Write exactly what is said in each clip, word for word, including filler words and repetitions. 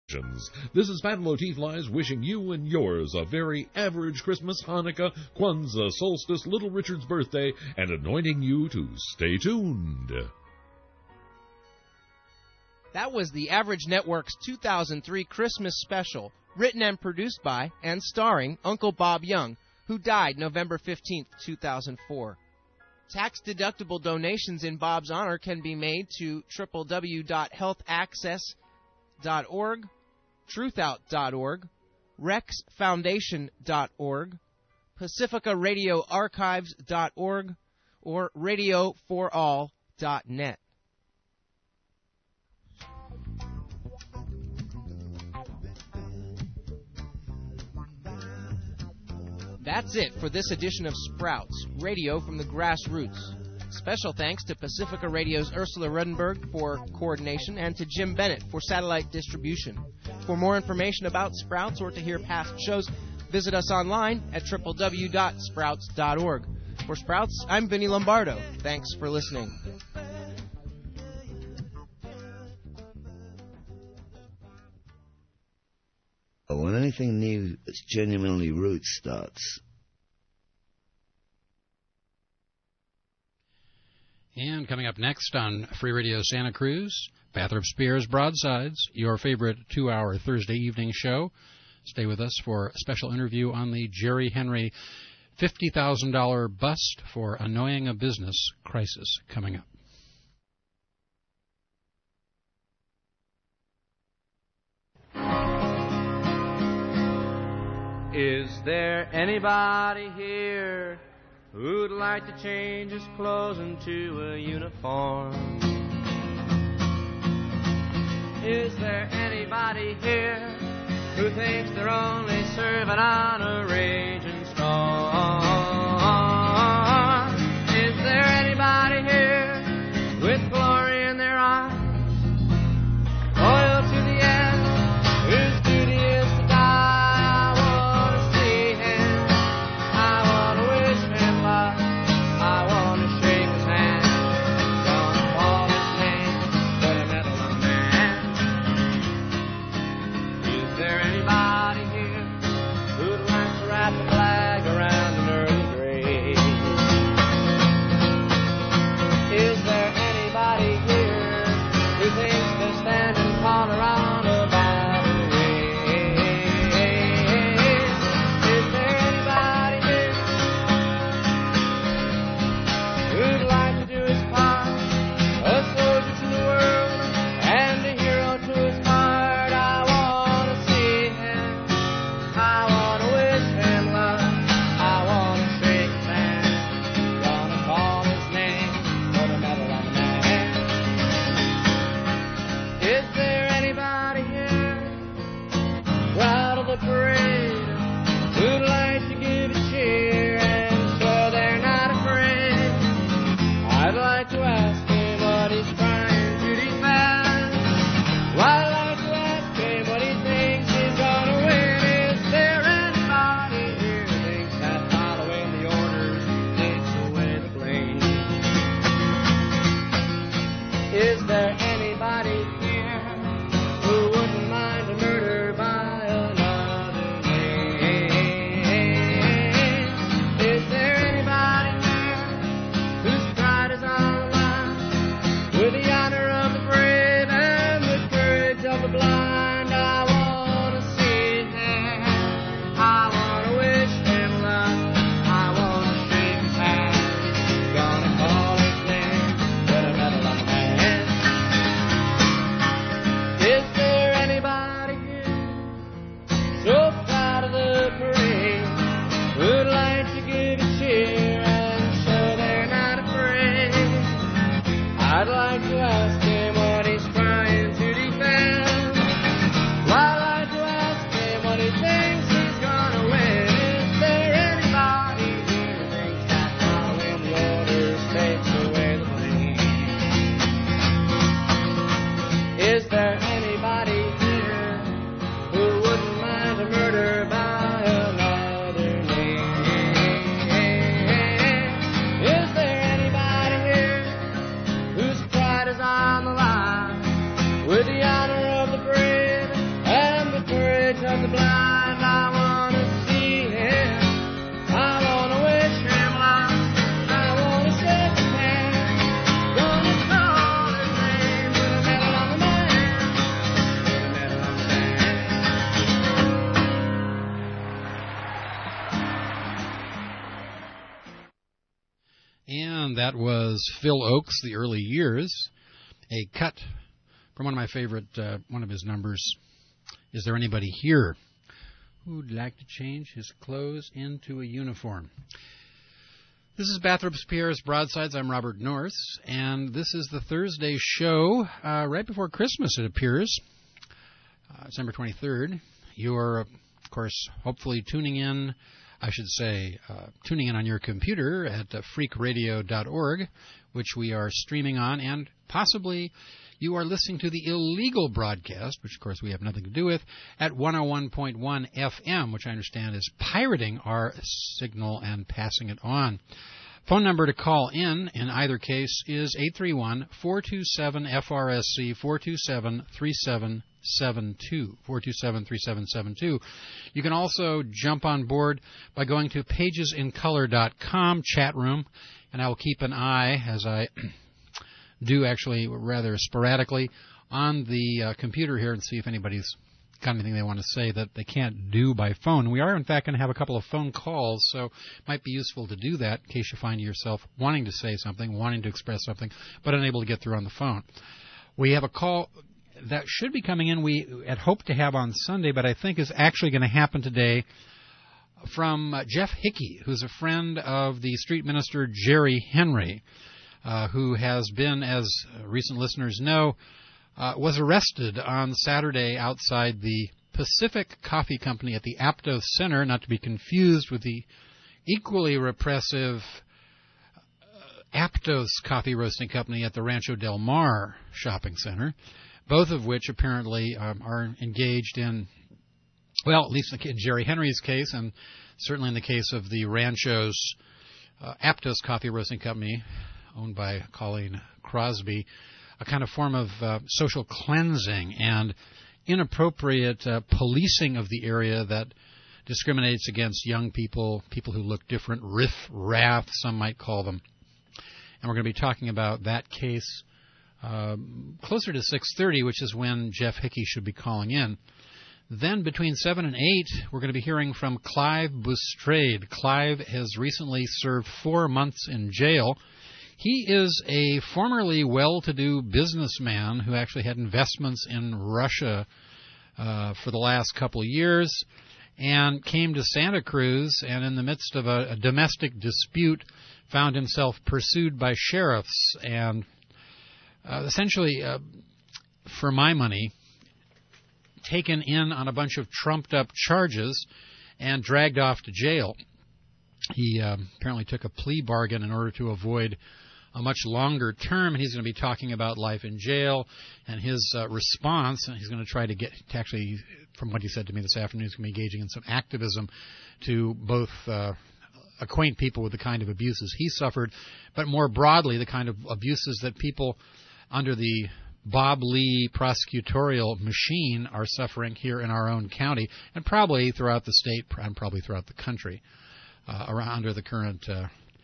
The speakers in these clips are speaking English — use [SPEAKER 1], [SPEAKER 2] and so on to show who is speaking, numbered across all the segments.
[SPEAKER 1] This is Pat Motif Lies wishing you and yours a very average Christmas, Hanukkah, Kwanzaa, Solstice, Little Richard's birthday, and anointing you to stay tuned.
[SPEAKER 2] That was the Average Network's two thousand three Christmas special, written and produced by and starring Uncle Bob Young, who died November fifteenth, two thousand four. Tax-deductible donations in Bob's honor can be made to w w w dot health access dot org, truthout dot org, rex foundation dot org, pacifica radio archives dot org, or radio for all dot net. That's it for this edition of Sprouts, radio from the grassroots. Special thanks to Pacifica Radio's Ursula Rudenberg for coordination and to Jim Bennett for satellite distribution. For more information about Sprouts or to hear past shows, visit us online at w w w dot sprouts dot org. For Sprouts, I'm Vinny Lombardo. Thanks for listening.
[SPEAKER 3] When anything new that's genuinely roots starts.
[SPEAKER 4] And coming up next on Free Radio Santa Cruz, Bathrop Spears Broadsides, your favorite two-hour Thursday evening show. Stay with us for a special interview on the Jerry Henry fifty thousand dollars bust for annoying a business crisis coming up.
[SPEAKER 5] Is there anybody here who'd like to change his clothes into a uniform? Is there anybody here who thinks they're only serving on a raging storm? Is there anybody here with glory in their eyes, loyal to the end, whose duty is to die? Wrap a of the blind, I want to see him. I want to wish him luck. I want to shake his hand. Gonna call his name with a medal on the man. With a medal on the man.
[SPEAKER 4] And that was Phil Oakes, The Early Years, a cut from one of my favorite, uh, one of his numbers, Is There Anybody Here Who'd Like to Change His Clothes into a Uniform? This is Bathrobe's Pierre's Broadsides. I'm Robert North, and this is the Thursday show uh, right before Christmas, it appears, uh, December twenty-third. You're, of course, hopefully tuning in, I should say, uh, tuning in on your computer at uh, freak radio dot org, which we are streaming on, and possibly you are listening to the illegal broadcast, which, of course, we have nothing to do with, at one oh one point one F M, which I understand is pirating our signal and passing it on. Phone number to call in, in either case, is eight three one, four two seven, F R S C, four two seven, three seven seven two, four two seven, three seven seven two. You can also jump on board by going to pages in color dot com chat room, and I will keep an eye, as I do actually rather sporadically, on the uh, computer here and see if anybody's got anything they want to say that they can't do by phone. We are, in fact, going to have a couple of phone calls, so it might be useful to do that in case you find yourself wanting to say something, wanting to express something, but unable to get through on the phone. We have a call that should be coming in we had hoped to have on Sunday, but I think is actually going to happen today, from uh, Jeff Hickey, who's a friend of the street minister Jerry Henry, uh, who has been, as recent listeners know, uh, was arrested on Saturday outside the Pacific Coffee Company at the Aptos Center, not to be confused with the equally repressive uh, Aptos Coffee Roasting Company at the Rancho Del Mar Shopping Center, both of which apparently um, are engaged in, well, at least in Jerry Henry's case, and certainly in the case of the Rancho's uh, Aptos Coffee Roasting Company, owned by Colleen Crosby, a kind of form of uh, social cleansing and inappropriate uh, policing of the area that discriminates against young people, people who look different, riff-raff, some might call them. And we're going to be talking about that case um, closer to six thirty, which is when Jeff Hickey should be calling in. Then between seven and eight, we're going to be hearing from Clive Bustrade. Clive has recently served four months in jail. He is a formerly well-to-do businessman who actually had investments in Russia uh, for the last couple of years and came to Santa Cruz, and in the midst of a, a domestic dispute found himself pursued by sheriffs and uh, essentially, uh, for my money, taken in on a bunch of trumped-up charges and dragged off to jail. He uh, apparently took a plea bargain in order to avoid a much longer term, and he's going to be talking about life in jail and his uh, response, and he's going to try to get, to actually, from what he said to me this afternoon, he's going to be engaging in some activism to both uh, acquaint people with the kind of abuses he suffered, but more broadly, the kind of abuses that people under the Bob Lee prosecutorial machine are suffering here in our own county, and probably throughout the state, and probably throughout the country, uh, around under the current uh,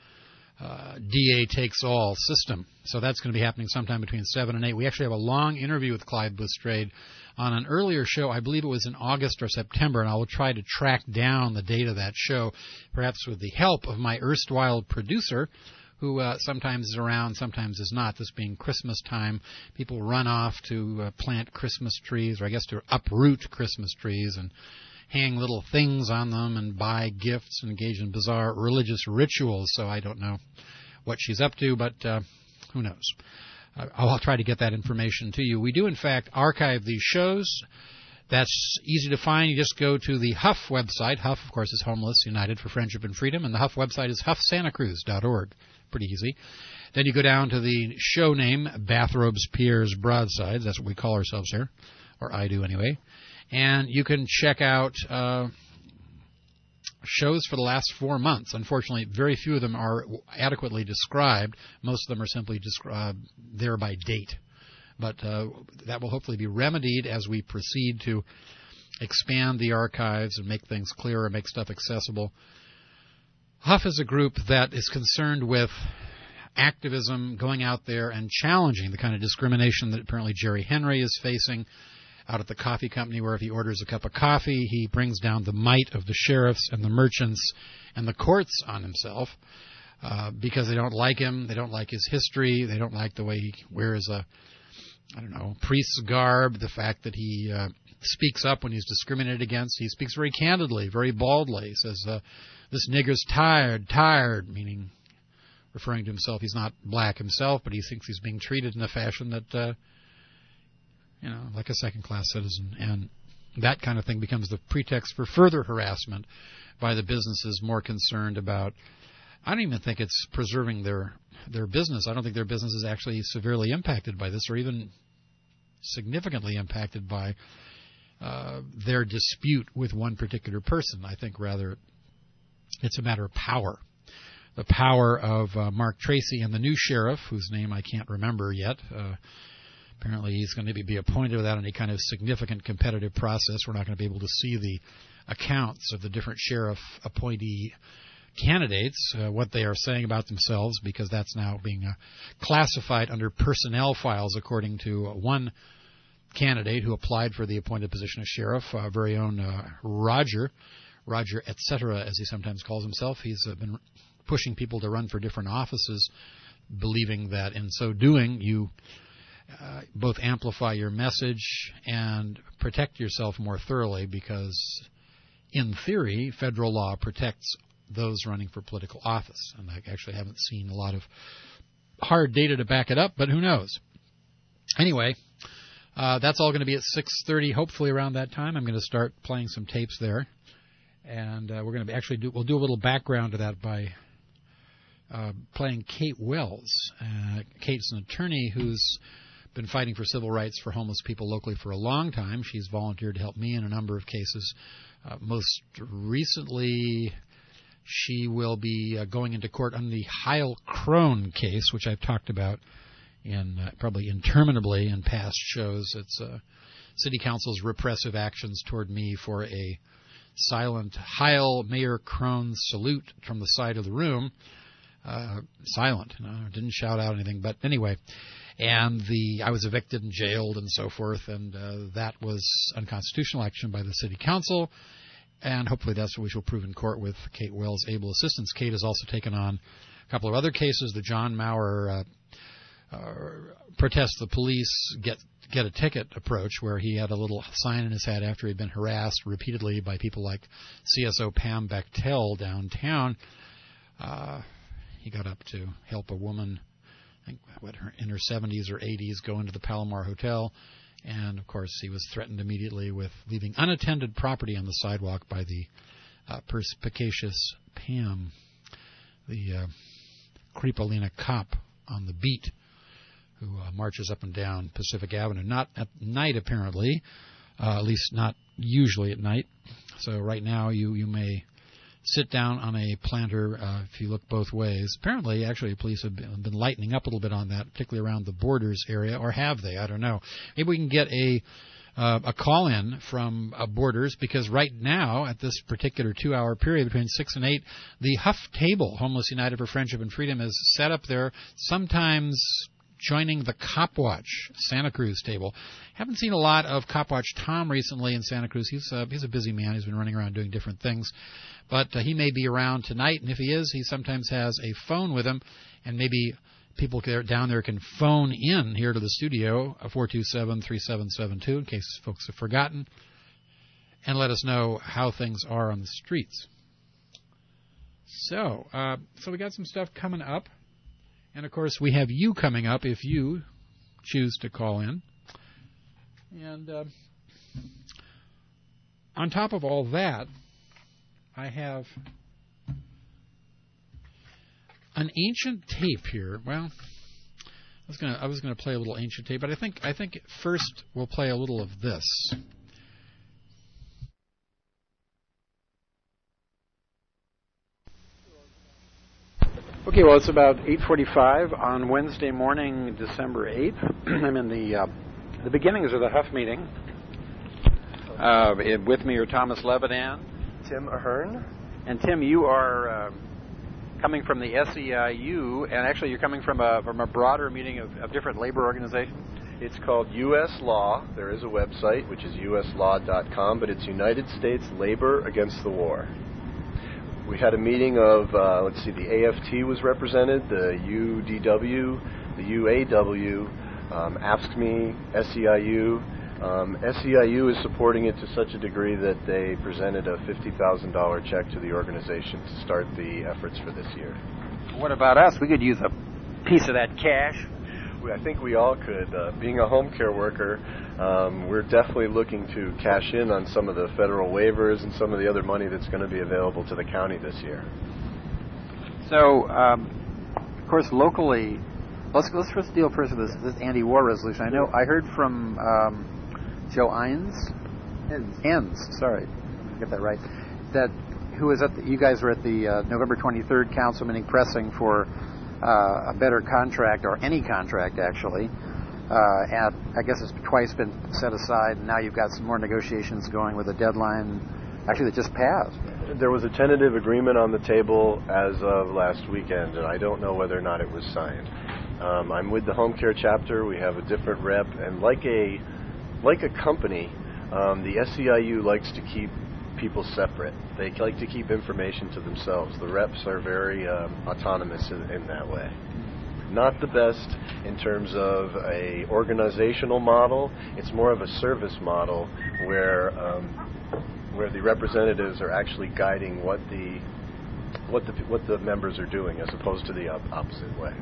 [SPEAKER 4] uh, D A takes all system. So that's going to be happening sometime between seven and eight. We actually have a long interview with Clive Bustrade on an earlier show. I believe it was in August or September, and I will try to track down the date of that show, perhaps with the help of my erstwhile producer, who uh, sometimes is around, sometimes is not. This being Christmas time, people run off to uh, plant Christmas trees, or I guess to uproot Christmas trees and hang little things on them and buy gifts and engage in bizarre religious rituals. So I don't know what she's up to, but uh, who knows. Uh, I'll try to get that information to you. We do, in fact, archive these shows. That's easy to find. You just go to the Huff website. Huff, of course, is Homeless United for Friendship and Freedom, and the Huff website is huff santa cruz dot org. Pretty easy. Then you go down to the show name, Bathrobes, Pierre's Broadsides. That's what we call ourselves here, or I do anyway. And you can check out uh, shows for the last four months. Unfortunately, very few of them are adequately described. Most of them are simply described there by date. But uh, that will hopefully be remedied as we proceed to expand the archives and make things clearer, make stuff accessible. Huff is a group that is concerned with activism, going out there and challenging the kind of discrimination that apparently Jerry Henry is facing out at the coffee company, where if he orders a cup of coffee, he brings down the might of the sheriffs and the merchants and the courts on himself uh, because they don't like him, they don't like his history, they don't like the way he wears a, I don't know, priest's garb, the fact that he uh, speaks up when he's discriminated against. He speaks very candidly, very baldly. He says, uh, this nigger's tired, tired, meaning referring to himself. He's not black himself, but he thinks he's being treated in a fashion that, uh, you know, like a second-class citizen. And that kind of thing becomes the pretext for further harassment by the businesses more concerned about, I don't even think it's preserving their their business. I don't think their business is actually severely impacted by this, or even significantly impacted by uh, their dispute with one particular person. I think rather it's a matter of power. The power of uh, Mark Tracy and the new sheriff, whose name I can't remember yet. Uh, apparently he's going to be appointed without any kind of significant competitive process. We're not going to be able to see the accounts of the different sheriff appointee candidates, uh, what they are saying about themselves, because that's now being uh, classified under personnel files according to uh, one candidate who applied for the appointed position of sheriff, our uh, very own uh, Roger, Roger et cetera, as he sometimes calls himself. He's uh, been pushing people to run for different offices, believing that in so doing you uh, both amplify your message and protect yourself more thoroughly, because in theory, federal law protects those running for political office. And I actually haven't seen a lot of hard data to back it up, but who knows? Anyway, uh, that's all going to be at six thirty, hopefully around that time. I'm going to start playing some tapes there. And uh, we're going to actually do, we'll do a little background to that by uh, playing Kate Wells. Uh, Kate's an attorney who's been fighting for civil rights for homeless people locally for a long time. She's volunteered to help me in a number of cases. Uh, most recently, she will be uh, going into court on the Heil Crone case, which I've talked about in uh, probably interminably in past shows. It's uh, City Council's repressive actions toward me for a silent Heil Mayor Crone salute from the side of the room. Uh, silent, you know, didn't shout out anything, but anyway. And the I was evicted and jailed and so forth, and uh, that was unconstitutional action by the City Council. And hopefully that's what we shall prove in court with Kate Wells' able assistance. Kate has also taken on a couple of other cases. The John Maurer uh, uh, protest the police, get get a ticket approach, where he had a little sign in his head after he'd been harassed repeatedly by people like C S O Pam Bechtel downtown. Uh, he got up to help a woman, I think what, her, in her seventies or eighties, go into the Palomar Hotel. And, of course, he was threatened immediately with leaving unattended property on the sidewalk by the uh, perspicacious Pam, the uh, Creepolina cop on the beat, who uh, marches up and down Pacific Avenue. Not at night, apparently, uh, at least not usually at night. So right now you, you may sit down on a planter uh, if you look both ways. Apparently, actually, police have been, been lightening up a little bit on that, particularly around the Borders area, or have they? I don't know. Maybe we can get a uh, a call-in from uh, Borders, because right now, at this particular two-hour period between six and eight, the Huff Table, Homeless United for Friendship and Freedom, is set up there, sometimes joining the Copwatch Santa Cruz table. Haven't seen a lot of Copwatch Tom recently in Santa Cruz. He's uh, he's a busy man. He's been running around doing different things. But uh, he may be around tonight, and if he is, he sometimes has a phone with him, and maybe people down there can phone in here to the studio, four two seven, three seven seven two, in case folks have forgotten, and let us know how things are on the streets. So, uh, so we got some stuff coming up. And, of course, we have you coming up if you choose to call in. And uh, on top of all that, I have an ancient tape here. Well, I was gonna I was gonna play a little ancient tape, but I think I think first we'll play a little of this. Okay, well, it's about eight forty-five on Wednesday morning, December eighth. I'm in the uh, the beginnings of the Huff meeting.
[SPEAKER 6] Uh, with me are Thomas Levidan.
[SPEAKER 7] Tim Ahern.
[SPEAKER 6] And Tim, you are um, coming from the S E I U, and actually you're coming from a, from a broader meeting of, of different labor organizations.
[SPEAKER 7] It's called U S Law. There is a website, which is U S law dot com, but it's United States Labor Against the War. We had a meeting of, uh, let's see, the A F T was represented, the U D W, the U A W, um, AFSCME, S E I U. Um, S E I U is supporting it to such a degree that they presented a fifty thousand dollars check to the organization to start the efforts for this year.
[SPEAKER 6] What about us? We could use a piece of that cash.
[SPEAKER 7] I think we all could. Uh, being a home care worker, um, we're definitely looking to cash in on some of the federal waivers and some of the other money that's going to be available to the county this year.
[SPEAKER 6] So, um, of course, locally, let's let's first deal first with this, this anti-war resolution. I know I heard from um, Joe Ines, Enns, sorry, get that right. That who was at the, you guys were at the uh, November twenty-third council meeting pressing for uh, a better contract, or any contract actually. Uh, and I guess it's twice been set aside, and now you've got some more negotiations going with a deadline actually that just passed.
[SPEAKER 7] There was a tentative agreement on the table as of last weekend, and I don't know whether or not it was signed. Um, I'm with the home care chapter. We have a different rep, and like a like a company, um, the S E I U likes to keep people separate. They like to keep information to themselves. The reps are very um, autonomous in, in that way. Not the best in terms of a organizational model. It's more of a service model where um, where the representatives are actually guiding what the what the what the members are doing, as opposed to the op- opposite way.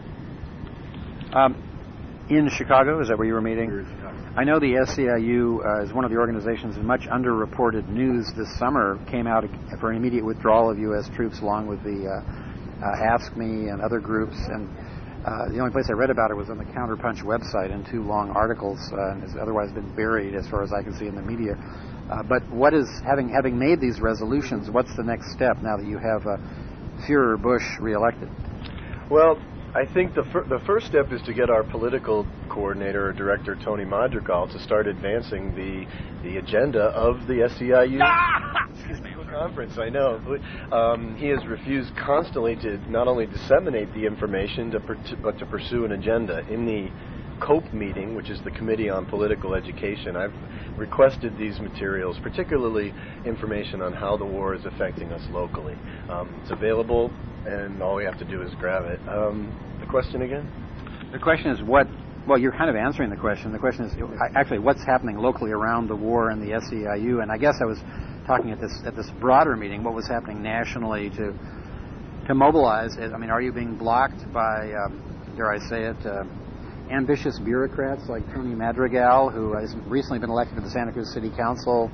[SPEAKER 6] Um, in Chicago, is that where you were meeting? I know the S E I U uh, is one of the organizations in much underreported news this summer came out for an immediate withdrawal of U S troops, along with the uh, uh, AFSCME and other groups. And uh, the only place I read about it was on the Counterpunch website in two long articles, uh, and has otherwise been buried as far as I can see in the media. Uh, but what is, having having made these resolutions, what's the next step now that you have uh, Führer Bush reelected?
[SPEAKER 7] Well, I think the fir- the first step is to get our political coordinator or director, Tony Madrigal, to start advancing the the agenda of the S E I U conference. I know. Um, he has refused constantly to not only disseminate the information, to per- but to pursue an agenda. In the COPE meeting, which is the Committee on Political Education, I've requested these materials, particularly information on how the war is affecting us locally. Um, it's available, and all we have to do is grab it. Um, the question again?
[SPEAKER 6] The question is what, well, you're kind of answering the question. The question is actually what's happening locally around the war and the S E I U. And I guess I was talking at this at this broader meeting, what was happening nationally to to mobilize. I mean, are you being blocked by, um, dare I say it, uh, ambitious bureaucrats like Tony Madrigal, who has recently been elected to the Santa Cruz City Council?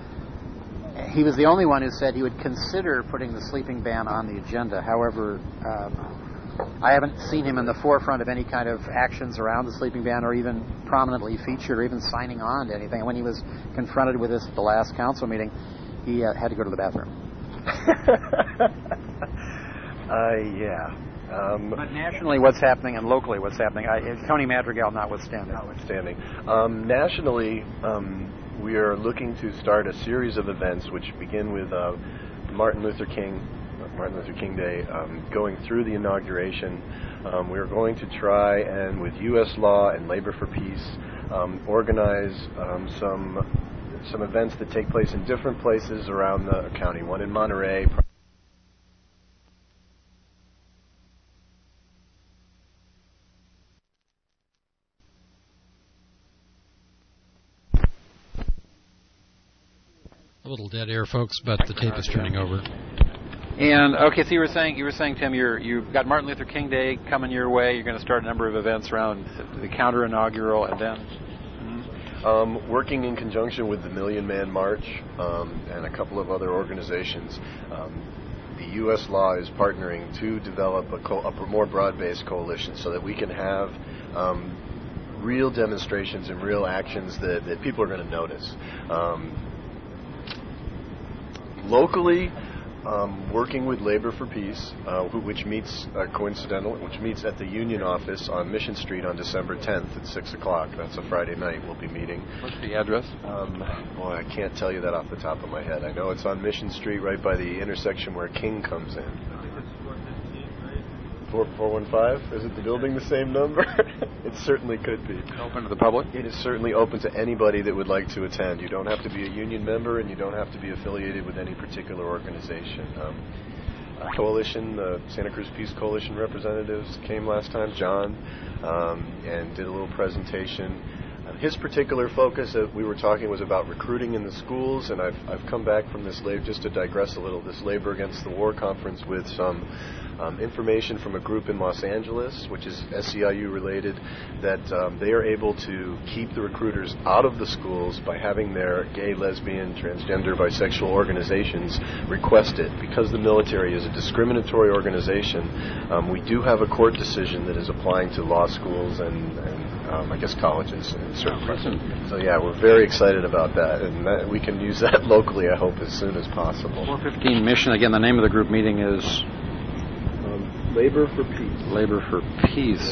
[SPEAKER 6] He was the only one who said he would consider putting the sleeping ban on the agenda. However, um, I haven't seen him in the forefront of any kind of actions around the sleeping ban, or even prominently featured, or even signing on to anything. When he was confronted with this at the last council meeting, he uh, had to go to the bathroom.
[SPEAKER 7] uh, yeah. Um,
[SPEAKER 6] but nationally, what's happening, and locally, what's happening? I, Tony Madrigal notwithstanding.
[SPEAKER 7] Notwithstanding. Um, nationally, um, we are looking to start a series of events which begin with uh, Martin Luther King, Martin Luther King Day, um, going through the inauguration. Um, we are going to try and, with U S Law and Labor for Peace, um, organize um, some some events that take place in different places around the county. One in Monterey.
[SPEAKER 4] A little dead air, folks, but the tape is turning over.
[SPEAKER 6] And okay, so you were saying, you were saying, Tim, you're you've got Martin Luther King Day coming your way. You're going to start a number of events around the counter inaugural event.
[SPEAKER 7] Mm-hmm. Um, working in conjunction with the Million Man March um, and a couple of other organizations, um, the U S Law is partnering to develop a, co- a more broad-based coalition so that we can have um, real demonstrations and real actions that, that people are going to notice. Um, Locally, um, working with Labor for Peace, uh, who, which meets uh, coincidental, which meets at the Union office on Mission Street on December tenth at six o'clock. That's a Friday night. We'll be meeting.
[SPEAKER 8] What's the address?
[SPEAKER 7] Um, boy, I can't tell you that off the top of my head. I know it's on Mission Street, right by the intersection where King comes in. four one five? Is it the building the same number? It certainly could be.
[SPEAKER 8] Open to the public?
[SPEAKER 7] It is certainly open to anybody that would like to attend. You don't have to be a union member, and you don't have to be affiliated with any particular organization. Um, uh, Coalition, the Santa Cruz Peace Coalition representatives came last time, John, um, and did a little presentation. Uh, his particular focus, uh, we were talking, was about recruiting in the schools, and I've, I've come back from this, lab, just to digress a little, this Labor Against the War conference with some Um, information from a group in Los Angeles, which is S C I U related, that um, they are able to keep the recruiters out of the schools by having their gay, lesbian, transgender, bisexual organizations request it. Because the military is a discriminatory organization, um, we do have a court decision that is applying to law schools and, and um, I guess colleges in certain parts. So yeah, we're very excited about that, and that, we can use that locally, I hope, as soon as possible.
[SPEAKER 8] four fifteen Mission, again, the name of the group meeting is...
[SPEAKER 7] Labor for Peace.
[SPEAKER 8] Labor for Peace.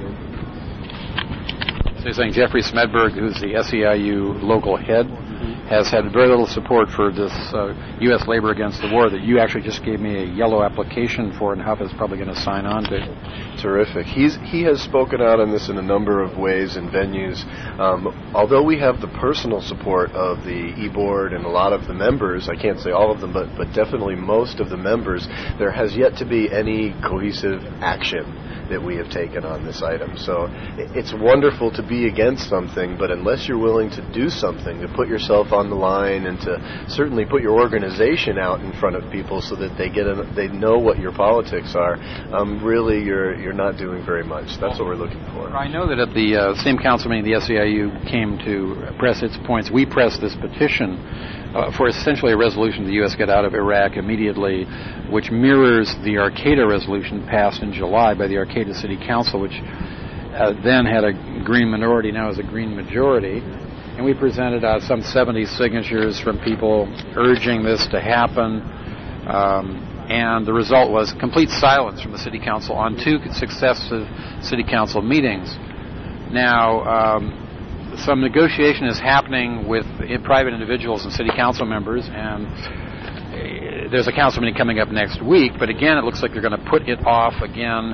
[SPEAKER 8] So you're saying Jeffrey Smedberg, who's the S E I U local head, has had very little support for this uh, U S Labor Against the War that you actually just gave me a yellow application for, and Huff is probably going to sign on to.
[SPEAKER 7] Terrific. He's he has spoken out on this in a number of ways and venues. Um, although we have the personal support of the e-board and a lot of the members, I can't say all of them, but, but definitely most of the members, there has yet to be any cohesive action that we have taken on this item. So it's wonderful to be against something, but unless you're willing to do something, to put yourself on the line and to certainly put your organization out in front of people so that they get a, they know what your politics are, um, really you're you're not doing very much. That's what we're looking for.
[SPEAKER 8] I know that at the uh, same council meeting, the S E I U came to press its points. We pressed this petition uh, for essentially a resolution the U S get out of Iraq immediately, which mirrors the Arcata resolution passed in July by the Arcata City Council, which uh, then had a green minority, now has a green majority. And we presented uh, some seventy signatures from people urging this to happen. Um, and the result was complete silence from the City Council on two successive City Council meetings. Now, um, some negotiation is happening with private individuals and City Council members, and uh, there's a council meeting coming up next week, but again, it looks like they're going to put it off again,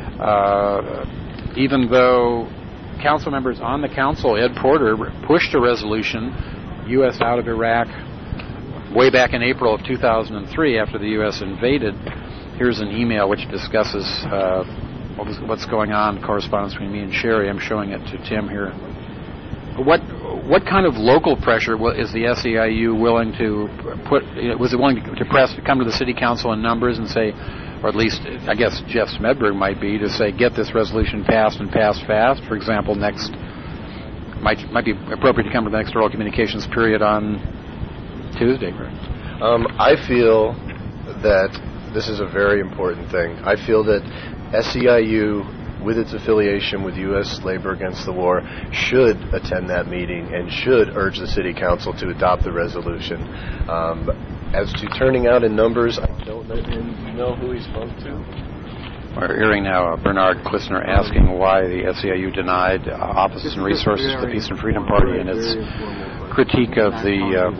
[SPEAKER 8] uh, even though council members on the council, Ed Porter, pushed a resolution, U S out of Iraq, way back in April of two thousand three after the U S invaded. Here's an email which discusses uh, what was, what's going on, correspondence between me and Sherry. I'm showing it to Tim here. What what kind of local pressure is the S E I U willing to put, was it willing to press, to come to the City Council in numbers and say, or at least, I guess Jeff Smedberg might be, to say, get this resolution passed and passed fast? For example, next, might might be appropriate to come to the next oral communications period on Tuesday.
[SPEAKER 7] Um, I feel that this is a very important thing. I feel that S E I U, with its affiliation with U S Labor Against the War, should attend that meeting and should urge the City Council to adopt the resolution. Um, as to turning out in numbers, I don't know. Do you know who he spoke to?
[SPEAKER 8] We're hearing now uh, Bernard Klissner asking why the S E I U denied uh, offices and resources to the Peace and Freedom Party and its critique of the uh,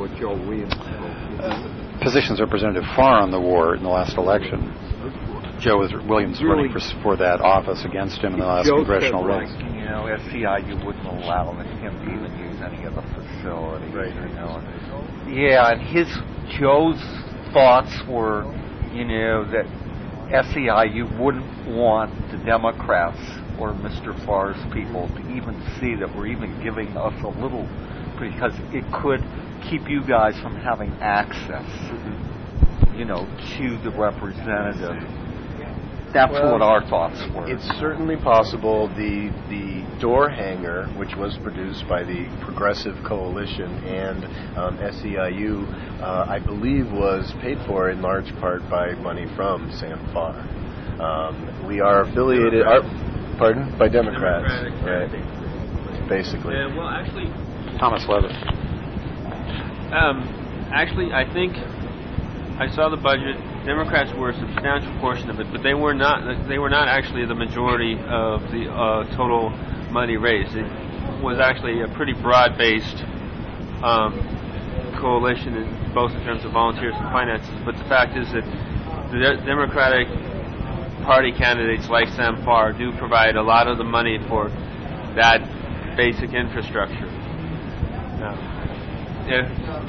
[SPEAKER 8] uh, positions Representative Farr on the war in the last election. Joe was Williams running for, for that office against him in the last
[SPEAKER 9] Joe
[SPEAKER 8] congressional
[SPEAKER 9] said,
[SPEAKER 8] race.
[SPEAKER 9] You know, S E I U wouldn't allow him to even use any of the facilities.
[SPEAKER 7] Right.
[SPEAKER 9] You know. Yeah, and his Joe's thoughts were, you know, that S E I U wouldn't want the Democrats or Mister Farr's people to even see that we're even giving us a little, because it could keep you guys from having access, you know, to the representative. That's
[SPEAKER 7] well,
[SPEAKER 9] what our thoughts were.
[SPEAKER 7] It's certainly possible. The the door hanger, which was produced by the Progressive Coalition and um, S E I U, uh, I believe was paid for in large part by money from Sam Farr. Um, we are affiliated, our, pardon, by Democrats, right? Basically.
[SPEAKER 10] Uh, well, actually,
[SPEAKER 8] Thomas Levitt.
[SPEAKER 10] um, actually, I think I saw the budget. Democrats were a substantial portion of it, but they were not. They were not actually the majority of the uh, total money raised. It was actually a pretty broad-based um, coalition, in, both in terms of volunteers and finances. But the fact is that the de- Democratic Party candidates like Sam Farr do provide a lot of the money for that basic infrastructure. Now, if,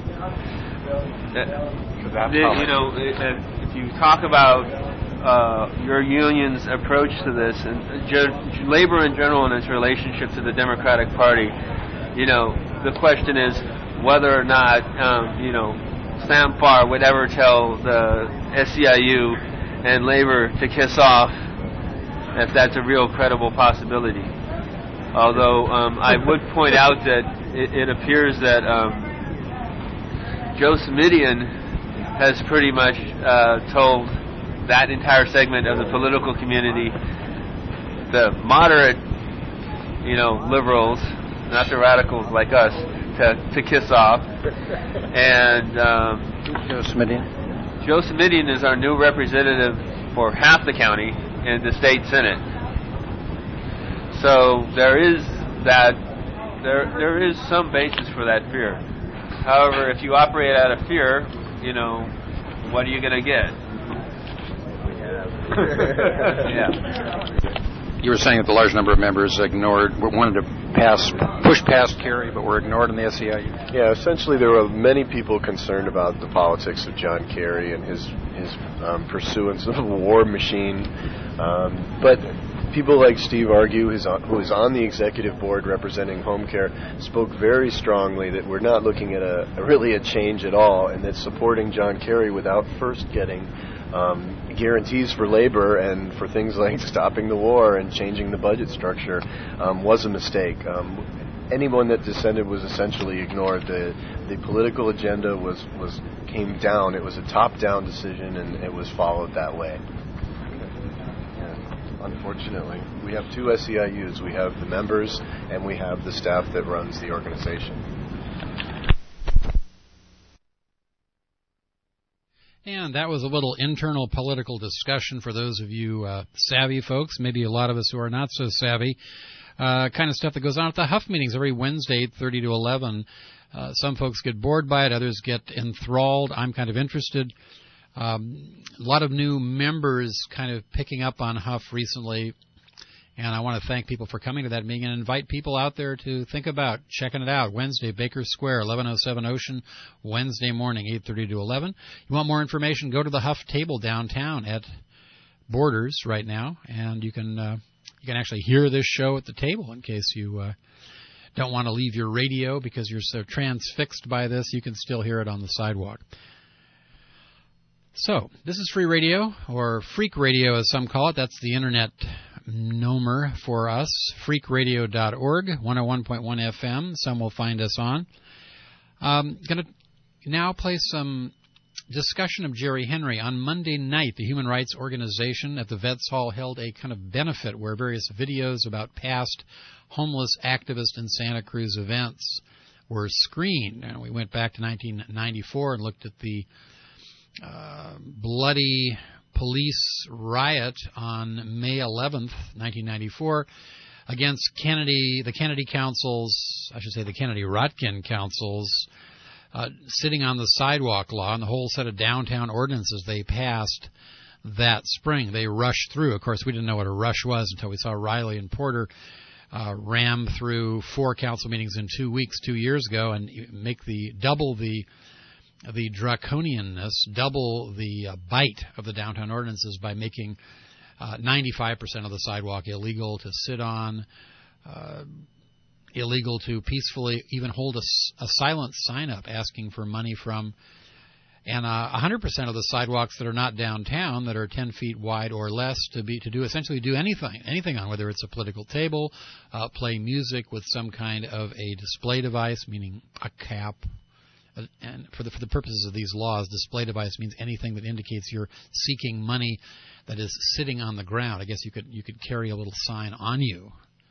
[SPEAKER 10] uh, you know, if you talk about uh, your union's approach to this, and ge- labor in general and its relationship to the Democratic Party, you know, the question is whether or not, um, you know, Sam Farr would ever tell the S E I U and labor to kiss off, if that's a real credible possibility. Although um, I would point out that it, it appears that um, Joe Simidian has pretty much uh, told that entire segment of the political community, the moderate, you know, liberals, not the radicals like us, to, to kiss off. And um,
[SPEAKER 8] Joe Simidian.
[SPEAKER 10] Joe Simidian is our new representative for half the county in the state senate. So there is that, there there is some basis for that fear. However, if you operate out of fear, you know, what are you going to get?
[SPEAKER 8] Yeah. You were saying that the large number of members ignored, wanted to pass, push past Kerry, but were ignored in the S E I U.
[SPEAKER 7] Yeah, essentially there were many people concerned about the politics of John Kerry and his his um, pursuance of a war machine. Um, but people like Steve Argue, who's on, who is on the executive board representing home care, spoke very strongly that we're not looking at a, a really a change at all, and that supporting John Kerry without first getting um, guarantees for labor and for things like stopping the war and changing the budget structure um, was a mistake. Um, anyone that dissented was essentially ignored. The the political agenda was, was came down. It was a top-down decision, and it was followed that way. Unfortunately, we have two S E I Us. We have the members, and we have the staff that runs the organization.
[SPEAKER 4] And that was a little internal political discussion for those of you uh, savvy folks, maybe a lot of us who are not so savvy. Uh, kind of stuff that goes on at the Huff meetings every Wednesday, eight thirty to eleven. Uh, some folks get bored by it, others get enthralled. I'm kind of interested. Um, a lot of new members kind of picking up on Huff recently, and I want to thank people for coming to that meeting and invite people out there to think about checking it out. Wednesday, Baker Square, eleven oh seven Ocean, Wednesday morning, eight thirty to eleven. You want more information, go to the Huff table downtown at Borders right now, and you can uh, you can actually hear this show at the table in case you uh, don't want to leave your radio because you're so transfixed by this. You can still hear it on the sidewalk. So, this is Free Radio, or Freak Radio as some call it. That's the internet nomer for us, freak radio dot org, one oh one point one F M. Some will find us on. I'm going to now play some discussion of Jerry Henry. On Monday night, the Human Rights Organization at the Vets Hall held a kind of benefit where various videos about past homeless activist in Santa Cruz events were screened. And we went back to nineteen ninety-four and looked at the Uh, bloody police riot on May eleventh, nineteen ninety-four, against Kennedy, the Kennedy councils, I should say the Kennedy-Rotkin councils, uh, sitting on the sidewalk law and the whole set of downtown ordinances they passed that spring. They rushed through. Of course, we didn't know what a rush was until we saw Riley and Porter uh, ram through four council meetings in two weeks two years ago and make the double the the draconianness, double the uh, bite of the downtown ordinances by making uh, ninety-five percent of the sidewalk illegal to sit on, uh, illegal to peacefully even hold a, a silent sign up asking for money from, and uh, one hundred percent of the sidewalks that are not downtown that are ten feet wide or less to be to do essentially do anything, anything on, whether it's a political table, uh, play music with some kind of a display device, meaning a cap. And for the for the purposes of these laws, display device means anything that indicates you're seeking money that is sitting on the ground. I guess you could you could carry a little sign on you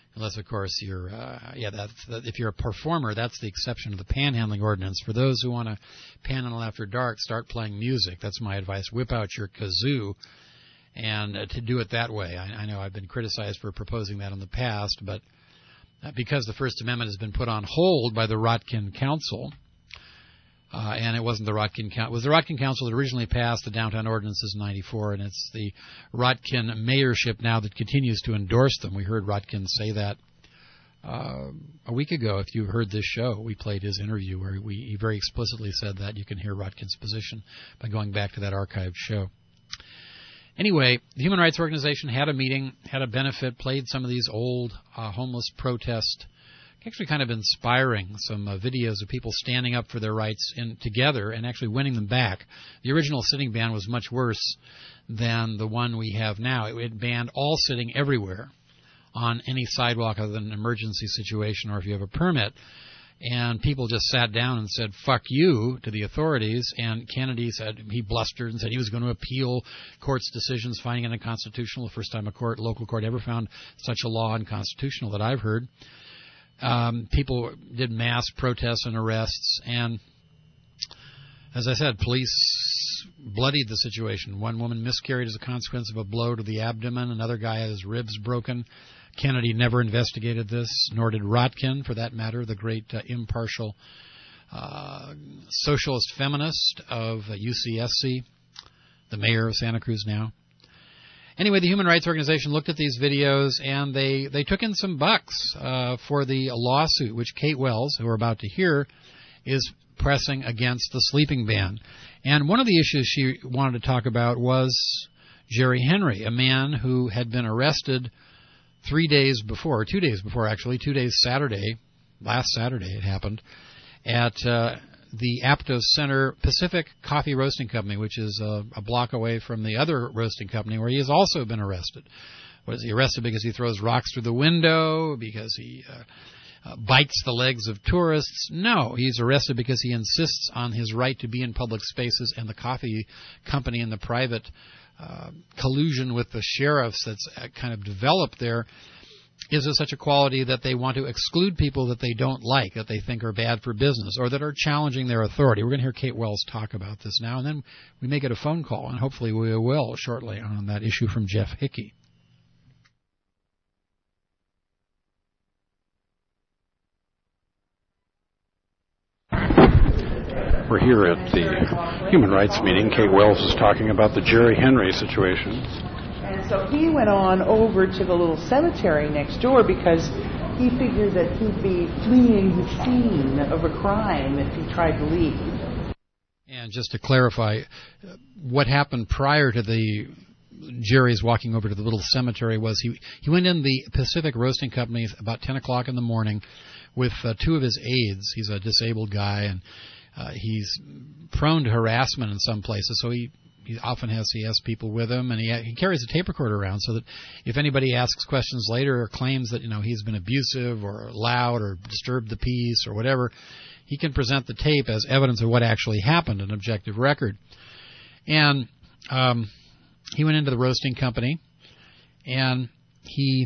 [SPEAKER 4] Unless, of course, you're, uh, yeah, that's, that, if you're a performer, that's the exception to the panhandling ordinance. For those who want to panhandle after dark, start playing music. That's my advice. Whip out your kazoo and uh, to do it that way. I, I know I've been criticized for proposing that in the past, but uh, because the First Amendment has been put on hold by the Rotkin Council, Uh, and it wasn't the Rotkin Council. It was the Rotkin Council that originally passed the downtown ordinances in ninety-four, and it's the Rotkin mayorship now that continues to endorse them. We heard Rotkin say that uh, a week ago. If you heard this show, we played his interview where we, he very explicitly said that. You can hear Rotkin's position by going back to that archived show. Anyway, the Human Rights Organization had a meeting, had a benefit, played some of these old uh, homeless protest actually kind of inspiring, some uh, videos of people standing up for their rights in, together and actually winning them back. The original sitting ban was much worse than the one we have now. It, it banned all sitting everywhere on any sidewalk other than an emergency situation or if you have a permit. And people just sat down and said, fuck you, to the authorities. And Kennedy said, he blustered and said he was going to appeal court's decisions, finding it unconstitutional. The first time a court, local court, ever found such a law unconstitutional that I've heard. Um, people did mass protests and arrests, and as I said, police bloodied the situation. One woman miscarried as a consequence of a blow to the abdomen. Another guy had his ribs broken. Kennedy never investigated this, nor did Rotkin, for that matter, the great uh, impartial uh, socialist feminist of uh, U C S C, the mayor of Santa Cruz now. Anyway, the Human Rights Organization looked at these videos, and they, they took in some bucks uh, for the lawsuit, which Kate Wells, who we're about to hear, is pressing against the sleeping ban. And one of the issues she wanted to talk about was Jerry Henry, a man who had been arrested three days before, or two days before, actually, two days Saturday, last Saturday it happened, at uh, the Aptos Center Pacific Coffee Roasting Company, which is a, a block away from the other roasting company where he has also been arrested. Was he arrested because he throws rocks through the window, because he uh, uh, bites the legs of tourists? No, he's arrested because he insists on his right to be in public spaces, and the coffee company and the private uh, collusion with the sheriffs that's uh, kind of developed there is of such a quality that they want to exclude people that they don't like, that they think are bad for business, or that are challenging their authority. We're going to hear Kate Wells talk about this now, and then we may get a phone call, and hopefully we will shortly on that issue from Jeff Hickey.
[SPEAKER 11] We're here at the Human Rights meeting. Kate Wells is talking about the Jerry Henry situation.
[SPEAKER 12] And so he went on over to the little cemetery next door because he figured that he'd be fleeing the scene of a crime if he tried to leave.
[SPEAKER 4] And just to clarify, what happened prior to the Jerry's walking over to the little cemetery was he, he went in the Pacific Roasting Company about ten o'clock in the morning with uh, two of his aides. He's a disabled guy, and uh, he's prone to harassment in some places, so he He often has he has people with him, and he he carries a tape recorder around so that if anybody asks questions later or claims that you know he's been abusive or loud or disturbed the peace or whatever, he can present the tape as evidence of what actually happened, an objective record. And um, he went into the roasting company, and he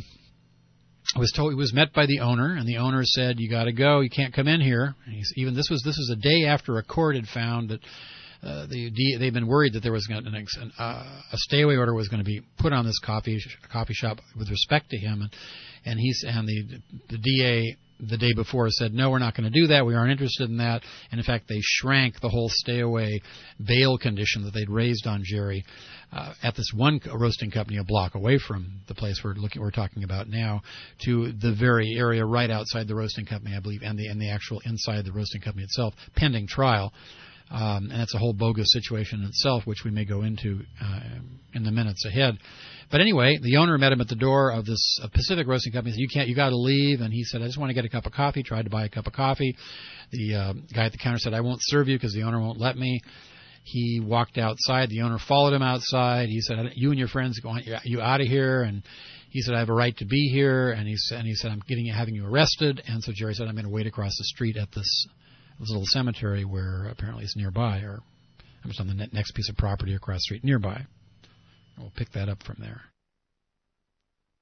[SPEAKER 4] was told he was met by the owner, and the owner said, "You got to go. You can't come in here." And he's, even this was this was a day after a court had found that. Uh, the they've been worried that there was going to, an, uh, a stay away order was going to be put on this coffee coffee shop with respect to him, and and he's and the the D A the day before said no, we're not going to do that. We aren't interested in that. And in fact, they shrank the whole stay away bail condition that they'd raised on Jerry uh, at this one roasting company a block away from the place we're looking we're talking about now to the very area right outside the roasting company, I believe, and the and the actual inside the roasting company itself, pending trial. Um, and it's a whole bogus situation in itself, which we may go into uh, in the minutes ahead. But anyway, the owner met him at the door of this uh, Pacific Roasting Company. He said, "You can't, you got to leave." And he said, "I just want to get a cup of coffee." Tried to buy a cup of coffee. The uh, guy at the counter said, "I won't serve you because the owner won't let me." He walked outside. The owner followed him outside. He said, "You and your friends, go on, you out of here." And he said, "I have a right to be here." And he said, and he said, "I'm getting having you arrested." And so Jerry said, "I'm going to wait across the street at this." This little cemetery where apparently it's nearby, or I'm just on the next piece of property across the street nearby. We'll pick that up from there.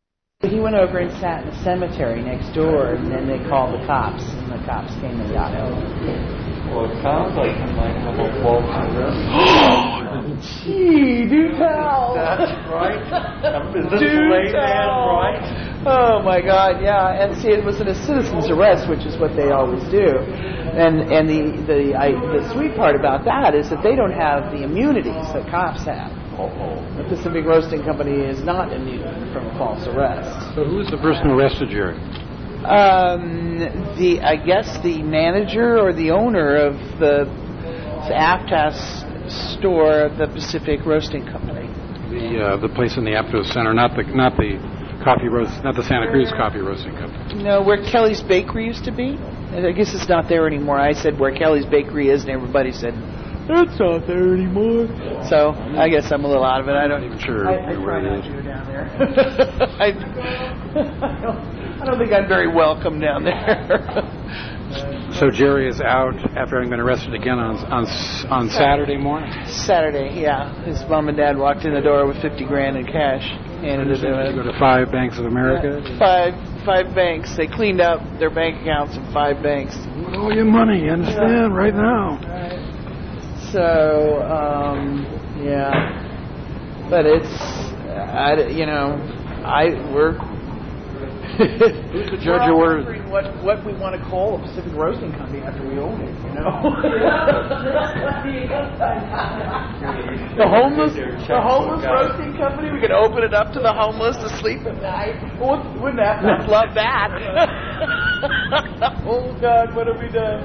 [SPEAKER 12] He went over and sat in a cemetery next door, and then they called the cops, and the cops came and got him.
[SPEAKER 9] Well, it sounds like he might have a false arrest.
[SPEAKER 12] Gee, do tell.
[SPEAKER 9] That's right. Is this
[SPEAKER 12] Do
[SPEAKER 9] layman
[SPEAKER 12] tell.
[SPEAKER 9] right?
[SPEAKER 12] Oh my God, yeah. And see, it was a citizen's arrest, which is what they always do. And and the the I, the sweet part about that is that they don't have the immunities that cops have.
[SPEAKER 9] Uh-oh.
[SPEAKER 12] The Pacific Roasting Company is not immune from a false arrest.
[SPEAKER 11] So who is the person who arrested Jerry?
[SPEAKER 12] Um, the I guess the manager or the owner of the Aptos store of the Pacific Roasting Company.
[SPEAKER 11] The uh, the place in the Aptos Center, not the not the coffee roast, not the Santa Cruz Coffee Roasting Company.
[SPEAKER 12] No, where Kelly's Bakery used to be. I guess it's not there anymore. I said where Kelly's Bakery is, and everybody said it's not there anymore. So I guess I'm a little out of it. I don't even
[SPEAKER 11] sure
[SPEAKER 12] I, I
[SPEAKER 11] where
[SPEAKER 12] try
[SPEAKER 11] it
[SPEAKER 12] not
[SPEAKER 11] is.
[SPEAKER 12] to go down there. I, I, don't, I don't think I'm very welcome down there.
[SPEAKER 11] So Jerry is out after having been arrested again on on on Saturday morning.
[SPEAKER 12] Saturday, yeah. His mom and dad walked in the door with fifty grand in cash. Handed it to
[SPEAKER 11] You
[SPEAKER 12] him.
[SPEAKER 11] go to Five Banks of America.
[SPEAKER 12] Yeah, five five banks. They cleaned up their bank accounts in five banks.
[SPEAKER 11] We owe you money, you understand, right now.
[SPEAKER 12] So, um, yeah. But it's, I, you know, I we're.
[SPEAKER 11] Who's the judge who orders?
[SPEAKER 12] What what we want to call a Pacific Roasting Company after we own it, you know? the homeless, the homeless roasting company. We could open it up to the homeless to sleep at night. Wouldn't wouldn't that? I'd love that. Oh God, what have we done?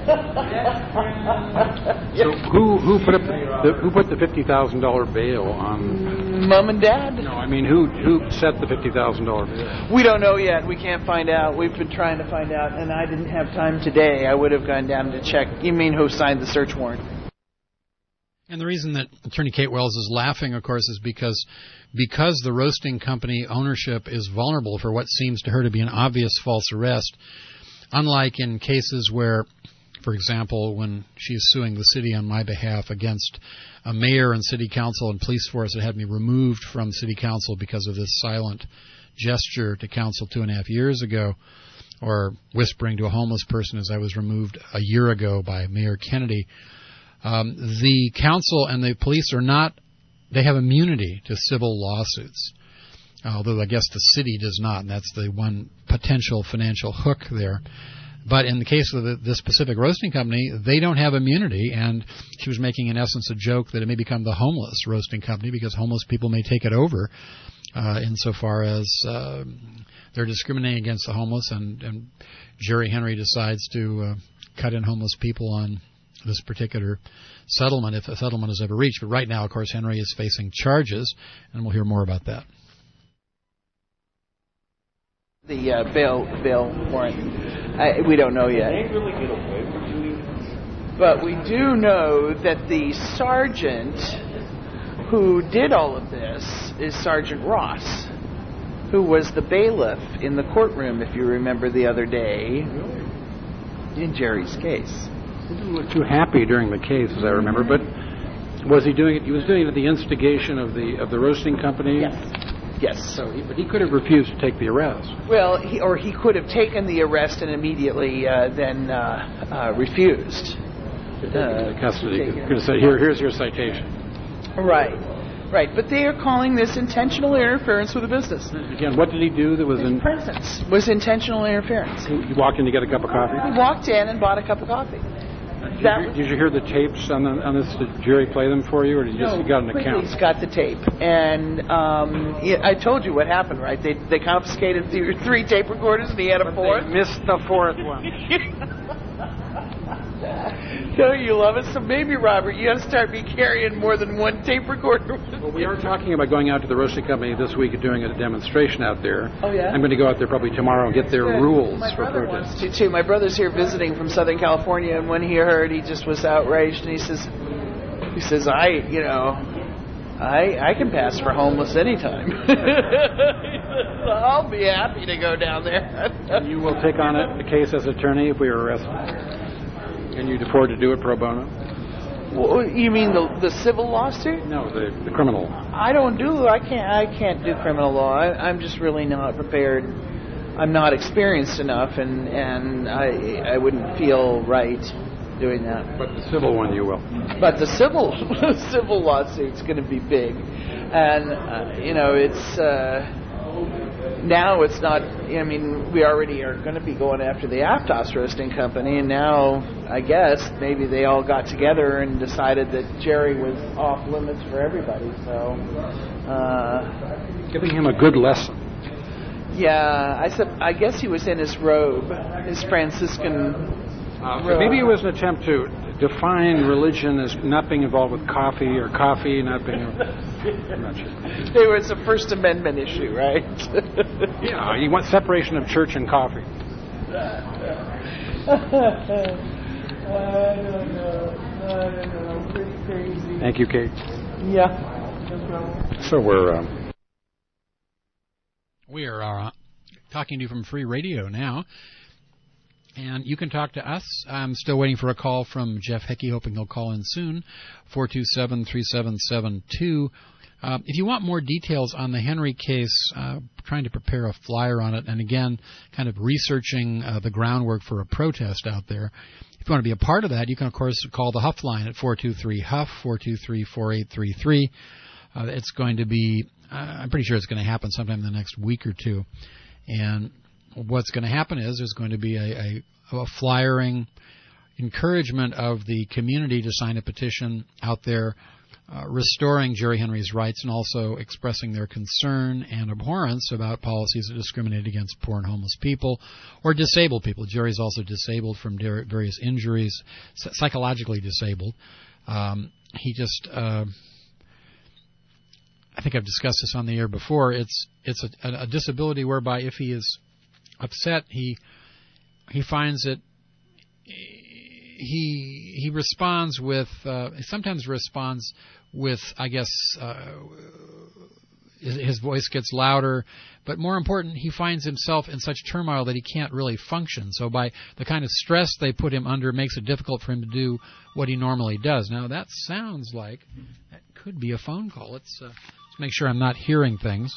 [SPEAKER 11] So who who put up the, who put the fifty thousand dollar bail on?
[SPEAKER 12] Mom and Dad.
[SPEAKER 11] No, I mean who who set the fifty thousand dollar bail?
[SPEAKER 12] We don't know yet. We can't find out. We've been trying to find out, and I didn't have time today. I would have gone down to check. You mean who signed the search warrant?
[SPEAKER 4] And the reason that Attorney Kate Wells is laughing, of course, is because because the roasting company ownership is vulnerable for what seems to her to be an obvious false arrest, unlike in cases where, for example, when she's suing the city on my behalf against a mayor and city council and police force that had me removed from city council because of this silent gesture to council two and a half years ago, or whispering to a homeless person as I was removed a year ago by Mayor Kennedy. Um, the council and the police are not, they have immunity to civil lawsuits, although I guess the city does not, and that's the one potential financial hook there. But in the case of the, this Pacific Roasting Company, they don't have immunity, and she was making, in essence, a joke that it may become the homeless roasting company because homeless people may take it over uh, insofar as uh, they're discriminating against the homeless, and, and Jerry Henry decides to uh, cut in homeless people on this particular settlement, if a settlement is ever reached. But right now, of course, Henry is facing charges, and we'll hear more about that.
[SPEAKER 12] The uh, bail bail warrant. I, we don't know yet.
[SPEAKER 9] They really get away with doing this?
[SPEAKER 12] But we do know that the sergeant who did all of this is Sergeant Ross, who was the bailiff in the courtroom, if you remember the other day, in Jerry's case.
[SPEAKER 11] He didn't look too happy during the case, as I remember, but was he doing it? He was doing it at the instigation of the of the roasting company?
[SPEAKER 12] Yes. Yes.
[SPEAKER 11] So, he, but he could have refused to take the arrest.
[SPEAKER 12] Well, he, or he could have taken the arrest and immediately uh, then uh, uh, refused.
[SPEAKER 11] Uh, custody. Could have said, "Here, here's your citation."
[SPEAKER 12] Right. Right. But they are calling this intentional interference with the business.
[SPEAKER 11] Again, what did he do that was
[SPEAKER 12] His
[SPEAKER 11] in?
[SPEAKER 12] presence was intentional interference.
[SPEAKER 11] He walked in to get a cup of coffee.
[SPEAKER 12] He walked in and bought a cup of coffee.
[SPEAKER 11] Did you,
[SPEAKER 12] That
[SPEAKER 11] hear,
[SPEAKER 12] was-
[SPEAKER 11] did you hear the tapes on, the, on this? Did Jerry play them for you, or did you just
[SPEAKER 12] No,
[SPEAKER 11] you got an account?
[SPEAKER 12] Quigley's got the tape, and um, yeah, I told you what happened, right? They they confiscated the three tape recorders, and he had a fourth.
[SPEAKER 11] They missed the fourth one.
[SPEAKER 12] Don't you love it? So maybe, Robert, you got to start me carrying more than one tape recorder.
[SPEAKER 11] Well, we are talking about going out to the roasting company this week and doing a demonstration out there.
[SPEAKER 12] Oh, yeah?
[SPEAKER 11] I'm going to go out there probably tomorrow and get their
[SPEAKER 12] Good.
[SPEAKER 11] rules
[SPEAKER 12] My
[SPEAKER 11] for
[SPEAKER 12] brother
[SPEAKER 11] protest.
[SPEAKER 12] wants to too. My brother's here visiting from Southern California, and when he heard, he just was outraged, and he says, he says, I, you know, I I can pass for homeless anytime. He says, I'll be happy to go down there.
[SPEAKER 11] And you will take on a, a case as attorney if we are arrested, and you'd afford to do it pro bono.
[SPEAKER 12] Well, you mean the the civil lawsuit?
[SPEAKER 11] No, the, the criminal.
[SPEAKER 12] I don't do. I can't. I can't do criminal law. I, I'm just really not prepared. I'm not experienced enough, and and I I wouldn't feel right doing that.
[SPEAKER 11] But the civil one, you will.
[SPEAKER 12] But the civil civil lawsuit's going to be big, and uh, you know it's. Uh, Now it's not, I mean, we already are going to be going after the Aptos Roasting Company, and now, I guess, maybe they all got together and decided that Jerry was off limits for everybody, so... Uh,
[SPEAKER 11] Giving him a good lesson.
[SPEAKER 12] Yeah, I said, I guess he was in his robe, his Franciscan
[SPEAKER 11] uh,
[SPEAKER 12] robe.
[SPEAKER 11] Maybe it was an attempt to define religion as not being involved with coffee, or coffee not being... I'm not sure.
[SPEAKER 12] It was a First Amendment issue, right?
[SPEAKER 11] Yeah, you want separation of church and coffee.
[SPEAKER 12] I don't know. I don't know. Pretty crazy.
[SPEAKER 11] Thank you, Kate.
[SPEAKER 12] Yeah. No problem.
[SPEAKER 11] So we're... Um...
[SPEAKER 4] We are uh, talking to you from Free Radio now. And you can talk to us. I'm still waiting for a call from Jeff Hickey, hoping he'll call in soon, four two seven, three seven seven two. Uh, if you want more details on the Henry case, uh, trying to prepare a flyer on it, and again, kind of researching uh, the groundwork for a protest out there. If you want to be a part of that, you can, of course, call the Huff line at four two three Huff, four two three, four eight three three. Uh, it's going to be, uh, I'm pretty sure it's going to happen sometime in the next week or two. And what's going to happen is there's going to be a, a, a flyering encouragement of the community to sign a petition out there uh, restoring Jerry Henry's rights and also expressing their concern and abhorrence about policies that discriminate against poor and homeless people or disabled people. Jerry's also disabled from various injuries, psychologically disabled. Um, he just... Uh, I think I've discussed this on the air before. It's it's a, a disability whereby if he is upset, he he finds it. He he responds with uh, sometimes responds with I guess uh, his, his voice gets louder, but more important, he finds himself in such turmoil that he can't really function. So by the kind of stress they put him under, makes it difficult for him to do what he normally does. Now that sounds like that could be a phone call. Let's. Uh, Make sure I'm not hearing things.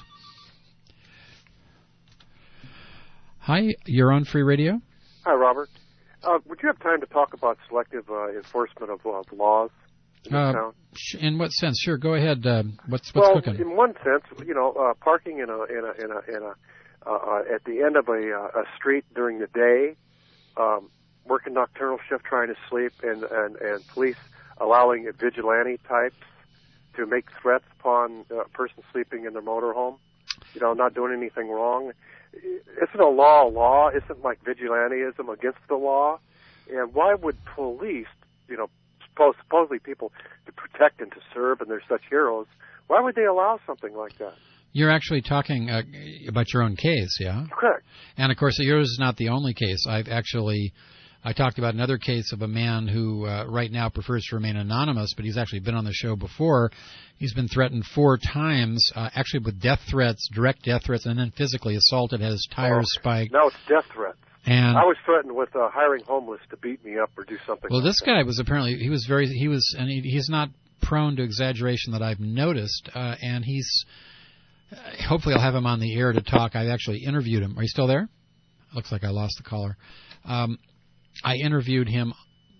[SPEAKER 4] Hi, you're on Free Radio.
[SPEAKER 13] Hi, Robert. Uh, would you have time to talk about selective uh, enforcement of, uh, laws in this
[SPEAKER 4] uh,
[SPEAKER 13] town?
[SPEAKER 4] In what sense? Sure, go ahead. Uh, what's what's
[SPEAKER 13] well,
[SPEAKER 4] cooking?
[SPEAKER 13] in one sense, you know, uh, parking in a in a in a, in a uh, uh, at the end of a, uh, a street during the day, um, working nocturnal shift, trying to sleep, and and, and police allowing vigilante types to make threats upon a person sleeping in their motorhome, you know, not doing anything wrong. Isn't a law a law? Isn't like vigilantism against the law? And why would police, you know, suppose, supposedly people to protect and to serve, and they're such heroes, why would they allow something like that?
[SPEAKER 4] You're actually talking uh, about your own case, yeah?
[SPEAKER 13] Correct.
[SPEAKER 4] And, of course, yours is not the only case. I've actually... I talked about another case of a man who uh, right now prefers to remain anonymous, but he's actually been on the show before. He's been threatened four times, uh, actually with death threats, direct death threats, and then physically assaulted, had his tires
[SPEAKER 13] oh,
[SPEAKER 4] spiked.
[SPEAKER 13] No, it's death threats.
[SPEAKER 4] And
[SPEAKER 13] I was threatened with uh, hiring homeless to beat me up or do something.
[SPEAKER 4] Well,
[SPEAKER 13] like
[SPEAKER 4] this
[SPEAKER 13] that.
[SPEAKER 4] guy was apparently, he was very, he was, and he, he's not prone to exaggeration that I've noticed, uh, and he's, uh, hopefully I'll have him on the air to talk. I actually interviewed him. Are you still there? Looks like I lost the caller. Um, I interviewed him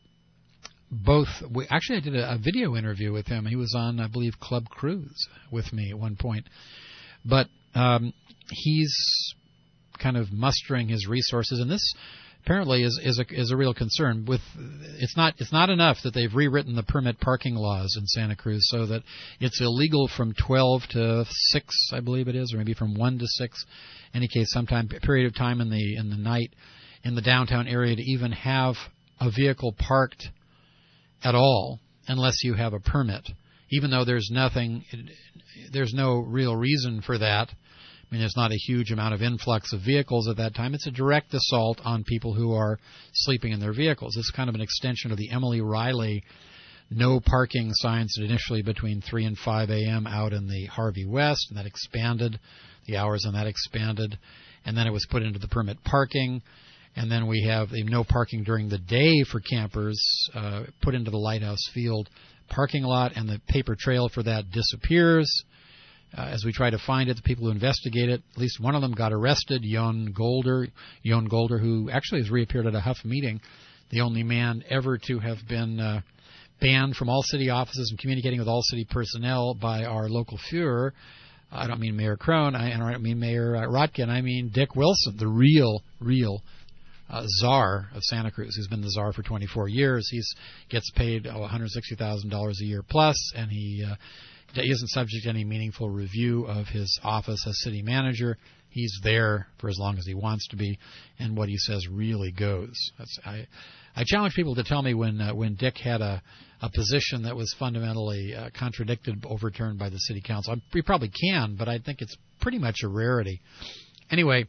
[SPEAKER 4] both. We, actually, I did a, a video interview with him. He was on, I believe, Club Cruise with me at one point. But um, he's kind of mustering his resources, and this apparently is is a is a real concern. With it's not it's not enough that they've rewritten the permit parking laws in Santa Cruz so that it's illegal from twelve to six, I believe it is, or maybe from one to six. In any case, sometime period of time in the in the night. In the downtown area to even have a vehicle parked at all unless you have a permit, even though there's nothing, there's no real reason for that. I mean, there's not a huge amount of influx of vehicles at that time. It's a direct assault on people who are sleeping in their vehicles. It's kind of an extension of the Emily Riley no parking signs initially between three and five a.m. out in the Harvey West, and that expanded, the hours on that expanded, and then it was put into the permit parking. And then we have a no parking during the day for campers uh, put into the Lighthouse Field parking lot, and the paper trail for that disappears. Uh, as we try to find it, the people who investigate it, at least one of them got arrested, Jon Golder, Jon Golder, who actually has reappeared at a Huff meeting, the only man ever to have been uh, banned from all city offices and communicating with all city personnel by our local Fuhrer. I don't mean Mayor Crone, I, I don't mean Mayor uh, Rotkin, I mean Dick Wilson, the real, real uh, czar of Santa Cruz, who's been the czar for twenty-four years. He gets paid oh, one hundred sixty thousand dollars a year plus, and he uh, he isn't subject to any meaningful review of his office as city manager. He's there for as long as he wants to be, and what he says really goes. That's, I, I challenge people to tell me when uh, when Dick had a, a position that was fundamentally uh, contradicted, overturned by the city council. I'm, we probably can, but I think it's pretty much a rarity. Anyway,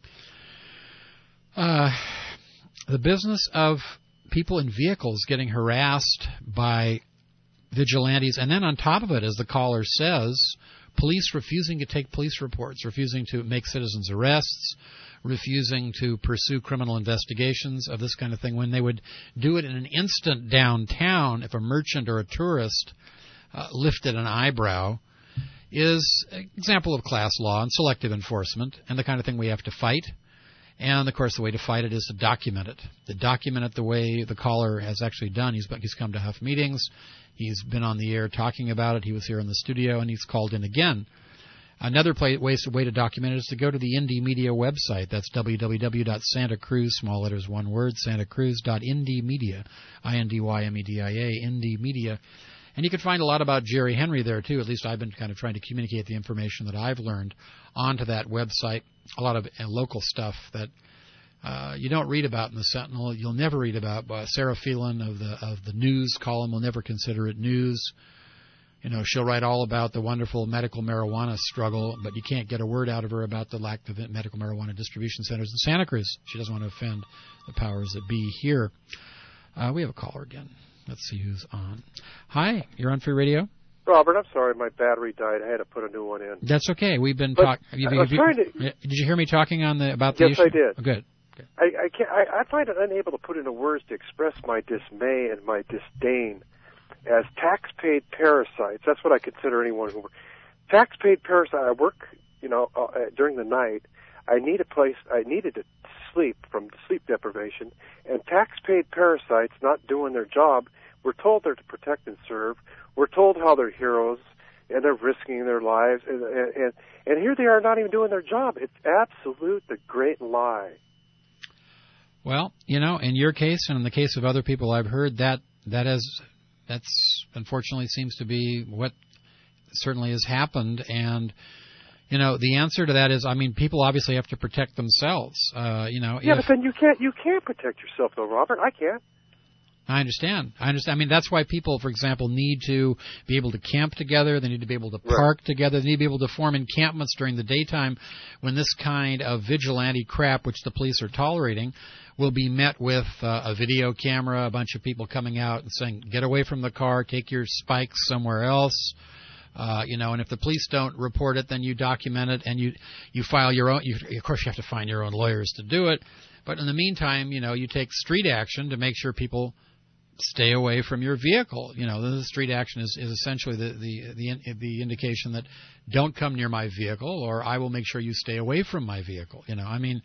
[SPEAKER 4] uh, the business of people in vehicles getting harassed by vigilantes, and then on top of it, as the caller says, police refusing to take police reports, refusing to make citizens' arrests, refusing to pursue criminal investigations of this kind of thing, when they would do it in an instant downtown if a merchant or a tourist uh, lifted an eyebrow, is an example of class law and selective enforcement and the kind of thing we have to fight. And, of course, the way to fight it is to document it. To document it the way the caller has actually done. He's, he's come to Huff meetings. He's been on the air talking about it. He was here in the studio, and he's called in again. Another play, way, way to document it is to go to the Indie Media website. That's w w w dot santa cruz, small letters, one word, santa cruz dot indie media, I N D Y M E D I A, Indie Media. And you can find a lot about Jerry Henry there, too. At least I've been kind of trying to communicate the information that I've learned onto that website. A lot of uh, local stuff that uh, you don't read about in the Sentinel. You'll never read about. Uh, Sarah Phelan of the of the news column will never consider it news. You know, she'll write all about the wonderful medical marijuana struggle, but you can't get a word out of her about the lack of medical marijuana distribution centers in Santa Cruz. She doesn't want to offend the powers that be here. Uh, we have a caller again. Let's see who's on. Hi, you're on Free Radio.
[SPEAKER 13] Robert, I'm sorry, my battery died. I had to put a new one in.
[SPEAKER 4] That's okay. We've been
[SPEAKER 13] But
[SPEAKER 4] talking.
[SPEAKER 13] I was trying to-
[SPEAKER 4] Did you hear me talking on the about the
[SPEAKER 13] Yes,
[SPEAKER 4] issue?
[SPEAKER 13] I did.
[SPEAKER 4] Oh, good.
[SPEAKER 13] I, I, can't, I, I find it unable to put into words to express my dismay and my disdain as tax-paid parasites. That's what I consider anyone who tax-paid parasite. I work, you know, uh, during the night. I need a place. I needed to sleep from sleep deprivation, and tax-paid parasites not doing their job. We're told they're to protect and serve. We're told how they're heroes and they're risking their lives, and and and, and here they are not even doing their job. It's absolute the great lie.
[SPEAKER 4] Well, you know, in your case and in the case of other people I've heard, that that has that's unfortunately seems to be what certainly has happened. And you know, the answer to that is, I mean, people obviously have to protect themselves. Uh, you know,
[SPEAKER 13] Yeah,
[SPEAKER 4] if,
[SPEAKER 13] but then you can't you can't protect yourself though, Robert. I can't.
[SPEAKER 4] I understand. I understand. I mean, that's why people, for example, need to be able to camp together. They need to be able to park right. together. They need to be able to form encampments during the daytime when this kind of vigilante crap, which the police are tolerating, will be met with uh, a video camera, a bunch of people coming out and saying, get away from the car, take your spikes somewhere else. Uh, you know, and if the police don't report it, then you document it and you, you file your own. You, of course, you have to find your own lawyers to do it. But in the meantime, you know, you take street action to make sure people stay away from your vehicle. You know, the street action is, is essentially the, the the the indication that don't come near my vehicle, or I will make sure you stay away from my vehicle. You know, I mean,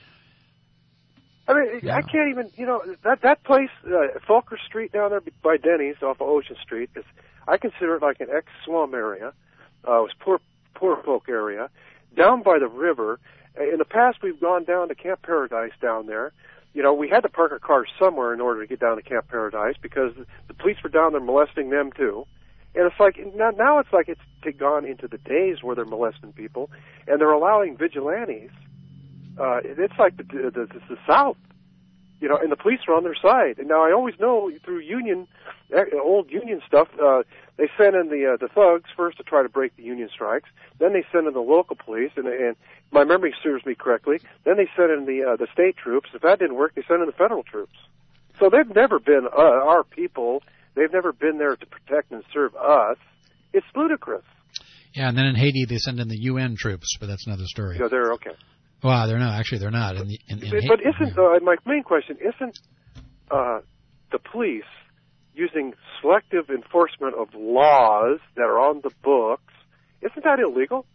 [SPEAKER 13] I mean, yeah. I can't even. You know, that that place, uh, Falker Street down there by Denny's off of Ocean Street, is I consider it like an ex-slum area. Uh, it was poor poor folk area down by the river. In the past, we've gone down to Camp Paradise down there. You know, we had to park our cars somewhere in order to get down to Camp Paradise because the police were down there molesting them too. And it's like, now, now it's like it's gone into the days where they're molesting people and they're allowing vigilantes. Uh, it's like the, the, the, the South, you know, and the police are on their side. And now I always know through union, old union stuff, uh, they send in the, uh, the thugs first to try to break the union strikes. Then they send in the local police, and, and my memory serves me correctly. Then they sent in the uh, the state troops. If that didn't work, they sent in the federal troops. So they've never been uh, our people. They've never been there to protect and serve us. It's ludicrous.
[SPEAKER 4] Yeah, and then in Haiti they send in the U N troops, but that's another story.
[SPEAKER 13] No, they're okay.
[SPEAKER 4] Well, they're not. Actually, they're not. In the, in, in
[SPEAKER 13] but,
[SPEAKER 4] hate,
[SPEAKER 13] but isn't uh, my main question? Isn't uh, the police using selective enforcement of laws that are on the books? Isn't that illegal?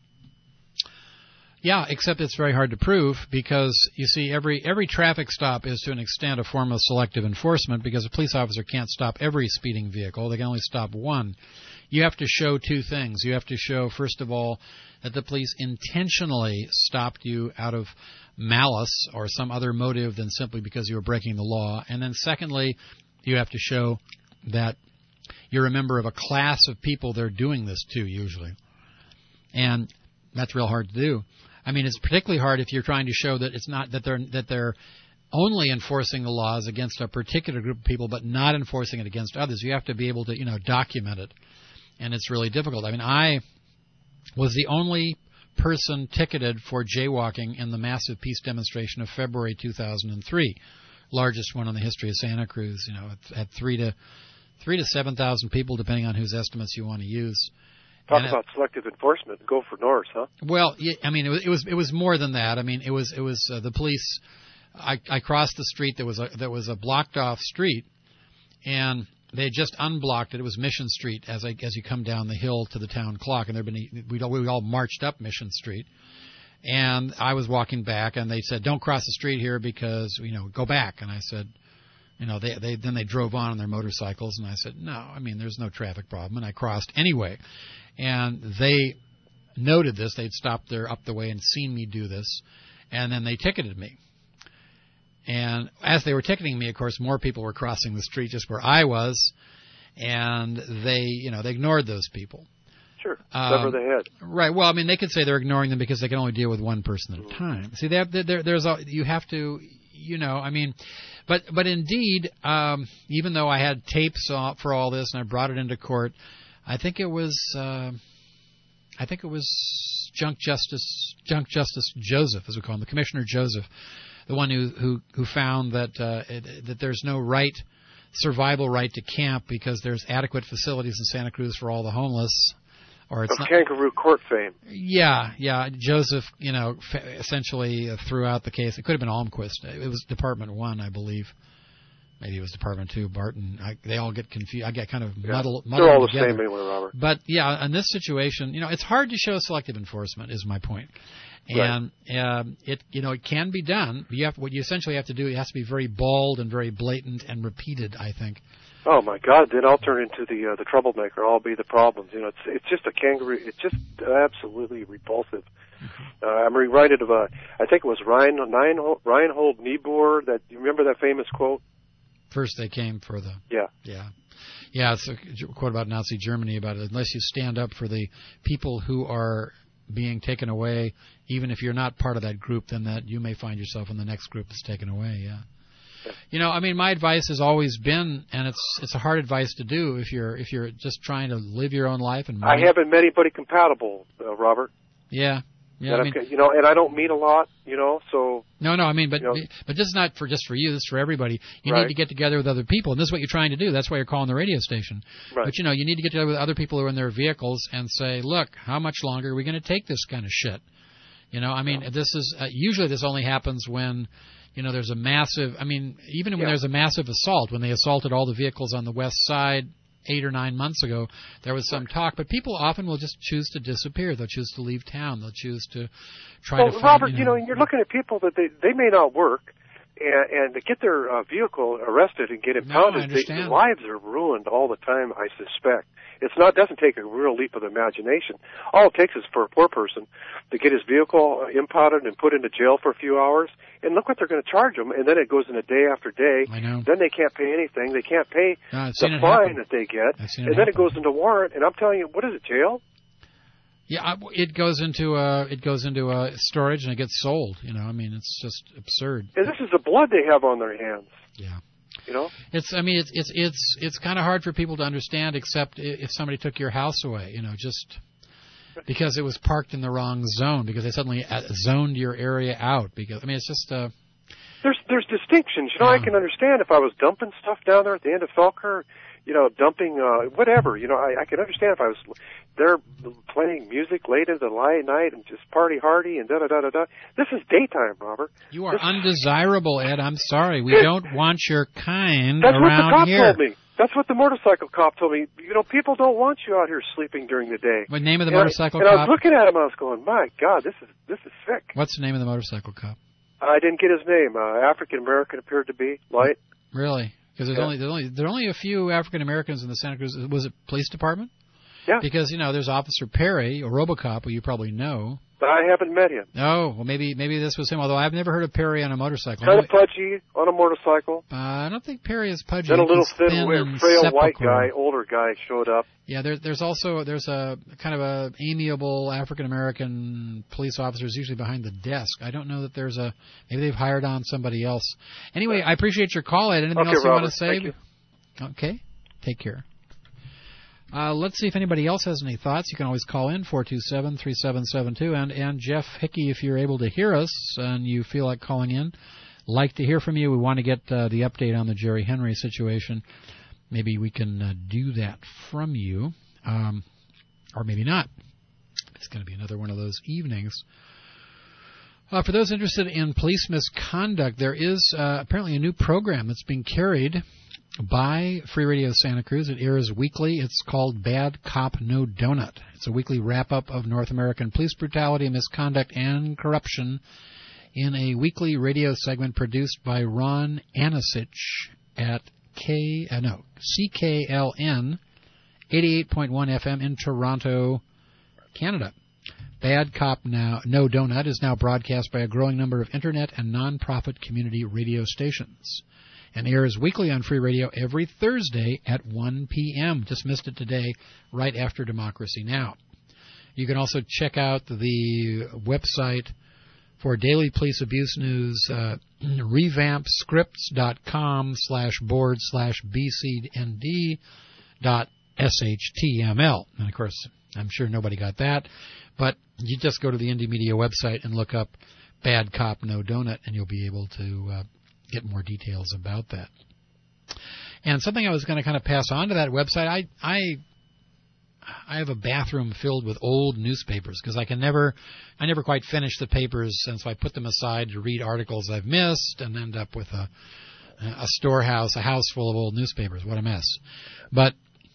[SPEAKER 4] Yeah, except it's very hard to prove because, you see, every every traffic stop is to an extent a form of selective enforcement because a police officer can't stop every speeding vehicle. They can only stop one. You have to show two things. You have to show, first of all, that the police intentionally stopped you out of malice or some other motive than simply because you were breaking the law. And then secondly, you have to show that you're a member of a class of people they're doing this to, usually. And that's real hard to do. I mean, it's particularly hard if you're trying to show that it's not that they're that they're only enforcing the laws against a particular group of people, but not enforcing it against others. You have to be able to, you know, document it, and it's really difficult. I mean, I was the only person ticketed for jaywalking in the massive peace demonstration of February two thousand three, largest one in the history of Santa Cruz. You know, at, at three to three to seven thousand people, depending on whose estimates you want to use.
[SPEAKER 13] Talk
[SPEAKER 4] And
[SPEAKER 13] about it, selective enforcement. Go for Norris, huh?
[SPEAKER 4] Well, yeah, I mean, it was, it was it was more than that. I mean, it was it was uh, the police. I, I crossed the street. There was a there was a blocked off street, and they had just unblocked it. It was Mission Street as I as you come down the hill to the town clock, and there been we all we all marched up Mission Street, and I was walking back, and they said, "Don't cross the street here because you know go back." And I said, you know, they they then they drove on on their motorcycles, and I said, "No, I mean, there's no traffic problem," and I crossed anyway. And they noted this. They'd stopped there up the way and seen me do this. And then they ticketed me. And as they were ticketing me, of course, more people were crossing the street just where I was. And they, you know, they ignored those people.
[SPEAKER 13] Sure. Sever
[SPEAKER 4] Um,
[SPEAKER 13] the head.
[SPEAKER 4] Right. Well, I mean, they could say they're ignoring them because they can only deal with one person at a time. See, they have, there, there's a, you have to, you know, I mean, but but indeed, um, even though I had tapes for all this and I brought it into court, I think it was, uh, I think it was Junk Justice, Junk Justice Joseph, as we call him, the Commissioner Joseph, the one who who, who found that uh, it, that there's no right, survival right to camp because there's adequate facilities in Santa Cruz for all the homeless. Or it's
[SPEAKER 13] of
[SPEAKER 4] not,
[SPEAKER 13] kangaroo court fame.
[SPEAKER 4] Yeah, yeah. Joseph, you know, f- essentially uh, threw out the case. It could have been Almquist. It was Department One, I believe. Maybe it was Department Two, Barton. I, they all get confused. I get kind of
[SPEAKER 13] Yeah.
[SPEAKER 4] muddled,
[SPEAKER 13] They're
[SPEAKER 4] muddled
[SPEAKER 13] all the
[SPEAKER 4] together.
[SPEAKER 13] same anyway, Robert.
[SPEAKER 4] But yeah, in this situation, you know, it's hard to show selective enforcement. Is my point. And um, it, you know, it can be done. But you have what you essentially have to do. It has to be very bald and very blatant and repeated, I think.
[SPEAKER 13] Oh my God! Then I'll turn into the uh, the troublemaker. I'll be the problems. You know, it's it's just a kangaroo. It's just absolutely repulsive. Uh, I'm reminded of a. I think it was Ryan Reinhold Niebuhr. That you remember that famous quote?
[SPEAKER 4] First, they came for the
[SPEAKER 13] yeah
[SPEAKER 4] yeah yeah. It's a quote about Nazi Germany about it. Unless you stand up for the people who are being taken away, even if you're not part of that group, then that you may find yourself in the next group that's taken away. Yeah. You know, I mean, my advice has always been, and it's it's a hard advice to do if you're if you're just trying to live your own life. And
[SPEAKER 13] I haven't met anybody compatible, uh, Robert.
[SPEAKER 4] Yeah, yeah.
[SPEAKER 13] That
[SPEAKER 4] I mean,
[SPEAKER 13] you know, and I don't meet a lot, you know, so.
[SPEAKER 4] No, no. I mean, but
[SPEAKER 13] you know,
[SPEAKER 4] but this is not for just for you. This is for everybody. You
[SPEAKER 13] right.
[SPEAKER 4] need to get together with other people, and this is what you're trying to do. That's why you're calling the radio station.
[SPEAKER 13] Right.
[SPEAKER 4] But you know, you need to get together with other people who are in their vehicles and say, look, how much longer are we going to take this kind of shit? You know, I mean, yeah. this is uh, usually this only happens when. You know, there's a massive, I mean, even when
[SPEAKER 13] yeah.
[SPEAKER 4] there's a massive assault, when they assaulted all the vehicles on the west side eight or nine months ago, there was some talk. But people often will just choose to disappear. They'll choose to leave town. They'll choose to try
[SPEAKER 13] well,
[SPEAKER 4] to find,
[SPEAKER 13] Robert,
[SPEAKER 4] you know,
[SPEAKER 13] you know, you're looking at people that they, they may not work, and, and to get their uh, vehicle arrested and get impounded,
[SPEAKER 4] no,
[SPEAKER 13] they, their lives are ruined all the time, I suspect. It's not doesn't take a real leap of the imagination. All it takes is for a poor person to get his vehicle impounded and put into jail for a few hours, and look what they're going to charge them, and then it goes into day after day.
[SPEAKER 4] I know.
[SPEAKER 13] Then they can't pay anything. They can't pay
[SPEAKER 4] no,
[SPEAKER 13] the fine that they get, and
[SPEAKER 4] it
[SPEAKER 13] then it goes into warrant, and I'm telling you, what is it, jail?
[SPEAKER 4] Yeah, it goes into uh it goes into uh storage and it gets sold. You know, I mean, it's just absurd.
[SPEAKER 13] And this is the blood they have on their hands.
[SPEAKER 4] Yeah.
[SPEAKER 13] You know,
[SPEAKER 4] it's. I mean, it's it's it's it's kind of hard for people to understand, except if somebody took your house away. You know, just because it was parked in the wrong zone, because they suddenly zoned your area out. Because I mean, it's just. Uh,
[SPEAKER 13] there's there's distinctions. You know,
[SPEAKER 4] yeah.
[SPEAKER 13] I can understand if I was dumping stuff down there at the end of Falkner, you know, dumping, uh, whatever. You know, I, I could understand if I was there playing music late into the light night and just party hardy and da da da da da. This is daytime, Robert.
[SPEAKER 4] You are
[SPEAKER 13] this
[SPEAKER 4] undesirable, Ed. I'm sorry. We
[SPEAKER 13] it,
[SPEAKER 4] don't want your kind
[SPEAKER 13] that's
[SPEAKER 4] around
[SPEAKER 13] what the cop
[SPEAKER 4] here.
[SPEAKER 13] told me. That's what the motorcycle cop told me. You know, people don't want you out here sleeping during the day.
[SPEAKER 4] What name of the
[SPEAKER 13] and
[SPEAKER 4] motorcycle
[SPEAKER 13] I, and
[SPEAKER 4] cop?
[SPEAKER 13] I was looking at him. I was going, my God, this is this is sick.
[SPEAKER 4] What's the name of the motorcycle cop?
[SPEAKER 13] I didn't get his name. Uh, African American appeared to be light.
[SPEAKER 4] Really? Because there's
[SPEAKER 13] yeah.
[SPEAKER 4] only there's only there are only a few African Americans in the Santa Cruz. Was it police department?
[SPEAKER 13] Yeah.
[SPEAKER 4] Because you know there's Officer Perry, a RoboCop, who you probably know.
[SPEAKER 13] But I haven't met him.
[SPEAKER 4] Oh, well maybe maybe this was him. Although I've never heard of Perry on a motorcycle.
[SPEAKER 13] Kind of pudgy on a motorcycle.
[SPEAKER 4] Uh, I don't think Perry is pudgy.
[SPEAKER 13] Then a little
[SPEAKER 4] He's
[SPEAKER 13] thin,
[SPEAKER 4] thin
[SPEAKER 13] frail
[SPEAKER 4] sepulchral.
[SPEAKER 13] white guy, older guy, showed up.
[SPEAKER 4] Yeah, there's there's also there's a kind of a amiable African American police officer who's usually behind the desk. I don't know that there's a maybe they've hired on somebody else. Anyway, I appreciate your call, Ed. Anything
[SPEAKER 13] okay,
[SPEAKER 4] else you
[SPEAKER 13] Robert,
[SPEAKER 4] want to say?
[SPEAKER 13] Thank you.
[SPEAKER 4] Okay, take care. Uh, let's see if anybody else has any thoughts. You can always call in four two seven, three seven seven two. And, and Jeff Hickey, if you're able to hear us and you feel like calling in, like to hear from you. We want to get uh, the update on the Jerry Henry situation. Maybe we can uh, do that from you, um, or maybe not. It's going to be another one of those evenings. Uh, for those interested in police misconduct, there is uh, apparently a new program that's being carried by Free Radio Santa Cruz. It airs weekly. It's called Bad Cop No Donut. It's a weekly wrap-up of North American police brutality, misconduct, and corruption in a weekly radio segment produced by Ron Anisich at K uh, no C K L N eighty-eight point one F M in Toronto, Canada. Bad Cop Now No Donut is now broadcast by a growing number of internet and non-profit community radio stations and airs weekly on Free Radio every Thursday at one p.m. Just missed it today, right after Democracy Now! You can also check out the website for daily police abuse news, uh, revampscripts.com slash board slash bcnd dot shtml. And, of course, I'm sure nobody got that, but you just go to the Indie Media website and look up Bad Cop No Donut, and you'll be able to uh, get more details about that. And something I was going to kind of pass on to that website, I I I have a bathroom filled with old newspapers because I can never, I never quite finish the papers, and so I put them aside to read articles I've missed and end up with a a storehouse, a house full of old newspapers. What a mess. But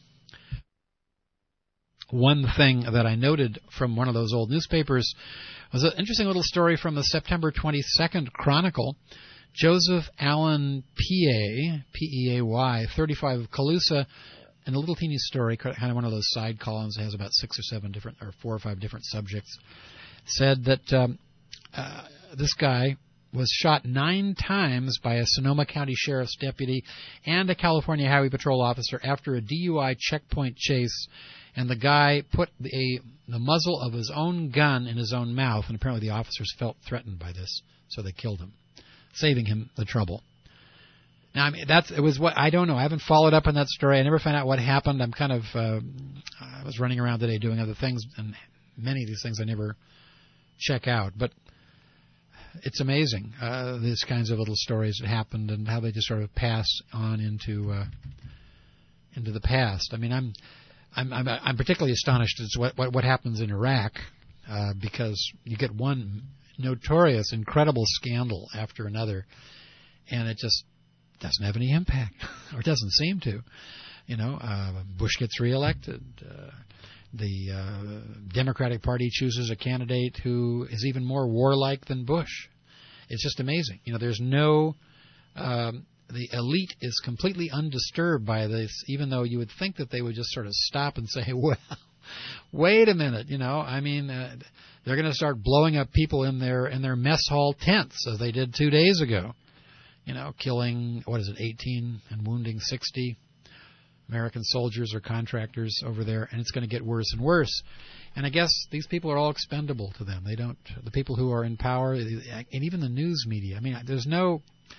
[SPEAKER 4] one thing that I noted from one of those old newspapers was an interesting little story from the September twenty-second Chronicle. Joseph Allen P A, P E A Y, thirty-five of Colusa, and a little teeny story, kind of one of those side columns that has about six or seven different, or four or five different subjects, said that um, uh, this guy was shot nine times by a Sonoma County Sheriff's deputy and a California Highway Patrol officer after a D U I checkpoint chase, and the guy put the, a, the muzzle of his own gun in his own mouth, and apparently the officers felt threatened by this, so they killed him, saving him the trouble. Now, I mean, that's it was what I don't know. I haven't followed up on that story. I never found out what happened. I'm kind of uh, I was running around today doing other things, and many of these things I never check out. But it's amazing uh, these kinds of little stories that happened and how they just sort of pass on into uh, into the past. I mean, I'm I'm I'm, I'm particularly astonished as to what what, what happens in Iraq uh, because you get one notorious, incredible scandal after another, and it just doesn't have any impact, or doesn't seem to. You know, uh, Bush gets reelected. Uh, the uh, Democratic Party chooses a candidate who is even more warlike than Bush. It's just amazing. You know, there's no... Um, the elite is completely undisturbed by this, even though you would think that they would just sort of stop and say, well, wait a minute, you know, I mean, uh, they're going to start blowing up people in their in their mess hall tents, as they did two days ago. You know, killing, what is it, eighteen and wounding sixty American soldiers or contractors over there, and it's going to get worse and worse. And I guess these people are all expendable to them. They don't, the people who are in power, and even the news media. I mean, there's no,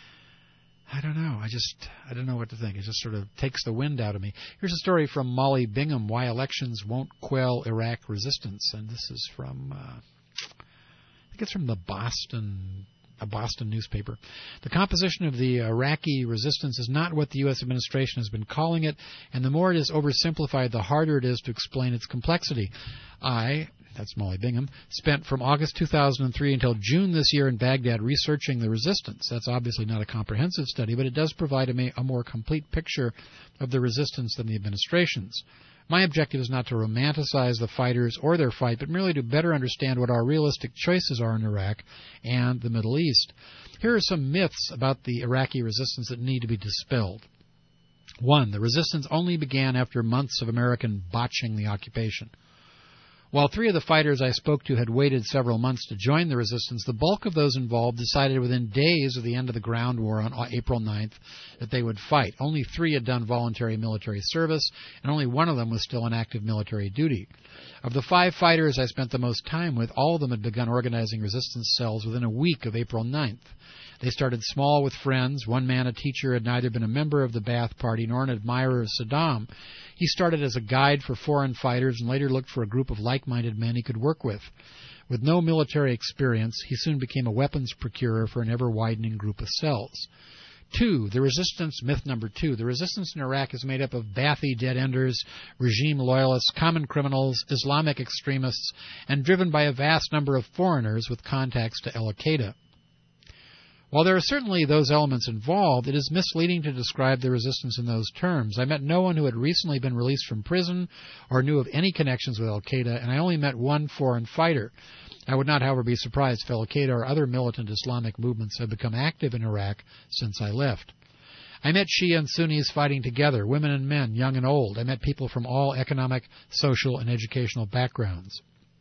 [SPEAKER 4] I don't know. I just, I don't know what to think. It just sort of takes the wind out of me. Here's a story from Molly Bingham, Why Elections Won't Quell Iraq Resistance. And this is from, uh, I think it's from the Boston a Boston newspaper. The composition of the Iraqi resistance is not what the U S administration has been calling it, and the more it is oversimplified, the harder it is to explain its complexity. I, that's Molly Bingham, spent from August two thousand three until June this year in Baghdad researching the resistance. That's obviously not a comprehensive study, but it does provide a, a more complete picture of the resistance than the administration's. My objective is not to romanticize the fighters or their fight, but merely to better understand what our realistic choices are in Iraq and the Middle East. Here are some myths about the Iraqi resistance that need to be dispelled. One, the resistance only began after months of American botching the occupation. While three of the fighters I spoke to had waited several months to join the resistance, the bulk of those involved decided within days of the end of the ground war on April ninth that they would fight. Only three had done voluntary military service, and only one of them was still in active military duty. Of the five fighters I spent the most time with, all of them had begun organizing resistance cells within a week of April ninth. They started small with friends. One man, a teacher, had neither been a member of the Ba'ath Party nor an admirer of Saddam. He started as a guide for foreign fighters and later looked for a group of like-minded men he could work with. With no military experience, he soon became a weapons procurer for an ever-widening group of cells. Two, the resistance, myth number two, the resistance in Iraq is made up of Ba'athi dead-enders, regime loyalists, common criminals, Islamic extremists, and driven by a vast number of foreigners with contacts to Al-Qaeda. While there are certainly those elements involved, it is misleading to describe the resistance in those terms. I met no one who had recently been released from prison or knew of any connections with Al-Qaeda, and I only met one foreign fighter. I would not, however, be surprised if Al-Qaeda or other militant Islamic movements have become active in Iraq since I left. I met Shia and Sunnis fighting together, women and men, young and old. I met people from all economic, social, and educational backgrounds.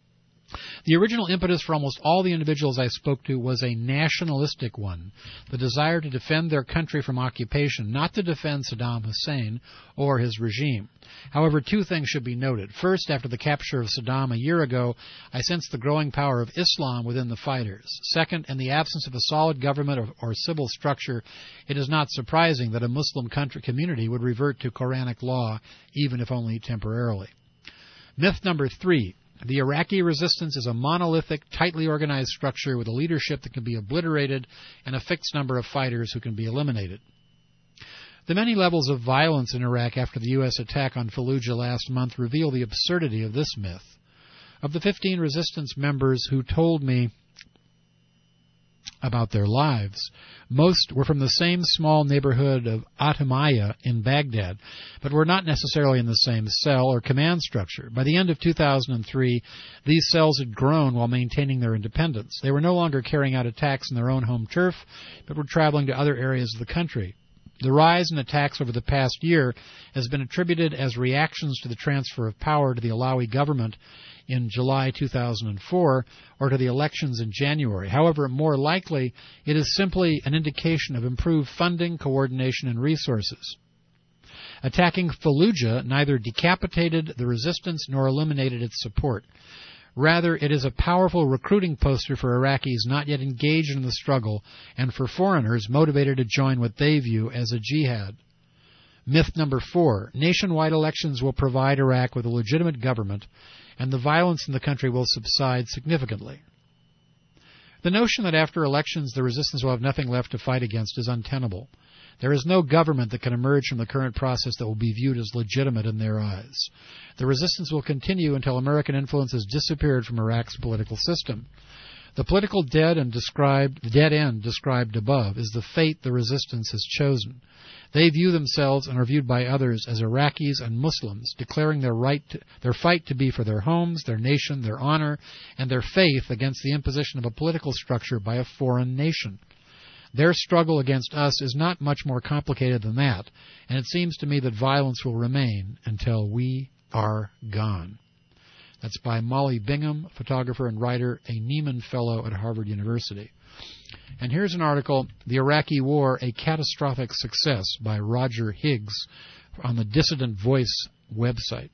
[SPEAKER 4] The original impetus for almost all the individuals I spoke to was a nationalistic one, the desire to defend their country from occupation, not to defend Saddam Hussein or his regime. However, two things should be noted. First, after the capture of Saddam a year ago, I sensed the growing power of Islam within the fighters. Second, in the absence of a solid government or, or civil structure, it is not surprising that a Muslim country community would revert to Quranic law, even if only temporarily. Myth number three. The Iraqi resistance is a monolithic, tightly organized structure with a leadership that can be obliterated and a fixed number of fighters who can be eliminated. The many levels of violence in Iraq after the U S attack on Fallujah last month reveal the absurdity of this myth. Of the fifteen resistance members who told me about their lives, most were from the same small neighborhood of Atamaya in Baghdad, but were not necessarily in the same cell or command structure. By the end of two thousand three, these cells had grown while maintaining their independence. They were no longer carrying out attacks on their own home turf, but were traveling to other areas of the country. The rise in attacks over the past year has been attributed as reactions to the transfer of power to the Alawi government in July two thousand four or to the elections in January. However, more likely, it is simply an indication of improved funding, coordination, and resources. Attacking Fallujah neither decapitated the resistance nor eliminated its support. Rather, it is a powerful recruiting poster for Iraqis not yet engaged in the struggle and for foreigners motivated to join what they view as a jihad. Myth number four. Nationwide elections will provide Iraq with a legitimate government, and the violence in the country will subside significantly. The notion that after elections the resistance will have nothing left to fight against is untenable. There is no government that can emerge from the current process that will be viewed as legitimate in their eyes. The resistance will continue until American influence has disappeared from Iraq's political system. The political dead and described, the dead end described above is the fate the resistance has chosen. They view themselves and are viewed by others as Iraqis and Muslims, declaring their right, to, their fight to be for their homes, their nation, their honor, and their faith against the imposition of a political structure by a foreign nation. Their struggle against us is not much more complicated than that, and it seems to me that violence will remain until we are gone. That's by Molly Bingham, photographer and writer, a Nieman Fellow at Harvard University. And here's an article, The Iraqi War, a Catastrophic Success, by Roger Higgs on the Dissident Voice website.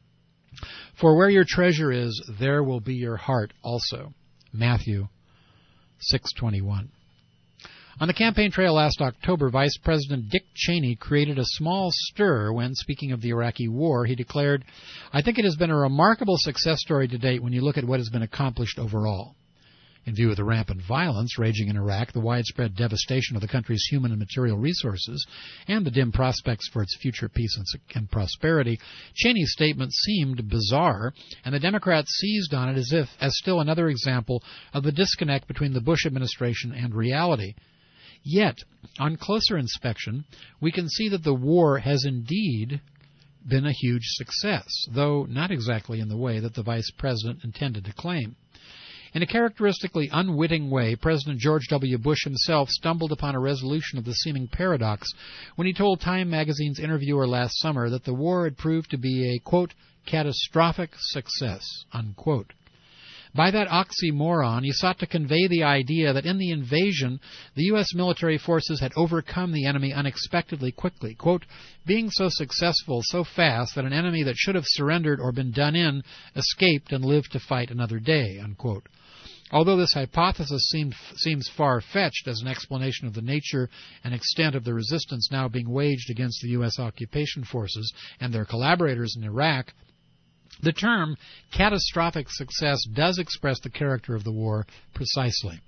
[SPEAKER 4] For where your treasure is, there will be your heart also. Matthew six twenty-one. On the campaign trail last October, Vice President Dick Cheney created a small stir when, speaking of the Iraqi war, he declared, "I think it has been a remarkable success story to date when you look at what has been accomplished overall." In view of the rampant violence raging in Iraq, the widespread devastation of the country's human and material resources, and the dim prospects for its future peace and, and prosperity, Cheney's statement seemed bizarre, and the Democrats seized on it as if as still another example of the disconnect between the Bush administration and reality. Yet, on closer inspection, we can see that the war has indeed been a huge success, though not exactly in the way that the vice president intended to claim. In a characteristically unwitting way, President George W. Bush himself stumbled upon a resolution of the seeming paradox when he told Time magazine's interviewer last summer that the war had proved to be a, quote, catastrophic success, unquote. By that oxymoron, he sought to convey the idea that in the invasion, the U S military forces had overcome the enemy unexpectedly quickly, quote, being so successful so fast that an enemy that should have surrendered or been done in escaped and lived to fight another day, unquote. Although this hypothesis seemed, seems far-fetched as an explanation of the nature and extent of the resistance now being waged against the U S occupation forces and their collaborators in Iraq, the term catastrophic success does express the character of the war precisely.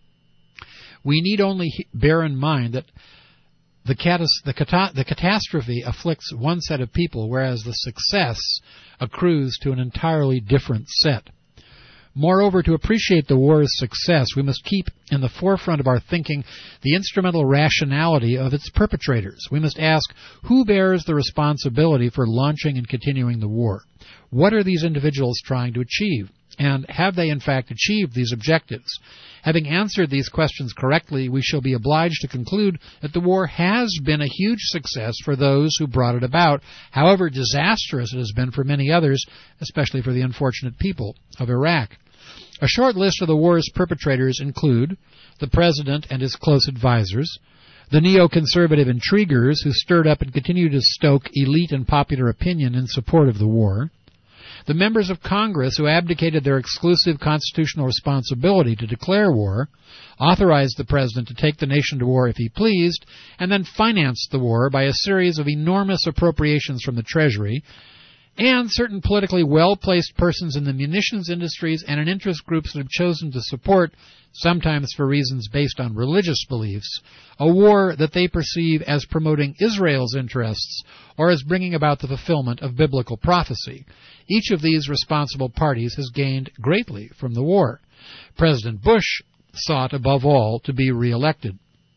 [SPEAKER 4] We need only bear in mind that the, catas- the, cata- the catastrophe afflicts one set of people, whereas the success accrues to an entirely different set. Moreover, to appreciate the war's success, we must keep in the forefront of our thinking the instrumental rationality of its perpetrators. We must ask, who bears the responsibility for launching and continuing the war? What are these individuals trying to achieve? And have they in fact achieved these objectives? Having answered these questions correctly, we shall be obliged to conclude that the war has been a huge success for those who brought it about, however disastrous it has been for many others, especially for the unfortunate people of Iraq. A short list of the war's perpetrators include the President and his close advisors, the neoconservative intriguers who stirred up and continue to stoke elite and popular opinion in support of the war, the members of Congress who abdicated their exclusive constitutional responsibility to declare war, authorized the President to take the nation to war if he pleased, and then financed the war by a series of enormous appropriations from the Treasury, and certain politically well-placed persons in the munitions industries and in interest groups that have chosen to support, sometimes for reasons based on religious beliefs, a war that they perceive as promoting Israel's interests or as bringing about the fulfillment of biblical prophecy. Each of these responsible parties has gained greatly from the war. President Bush sought, above all, to be reelected.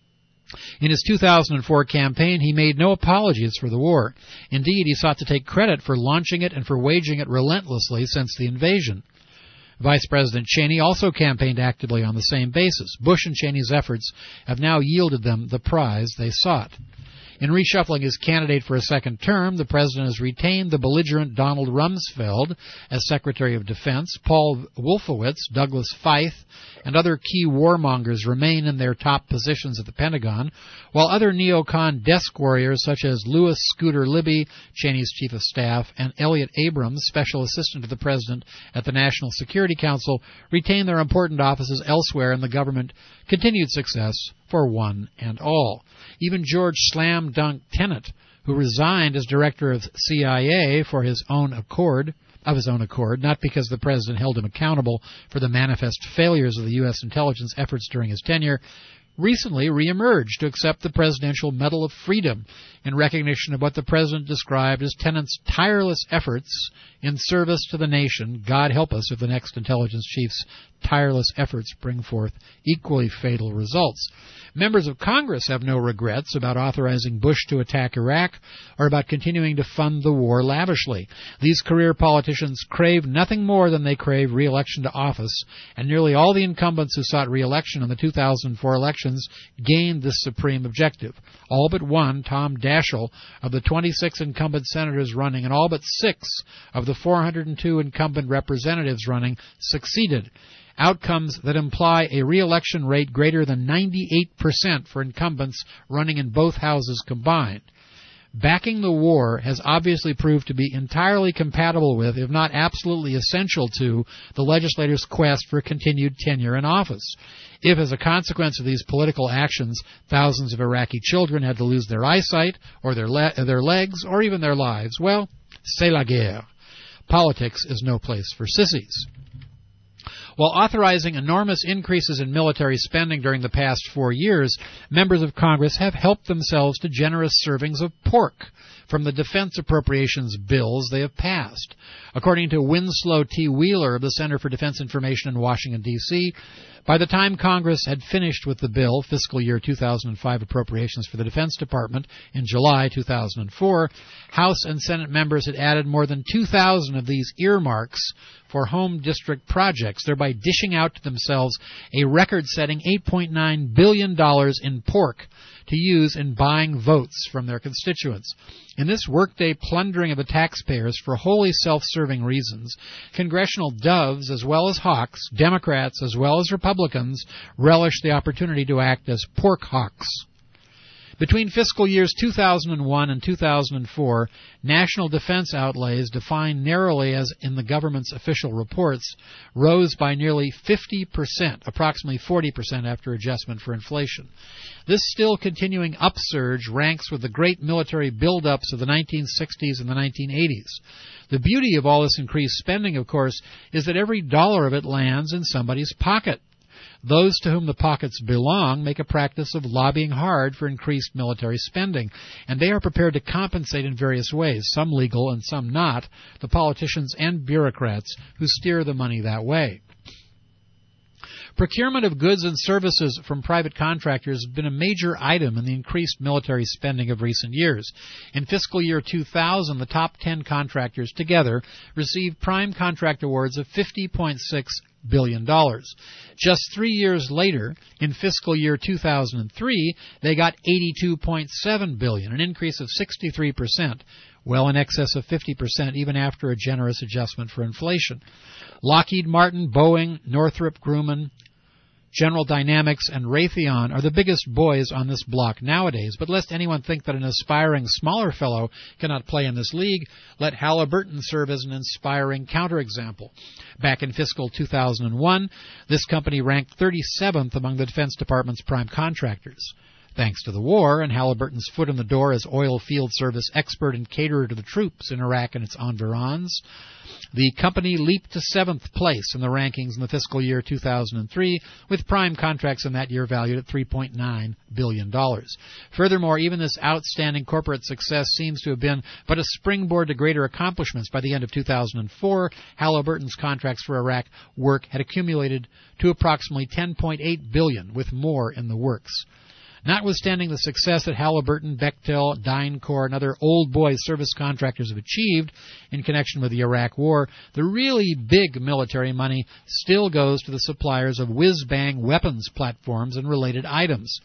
[SPEAKER 4] In his two thousand four campaign, he made no apologies for the war. Indeed, he sought to take credit for launching it and for waging it relentlessly since the invasion. Vice President Cheney also campaigned actively on the same basis. Bush and Cheney's efforts have now yielded them the prize they sought. In reshuffling his candidate for a second term, the President has retained the belligerent Donald Rumsfeld as Secretary of Defense. Paul Wolfowitz, Douglas Feith, and other key warmongers remain in their top positions at the Pentagon, while other neocon desk warriors such as Louis Scooter Libby, Cheney's Chief of Staff, and Elliott Abrams, Special Assistant to the President at the National Security Council, retain their important offices elsewhere in the government. Continued success for one and all. Even George Slam Dunk Tenet, who resigned as director of C I A for his own accord, of his own accord, not because the President held him accountable for the manifest failures of the U S intelligence efforts during his tenure, recently reemerged to accept the Presidential Medal of Freedom in recognition of what the President described as Tenet's tireless efforts in service to the nation. God help us if the next intelligence chief's tireless efforts bring forth equally fatal results. Members of Congress have no regrets about authorizing Bush to attack Iraq or about continuing to fund the war lavishly. These career politicians crave nothing more than they crave re-election to office, and nearly all the incumbents who sought re-election in the two thousand four elections gained this supreme objective. All but one, Tom Daschle, of the twenty-six incumbent senators running, and all but six of the four hundred two incumbent representatives running, succeeded. Outcomes that imply a re-election rate greater than ninety-eight percent for incumbents running in both houses combined. Backing the war has obviously proved to be entirely compatible with, if not absolutely essential to, the legislators' quest for continued tenure in office. If, as a consequence of these political actions, thousands of Iraqi children had to lose their eyesight, or their, le- their legs, or even their lives, well, c'est la guerre. Politics is no place for sissies. While authorizing enormous increases in military spending during the past four years, members of Congress have helped themselves to generous servings of pork from the defense appropriations bills they have passed. According to Winslow T. Wheeler of the Center for Defense Information in Washington, D C, by the time Congress had finished with the bill, fiscal year two thousand five appropriations for the Defense Department in July two thousand four, House and Senate members had added more than two thousand of these earmarks for home district projects, thereby dishing out to themselves a record-setting eight point nine billion dollars in pork to use in buying votes from their constituents. In this workday plundering of the taxpayers for wholly self-serving reasons, congressional doves as well as hawks, Democrats as well as Republicans, relish the opportunity to act as pork hawks. Between fiscal years two thousand one and two thousand four, national defense outlays, defined narrowly as in the government's official reports, rose by nearly fifty percent, approximately forty percent after adjustment for inflation. This still continuing upsurge ranks with the great military buildups of the nineteen sixties and the nineteen eighties. The beauty of all this increased spending, of course, is that every dollar of it lands in somebody's pocket. Those to whom the pockets belong make a practice of lobbying hard for increased military spending, and they are prepared to compensate in various ways, some legal and some not, the politicians and bureaucrats who steer the money that way. Procurement of goods and services from private contractors has been a major item in the increased military spending of recent years. In fiscal year two thousand, the top ten contractors together received prime contract awards of fifty point six billion dollars. Just three years later, in fiscal year two thousand three, they got eighty-two point seven billion dollars, an increase of sixty-three percent, well in excess of fifty percent even after a generous adjustment for inflation. Lockheed Martin, Boeing, Northrop Grumman, General Dynamics, and Raytheon are the biggest boys on this block nowadays, but lest anyone think that an aspiring smaller fellow cannot play in this league, let Halliburton serve as an inspiring counterexample. Back in fiscal two thousand one, this company ranked thirty-seventh among the Defense Department's prime contractors. Thanks to the war and Halliburton's foot in the door as oil field service expert and caterer to the troops in Iraq and its environs, the company leaped to seventh place in the rankings in the fiscal year two thousand three, with prime contracts in that year valued at three point nine billion dollars. Furthermore, even this outstanding corporate success seems to have been but a springboard to greater accomplishments. By the end of two thousand four, Halliburton's contracts for Iraq work had accumulated to approximately ten point eight billion dollars, with more in the works. Notwithstanding the success that Halliburton, Bechtel, DynCorp, and other old boy service contractors have achieved in connection with the Iraq War, the really big military money still goes to the suppliers of whiz-bang weapons platforms and related items.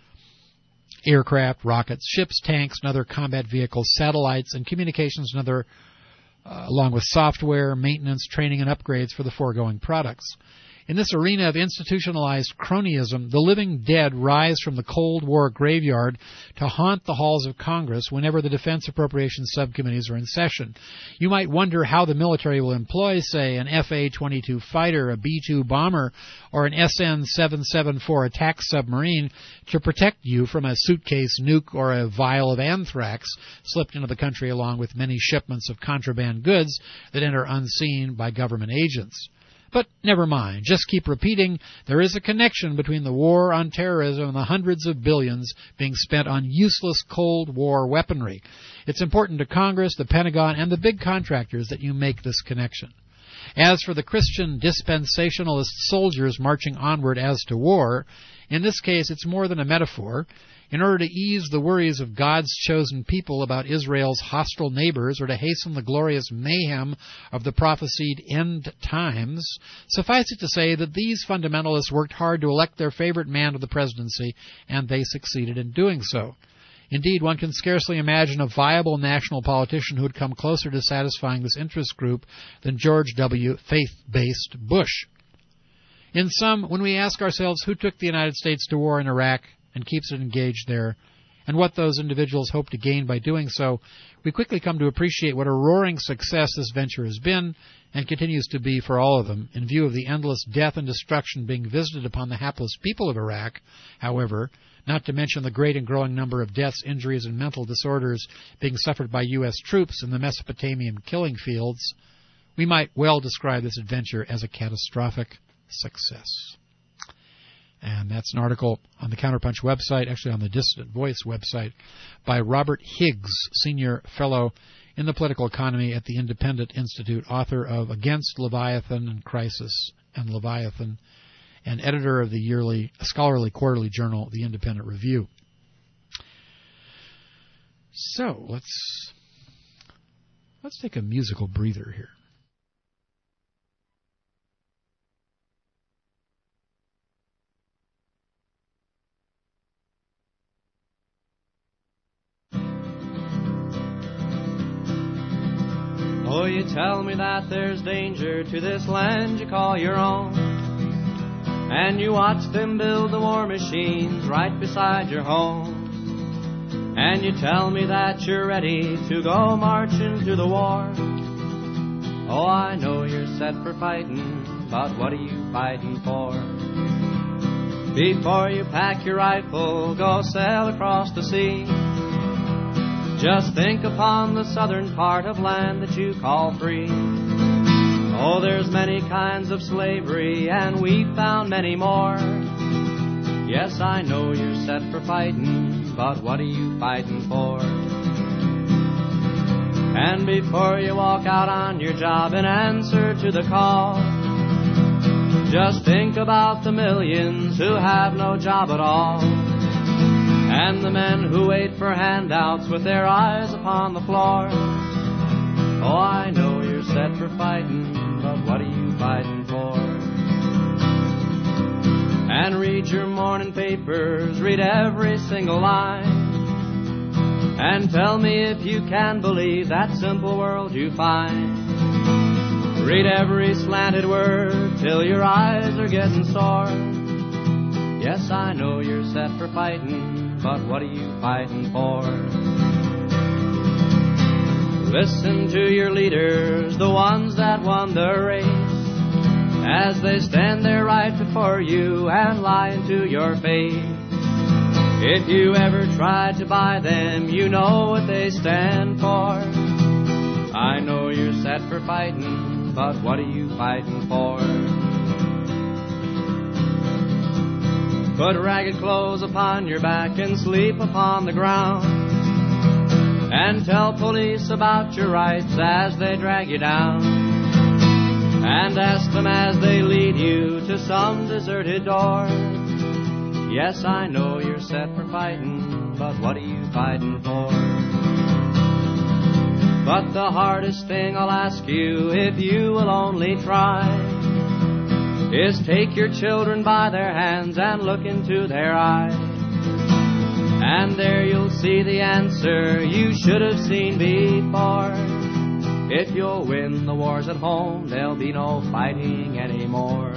[SPEAKER 4] Aircraft, rockets, ships, tanks, and other combat vehicles, satellites, and communications and other, uh, along with software, maintenance, training, and upgrades for the foregoing products. In this arena of institutionalized cronyism, the living dead rise from the Cold War graveyard to haunt the halls of Congress whenever the Defense Appropriations Subcommittees are in session. You might wonder how the military will employ, say, an F A twenty-two fighter, a B two bomber, or an S N seven seventy-four attack submarine to protect you from a suitcase nuke or a vial of anthrax slipped into the country along with many shipments of contraband goods that enter unseen by government agents. But never mind. Just keep repeating, there is a connection between the war on terrorism and the hundreds of billions being spent on useless Cold War weaponry. It's important to Congress, the Pentagon, and the big contractors that you make this connection. As for the Christian dispensationalist soldiers marching onward as to war, in this case it's more than a metaphor. In order to ease the worries of God's chosen people about Israel's hostile neighbors or to hasten the glorious mayhem of the prophesied end times, suffice it to say that these fundamentalists worked hard to elect their favorite man to the presidency, and they succeeded in doing so. Indeed, one can scarcely imagine a viable national politician who would come closer to satisfying this interest group than George W. faith-based Bush. In sum, when we ask ourselves who took the United States to war in Iraq and keeps it engaged there, and what those individuals hope to gain by doing so, we quickly come to appreciate what a roaring success this venture has been and continues to be for all of them. In view of the endless death and destruction being visited upon the hapless people of Iraq, however, not to mention the great and growing number of deaths, injuries, and mental disorders being suffered by U S troops in the Mesopotamian killing fields, we might well describe this adventure as a catastrophic success. And that's an article on the Counterpunch website, actually on the Dissident Voice website, by Robert Higgs, Senior Fellow in the Political Economy at the Independent Institute, author of Against Leviathan and Crisis and Leviathan, and editor of the yearly scholarly quarterly journal, The Independent Review. So let's let's take a musical breather here.
[SPEAKER 14] Oh, you tell me that there's danger to this land you call your own, and you watch them build the war machines right beside your home, and you tell me that you're ready to go marching to the war. Oh, I know you're set for fighting, but what are you fighting for? Before you pack your rifle, go sail across the sea. Just think upon the southern part of land that you call free. Oh, there's many kinds of slavery, and we've found many more. Yes, I know you're set for fighting, but what are you fighting for? And before you walk out on your job and answer to the call, just think about the millions who have no job at all, and the men who wait for handouts with their eyes upon the floor. Oh, I know you're set for fighting, but what are you fighting for? And read your morning papers, read every single line, and tell me if you can believe that simple world you find. Read every slanted word till your eyes are getting sore. Yes, I know you're set for fighting, but what are you fighting for? Listen to your leaders, the ones that won the race, as they stand there right before you and lie into your face. If you ever tried to buy them, you know what they stand for. I know you're set for fighting, but what are you fighting for? Put ragged clothes upon your back and sleep upon the ground, and tell police about your rights as they drag you down, and ask them as they lead you to some deserted door. Yes, I know you're set for fighting, but what are you fighting for? But the hardest thing I'll ask you, if you will only try, is take your children by their hands and look into their eyes, and there you'll see the answer you should have seen before. If you'll win the wars at home, there'll be no fighting anymore.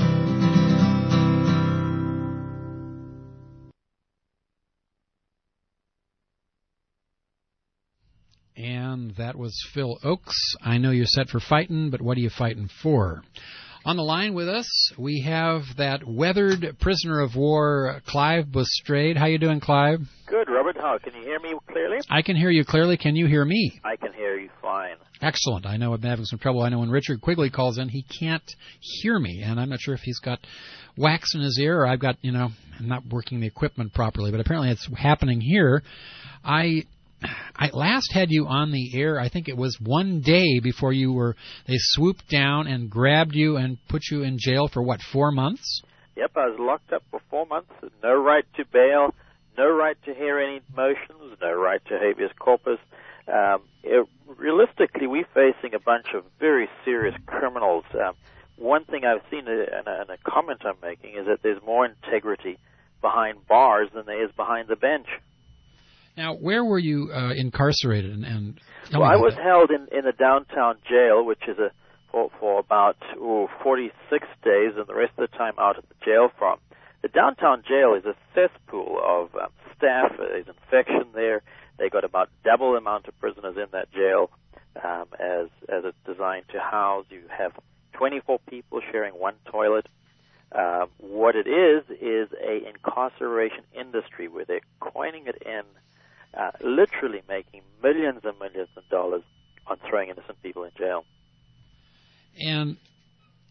[SPEAKER 4] And that was Phil Oakes. I know you're set for fighting, but what are you fighting for? On the line with us, we have that weathered prisoner of war, Clive Bustrade. How you doing, Clive?
[SPEAKER 15] Good, Robert. How? Can you hear me clearly?
[SPEAKER 4] I can hear you clearly. Can you hear me?
[SPEAKER 15] I can hear you fine.
[SPEAKER 4] Excellent. I know I'm having some trouble. I know when Richard Quigley calls in, he can't hear me, and I'm not sure if he's got wax in his ear or I've got, you know, I'm not working the equipment properly, but apparently it's happening here. I... I last had you on the air, I think it was one day before you were, they swooped down and grabbed you and put you in jail for, what, four months?
[SPEAKER 15] Yep, I was locked up for four months. No right to bail, no right to hear any motions, no right to habeas corpus. Um, it, realistically, we're facing a bunch of very serious criminals. Um, one thing I've seen, and a, and a comment I'm making, is that there's more integrity behind bars than there is behind the bench.
[SPEAKER 4] Now, where were you uh, incarcerated? And, and
[SPEAKER 15] well, I was that. held in, in the downtown jail, which is a for, for about ooh, forty-six days, and the rest of the time out at the jail farm. The downtown jail is a cesspool of um, staff. There's infection there. They got about double the amount of prisoners in that jail um, as as it's designed to house. You have twenty-four people sharing one toilet. Uh, what it is is a incarceration industry where they're coining it in. Uh, literally making millions and millions of dollars on throwing innocent people in jail.
[SPEAKER 4] And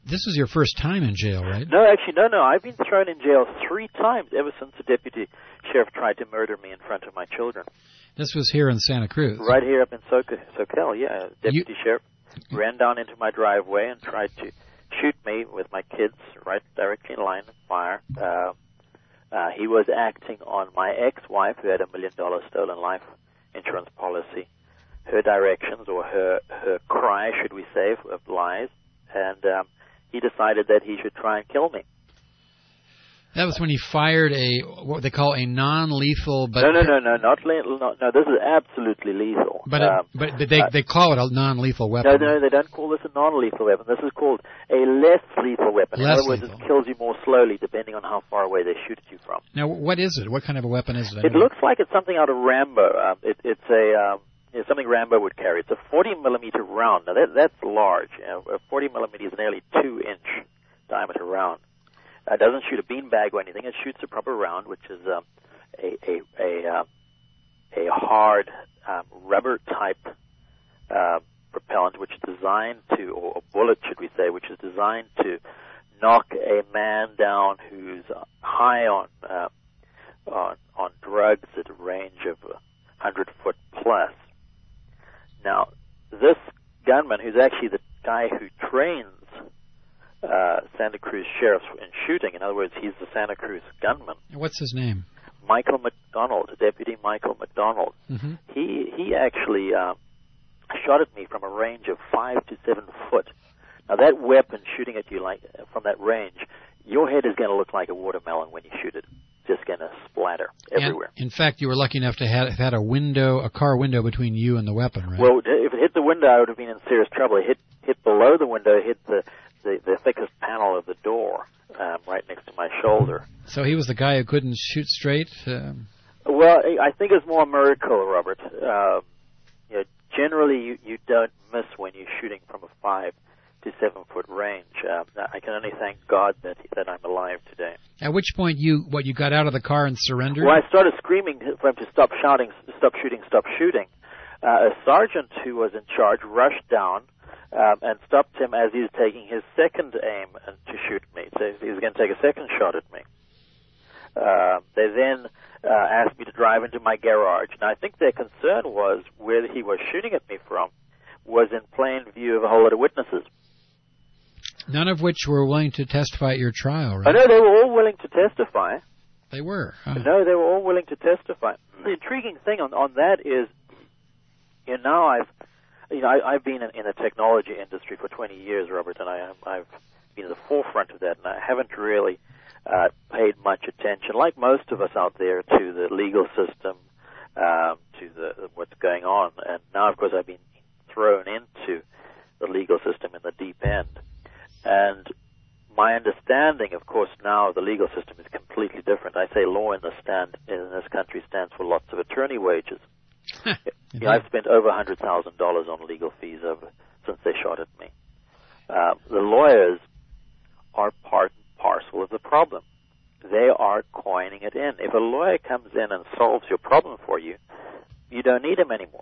[SPEAKER 4] This is your first time in jail, right?
[SPEAKER 15] No, actually, no, no. I've been thrown in jail three times ever since the deputy sheriff tried to murder me in front of my children.
[SPEAKER 4] This was here in Santa Cruz.
[SPEAKER 15] Right here up in Soca- Soquel, yeah. Deputy
[SPEAKER 4] You-
[SPEAKER 15] sheriff ran down into my driveway and tried to shoot me with my kids right directly in line of fire. Uh, uh, he was acting on my ex-wife, who had a million dollar stolen life insurance policy, her directions or her her cry, should we say, of lies, and um, he decided that he should try and kill me.
[SPEAKER 4] That was when he fired a what they call a non-lethal, but
[SPEAKER 15] no, no, no, no, not lethal. No, no, this is absolutely lethal.
[SPEAKER 4] But it,
[SPEAKER 15] um,
[SPEAKER 4] but but they
[SPEAKER 15] uh,
[SPEAKER 4] they call it a non-lethal weapon.
[SPEAKER 15] No, no, they don't call this a non-lethal weapon. This is called a less lethal weapon.
[SPEAKER 4] Less
[SPEAKER 15] In other words,
[SPEAKER 4] lethal.
[SPEAKER 15] it kills you more slowly depending on how far away they shoot at you from.
[SPEAKER 4] Now, what is it? What kind of a weapon is it?
[SPEAKER 15] It looks like it's something out of Rambo. Um, it, it's a um, it's something Rambo would carry. It's a forty millimeter round. Now that that's large. You know, a forty millimeter is nearly two inch diameter round. Uh, it doesn't shoot a beanbag or anything. It shoots a proper round, which is um, a a a, uh, a hard um, rubber type uh, propellant, which is designed to, or a bullet, should we say, which is designed to knock a man down who's high on uh, on on drugs at a range of a hundred foot plus. Now, this gunman, who's actually the guy who trains uh, Santa Cruz sheriffs in shooting, in other words, he's the Santa Cruz gunman.
[SPEAKER 4] What's his name?
[SPEAKER 15] Michael McDonald, Deputy Michael McDonald.
[SPEAKER 4] Mm-hmm.
[SPEAKER 15] He he actually uh, shot at me from a range of five to seven foot. Now that weapon shooting at you like from that range, your head is going to look like a watermelon when you shoot it. Just going to splatter everywhere.
[SPEAKER 4] And, in fact, you were lucky enough to have had a window, a car window between you and the weapon, right?
[SPEAKER 15] Well, if it hit the window, I would have been in serious trouble. It hit hit below the window, hit the the, the thickest panel of the door, um, right next to my shoulder.
[SPEAKER 4] So he was the guy who couldn't shoot straight. Um,
[SPEAKER 15] Well, I think it's more a miracle, Robert. Um, you know, generally, you, you don't miss when you're shooting from a five to seven foot range. Um, I can only thank God that that I'm alive today.
[SPEAKER 4] at which point you, what, you got out of the car and surrendered?
[SPEAKER 15] Well, I started screaming for him to stop shouting, stop shooting, stop shooting. Uh, a sergeant who was in charge rushed down um, and stopped him as he was taking his second aim and to shoot me. So he was going to take a second shot at me. Uh, they then uh, asked me to drive into my garage. And I think their concern was where he was shooting at me from was in plain view of a whole lot of witnesses.
[SPEAKER 4] None of which were willing to testify at your trial, right?
[SPEAKER 15] I know they were all willing to testify.
[SPEAKER 4] They were. Huh?
[SPEAKER 15] No, they were all willing to testify. The intriguing thing on, on that is, you know, now I've, you know, I, I've been in, in the technology industry for twenty years, Robert, and I, I've been at the forefront of that, and I haven't really uh, paid much attention, like most of us out there, to the legal system, um, to the what's going on. And now, of course, I've been thrown into the legal system in the deep end. And my understanding, of course, now the legal system is completely different. I say law in, the stand, in this country stands for lots of attorney wages. You know, I've spent over one hundred thousand dollars on legal fees over, since they shot at me. Uh, the lawyers are part and parcel of the problem. They are coining it in. If a lawyer comes in and solves your problem for you, you don't need him anymore.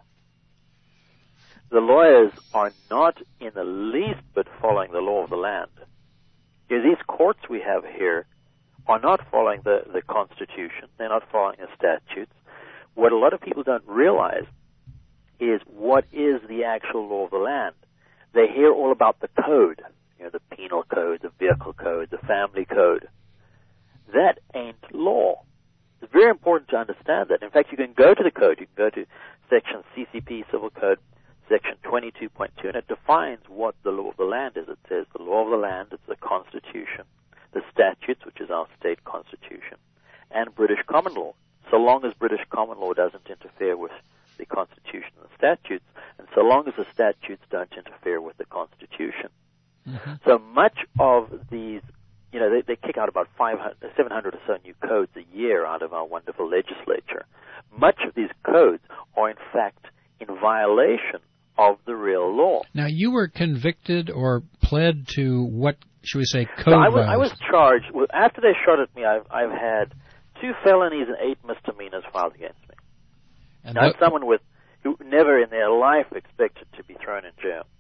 [SPEAKER 15] The lawyers are not in the least but following the law of the land. You know, these courts we have here are not following the, the Constitution. They're not following the statutes. What a lot of people don't realize is what is the actual law of the land. They hear all about the code, you know, the penal code, the vehicle code, the family code. That ain't law. It's very important to understand that. In fact, you can go to the code. You can go to section C C P, Civil Code, section twenty-two point two, and it defines what the law of the land is. It says the law of the land is the Constitution, the statutes, which is our state constitution, and British common law, so long as British common law doesn't interfere with the Constitution and the statutes, and so long as the statutes don't interfere with the Constitution. Mm-hmm. So much of these, you know, they, they kick out about five hundred, seven hundred or so new codes a year out of our wonderful legislature. Much of these codes are, in fact, in violation of the real law.
[SPEAKER 4] Now, you were convicted or pled to what, should we say, code
[SPEAKER 15] so I was,
[SPEAKER 4] violation?
[SPEAKER 15] I was charged. Well, after they shot at me, I've, I've had two felonies and eight misdemeanors filed against me.
[SPEAKER 4] And
[SPEAKER 15] now, I'm
[SPEAKER 4] that,
[SPEAKER 15] someone with who never in their life expected to be thrown in jail.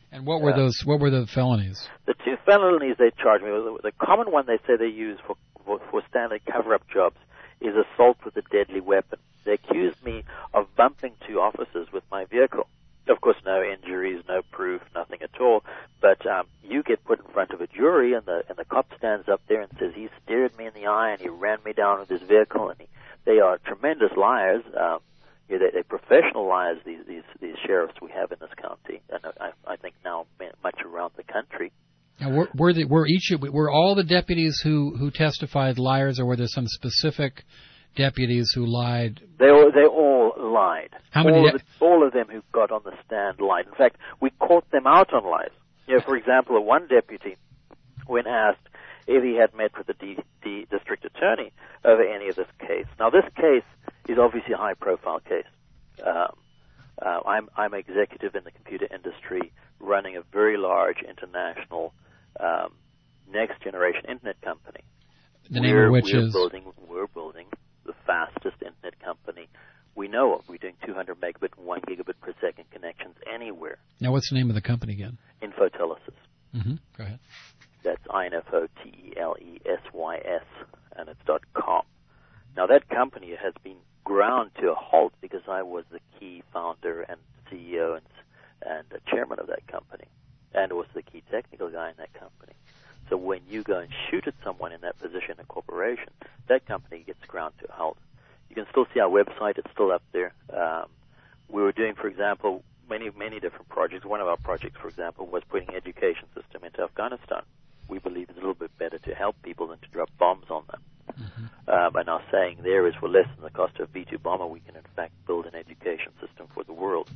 [SPEAKER 4] And what were
[SPEAKER 8] Uh,
[SPEAKER 4] those? What were the felonies?
[SPEAKER 8] The two felonies they charged me, the, the common one they say they use for, for, for standard cover-up jobs is assault with a deadly weapon. They accused me of bumping two officers with my vehicle. Of course, no injuries, no proof, nothing at all. But um, you get put in front of a jury, and the and the cop stands up there and says he stared me in the eye and he ran me down with his vehicle. And he, they are tremendous liars. Um, yeah, they, they're professional liars. These these these sheriffs we have in this county, and I, I think now much around the country.
[SPEAKER 4] Now, were, were, the, were each were all the deputies who, who testified liars, or were there some specific deputies who lied?
[SPEAKER 8] They all, they all lied.
[SPEAKER 4] How many?
[SPEAKER 8] All,
[SPEAKER 4] De-
[SPEAKER 8] of the, all of them who got on the stand lied. In fact, we caught them out on lies. You know, for example, one deputy, when asked if he had met with the D, D, district attorney over any of this case. Now, this case is obviously a high-profile case. Um, uh, I'm I'm executive in the computer industry, running a very large international um, next-generation internet company.
[SPEAKER 4] The name
[SPEAKER 8] we're,
[SPEAKER 4] of which
[SPEAKER 8] we're
[SPEAKER 4] is
[SPEAKER 8] building. We're building the fastest internet company we know of. We're doing two hundred megabit, one gigabit per second connections anywhere.
[SPEAKER 4] Now, what's the name of the company again?
[SPEAKER 8] Infotelesis.
[SPEAKER 4] Mm-hmm. Go ahead.
[SPEAKER 8] That's I N F O T E L E S Y S, and it's dot com. Now, that company has been ground to a halt because I was the key founder and C E O and, and uh, chairman of that company, and was the key technical guy in that company. So when you go and shoot at someone in that position in a corporation, that company gets ground to a halt. You can still see our website. It's still up there. Um, we were doing, for example, many, many different projects. One of our projects, for example, was putting an education system into Afghanistan. We believe it's a little bit better to help people than to drop bombs on them. Mm-hmm. Um, and our saying there is, for less than the cost of a B two bomber, we can, in fact, build an education system for the world.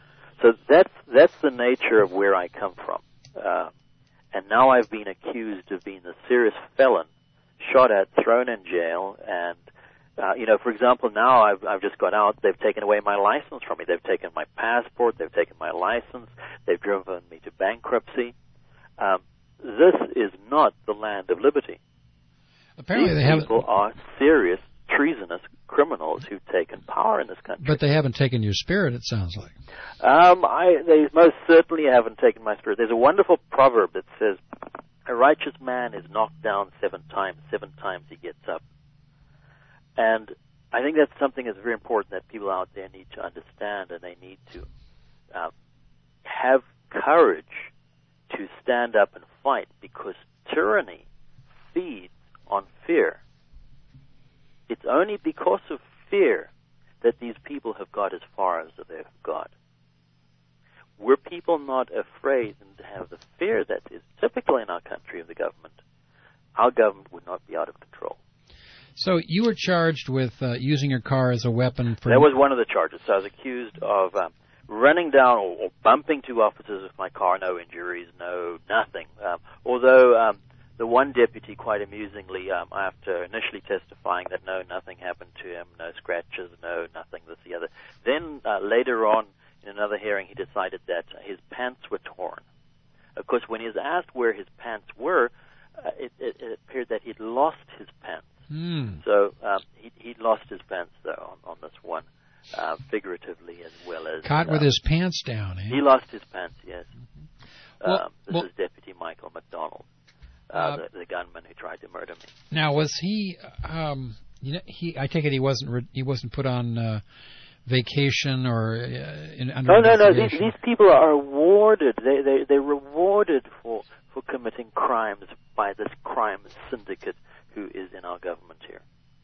[SPEAKER 8] So that's, that's the nature of where I come from. Uh, And now I've been accused of being a serious felon, shot at, thrown in jail, and, uh, you know, for example, now I've, I've just got out. They've taken away my license from me. They've taken my passport. They've taken my license. They've driven me to bankruptcy. Um, this is not the land of liberty.
[SPEAKER 4] Apparently,
[SPEAKER 8] These
[SPEAKER 4] they haven't.
[SPEAKER 8] people are serious, treasonous criminals who've taken power in this country.
[SPEAKER 4] But they haven't taken your spirit, it sounds like.
[SPEAKER 8] Um, I, they most certainly haven't taken my spirit. There's a wonderful proverb that says, a righteous man is knocked down seven times, seven times he gets up. And I think that's something that's very important that people out there need to understand, and they need to uh, have courage to stand up and fight, because tyranny feeds on fear. It's only because of fear that these people have got as far as they've got. Were people not afraid and to have the fear that is typical in our country of the government, our government would not be out of control.
[SPEAKER 4] So you were charged with uh, using your car as a weapon for...
[SPEAKER 8] That was one of the charges. So I was accused of um, running down or, or bumping two officers with my car, no injuries, no nothing. Um, although um, the one deputy, quite amusingly, um, after initially testifying that no, nothing happened to him, no scratches, no nothing, this, the other, then uh, later on in another hearing he decided that his pants were torn. Of course, when he was asked where his pants were, uh, it, it, it appeared that he'd lost his pants.
[SPEAKER 4] Hmm.
[SPEAKER 8] So um, he he lost his pants though on, on this one, uh, figuratively as well as
[SPEAKER 4] caught
[SPEAKER 8] uh,
[SPEAKER 4] with his pants down. Eh?
[SPEAKER 8] He lost his pants. Yes.
[SPEAKER 4] Well,
[SPEAKER 8] um, this
[SPEAKER 4] well,
[SPEAKER 8] is Deputy Michael McDonald, uh,
[SPEAKER 4] uh,
[SPEAKER 8] the, the gunman who tried to murder me.
[SPEAKER 4] Now, was he? Um, you know, he. I take it he wasn't. Re- he wasn't put on uh, vacation or uh, in, under
[SPEAKER 8] No, no, no. These
[SPEAKER 4] investigation?
[SPEAKER 8] these people are awarded. They they they're rewarded for for committing crimes by this crime syndicate who is in our government here.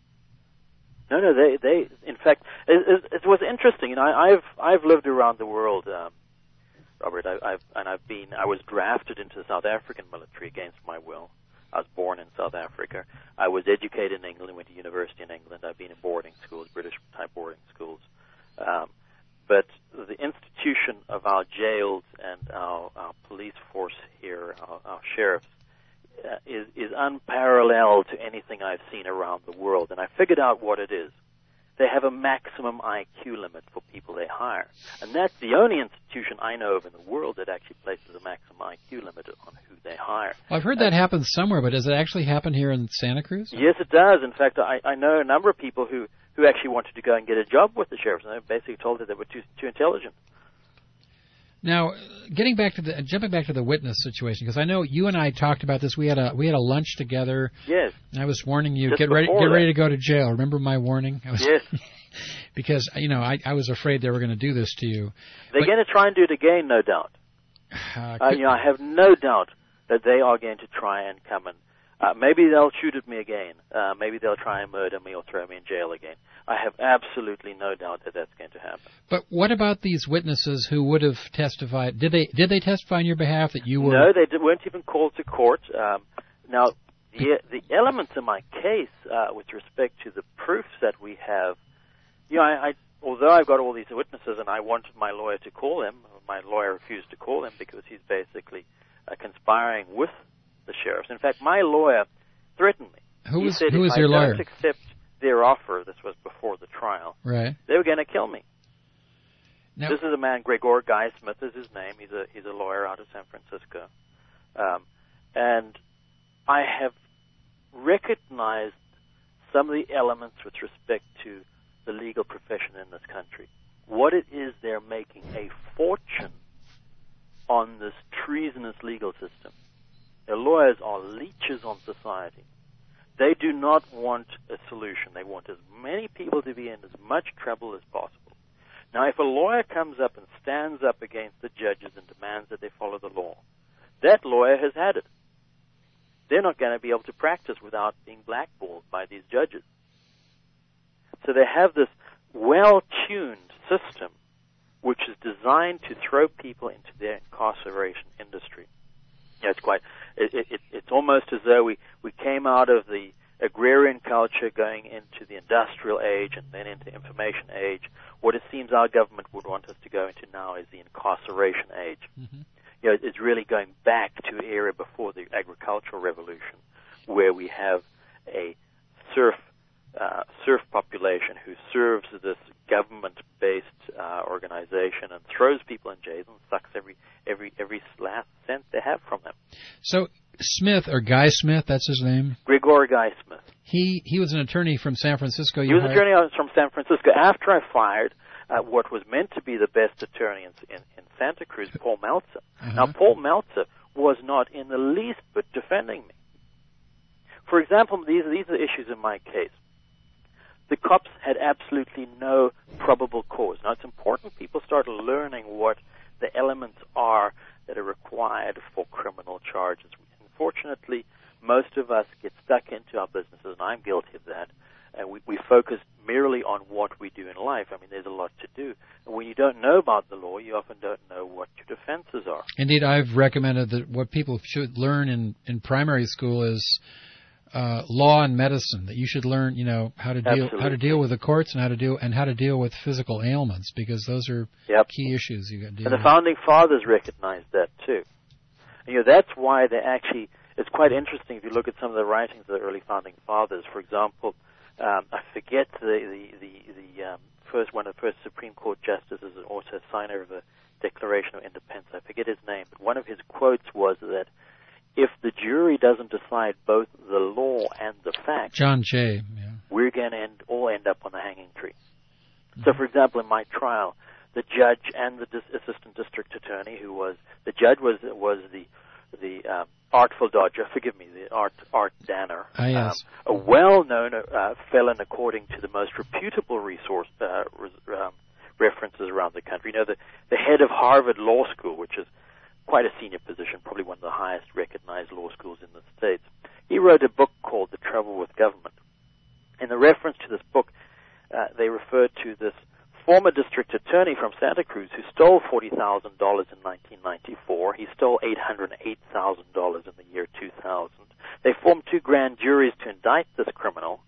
[SPEAKER 8] No, no, they, they, in fact, it, it, it was interesting. You know, I, I've, I've lived around the world, um, Robert, I, I've, and I've been, I was drafted into the South African military against my will. I was born in South Africa. I was educated in England, went to university in England. I've been in boarding schools, British-type boarding schools. Um, but the institution of our jails and our, our police force here, our, our sheriffs, Uh, is, is unparalleled to anything I've seen around the world. And I figured out what it is. They have a maximum I Q limit for people they hire. And that's the only institution I know of in the world that actually places a maximum I Q limit on who they hire.
[SPEAKER 4] Well, I've heard that happen somewhere, but does it actually happen here in Santa Cruz?
[SPEAKER 8] Yes, it does. In fact, I, I know a number of people who, who actually wanted to go and get a job with the sheriffs, and they basically told them they were too, too intelligent.
[SPEAKER 4] Now, getting back to the jumping back to the witness situation, because I know you and I talked about this. We had a we had a lunch together.
[SPEAKER 15] Yes.
[SPEAKER 4] And I was warning you,
[SPEAKER 15] Just
[SPEAKER 4] get ready, get
[SPEAKER 15] before
[SPEAKER 4] ready
[SPEAKER 15] that.
[SPEAKER 4] to go to jail. Remember my warning? I was,
[SPEAKER 15] Yes.
[SPEAKER 4] Because you know I I was afraid they were going to do this to you.
[SPEAKER 15] They're
[SPEAKER 4] But-
[SPEAKER 15] going to try and do it again, no doubt.
[SPEAKER 4] Uh,
[SPEAKER 15] Uh,
[SPEAKER 4] could-
[SPEAKER 15] you know, I have no doubt that they are going to try and come and uh, maybe they'll shoot at me again. Uh, maybe they'll try and murder me or throw me in jail again. I have absolutely no doubt that that's going to happen.
[SPEAKER 4] But what about these witnesses who would have testified? Did they did they testify on your behalf that you were?
[SPEAKER 15] No, they did, weren't even called to court. Um, now, the, the elements in my case uh, with respect to the proofs that we have, you know, I, I, although I've got all these witnesses and I wanted my lawyer to call them, my lawyer refused to call them because he's basically uh, conspiring with the sheriffs. In fact, my lawyer threatened me.
[SPEAKER 4] Who
[SPEAKER 15] he
[SPEAKER 4] was
[SPEAKER 15] said
[SPEAKER 4] who
[SPEAKER 15] if
[SPEAKER 4] was
[SPEAKER 15] I
[SPEAKER 4] your
[SPEAKER 15] don't
[SPEAKER 4] lawyer?
[SPEAKER 15] accept their offer, this was before the trial,
[SPEAKER 4] Right.
[SPEAKER 15] they were going to kill me.
[SPEAKER 4] Now-
[SPEAKER 15] This is a man, Gregor Guy Smith is his name. He's a he's a lawyer out of San Francisco, um, and I have recognized some of the elements with respect to the legal profession in this country. What it is they're making a fortune on this treasonous legal system. Their lawyers are leeches on society. They do not want a solution. They want as many people to be in as much trouble as possible. Now, if a lawyer comes up and stands up against the judges and demands that they follow the law, that lawyer has had it. They're not going to be able to practice without being blackballed by these judges. So they have this well-tuned system which is designed to throw people into their incarceration industry. Yeah, it's quite. It, it, it's almost as though we, we came out of the agrarian culture going into the industrial age and then into information age. What it seems our government would want us to go into now is the incarceration age.
[SPEAKER 4] Mm-hmm.
[SPEAKER 15] You know, it's really going back to an era before the agricultural revolution, where we have a serf uh, serf population who serves this government-based uh, organization and throws people in jail and sucks every every every last cent they have from them.
[SPEAKER 4] So Smith, or Guy Smith, that's his name?
[SPEAKER 15] Gregor Guy Smith.
[SPEAKER 4] He he was an attorney from San Francisco.
[SPEAKER 15] He
[SPEAKER 4] You
[SPEAKER 15] was an
[SPEAKER 4] hired?
[SPEAKER 15] attorney from San Francisco. After I fired uh, what was meant to be the best attorney in, in, in Santa Cruz, Paul Meltzer.
[SPEAKER 4] Uh-huh.
[SPEAKER 15] Now, Paul Meltzer was not in the least bit defending me. For example, these, these are the issues in my case. The cops had absolutely no probable cause. Now, it's important people start learning what the elements are that are required for criminal charges. Unfortunately, most of us get stuck into our businesses, and I'm guilty of that, and we, we focus merely on what we do in life. I mean, there's a lot to do. And when you don't know about the law, you often don't know what your defenses are.
[SPEAKER 4] Indeed, I've recommended that what people should learn in, in primary school is uh, law and medicine. That you should learn, you know, how to deal
[SPEAKER 15] Absolutely.
[SPEAKER 4] how to deal with the courts and how to deal and how to deal with physical ailments, because those are
[SPEAKER 15] Yep.
[SPEAKER 4] key issues you got to deal
[SPEAKER 15] And the
[SPEAKER 4] with.
[SPEAKER 15] founding fathers recognized that too. And, you know, that's why they actually, it's quite interesting if you look at some of the writings of the early founding fathers. For example, um, I forget the, the, the, the um, first one of the first Supreme Court justices and also a signer of the Declaration of Independence. I forget his name, but one of his quotes was that if the jury doesn't decide both the law and the facts,
[SPEAKER 4] John Jay. Yeah.
[SPEAKER 15] we're going to end, all end up on the hanging tree. So, for example, in my trial, the judge and the dis- assistant district attorney, who was the judge, was was the the um, Artful Dodger. Forgive me, the Art Art Danner,
[SPEAKER 4] Ah, yes.
[SPEAKER 15] um, a well-known uh, felon according to the most reputable resource uh, res- um, references around the country. You know, the the head of Harvard Law School, which is quite a senior position, probably one of the highest recognized law schools in the States. He wrote a book called The Trouble with Government. In the reference to this book, uh, they referred to this former district attorney from Santa Cruz who stole forty thousand dollars in nineteen ninety-four. He stole eight hundred eight thousand dollars in the year two thousand. They formed two grand juries to indict this criminal,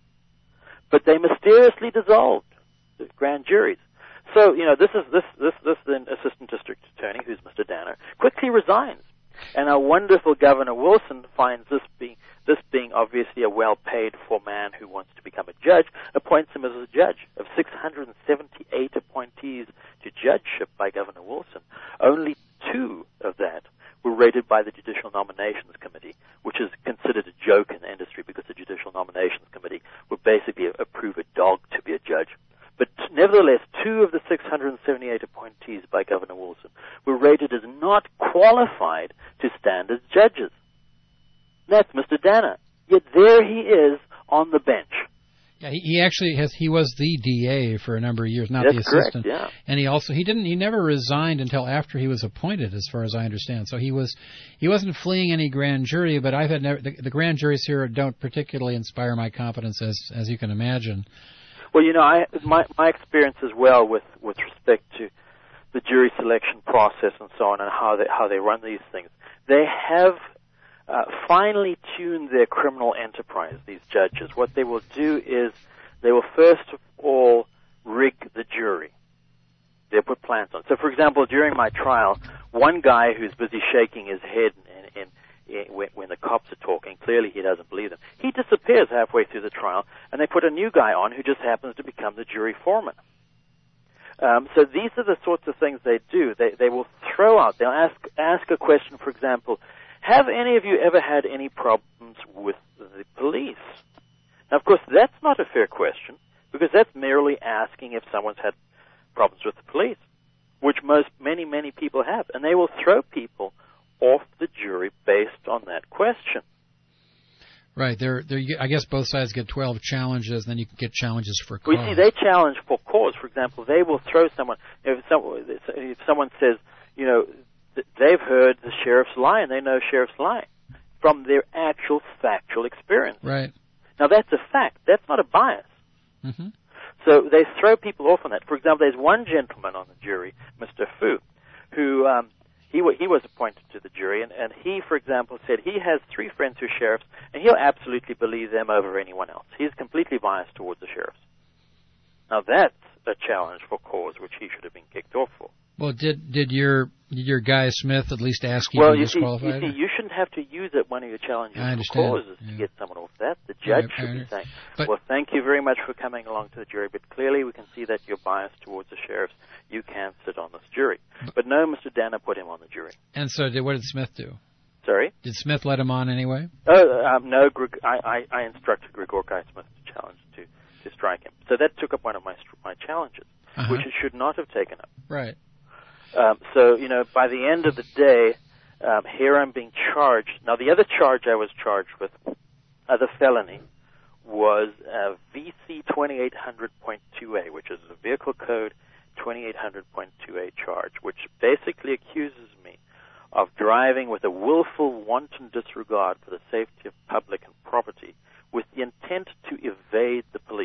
[SPEAKER 15] but they mysteriously dissolved the grand juries. So, you know, this is this this this then assistant district attorney, who's Mister Danner, quickly resigns, and our wonderful Governor Wilson finds this being this being obviously a well-paid for man who wants to become a judge, appoints him as a judge. Of six hundred seventy-eight appointees to judgeship by Governor Wilson, only two of that were rated by the Judicial Nominations Committee, which is considered a joke in the industry because the Judicial Nominations Committee would basically approve a dog to be a judge. But nevertheless, two of the six hundred seventy-eight appointees by Governor Wilson were rated Dana. Yet there he is on the bench.
[SPEAKER 4] Yeah, he, he actually has. He was the D A for a number of years, not
[SPEAKER 15] That's
[SPEAKER 4] the assistant.
[SPEAKER 15] correct, yeah.
[SPEAKER 4] And he also he didn't he never resigned until after he was appointed, as far as I understand. So he was he wasn't fleeing any grand jury. But I've had never, the, the grand juries here don't particularly inspire my confidence, as as you can imagine.
[SPEAKER 15] Well, you know, I my my experience as well with with respect to the jury selection process and so on, and how they how they run these things. They have uh, finely tuned their criminal enterprise, these judges. What they will do is they will first of all rig the jury. They'll put plans on. So, for example, during my trial, one guy who's busy shaking his head and, and, and when, when the cops are talking, clearly he doesn't believe them, he disappears halfway through the trial, and they put a new guy on who just happens to become the jury foreman. Um, so these are the sorts of things they do. They they will throw out, they'll ask ask a question, for example, have any of you ever had any problems with the police? Now, of course, that's not a fair question, because that's merely asking if someone's had problems with the police, which most, many, many people have. And they will throw people off the jury based on that question.
[SPEAKER 4] Right. They're, they're, I guess both sides get twelve challenges, and then you can get challenges for cause.
[SPEAKER 15] We see they challenge for cause. For example, they will throw someone, if someone, if someone says, you know, they've heard the sheriff's lie, and they know sheriff's lying from their actual factual experience.
[SPEAKER 4] Right.
[SPEAKER 15] Now, that's a fact. That's not a bias.
[SPEAKER 4] Mm-hmm.
[SPEAKER 15] So they throw people off on that. For example, there's one gentleman on the jury, Mister Fu, who um, he, w- he was appointed to the jury, and, and he, for example, said he has three friends who are sheriffs, and he'll absolutely believe them over anyone else. He's completely biased towards the sheriffs. Now, that's a challenge for cause, which he should have been kicked off for.
[SPEAKER 4] Well, did did your did your guy Smith at least ask you
[SPEAKER 15] well,
[SPEAKER 4] to
[SPEAKER 15] you
[SPEAKER 4] disqualify?
[SPEAKER 15] See, you see, you shouldn't have to use it one of your challenges
[SPEAKER 4] I
[SPEAKER 15] for causes
[SPEAKER 4] yeah.
[SPEAKER 15] to get someone off that. The judge
[SPEAKER 4] I,
[SPEAKER 15] should
[SPEAKER 4] I,
[SPEAKER 15] be saying,
[SPEAKER 4] but,
[SPEAKER 15] well, thank you very much for coming along to the jury, but clearly we can see that you're biased towards the sheriffs. You can't sit on this jury. But, but no, Mister Dana put him on the jury.
[SPEAKER 4] And so did, what did Smith do?
[SPEAKER 15] Sorry?
[SPEAKER 4] Did Smith let him on anyway?
[SPEAKER 15] Oh, um, no, Greg, I, I, I instructed Gregor Guy Smith to challenge to, to strike him. So that took up one of my my challenges,
[SPEAKER 4] uh-huh.
[SPEAKER 15] which it should not have taken up.
[SPEAKER 4] Right.
[SPEAKER 15] Um, so, you know, by the end of the day, um, here I'm being charged. Now, the other charge I was charged with, other felony, was uh, V C twenty-eight hundred point two A, which is a vehicle code twenty-eight hundred point two A charge, which basically accuses me of driving with a willful, wanton disregard for the safety of public and property with the intent to evade the police.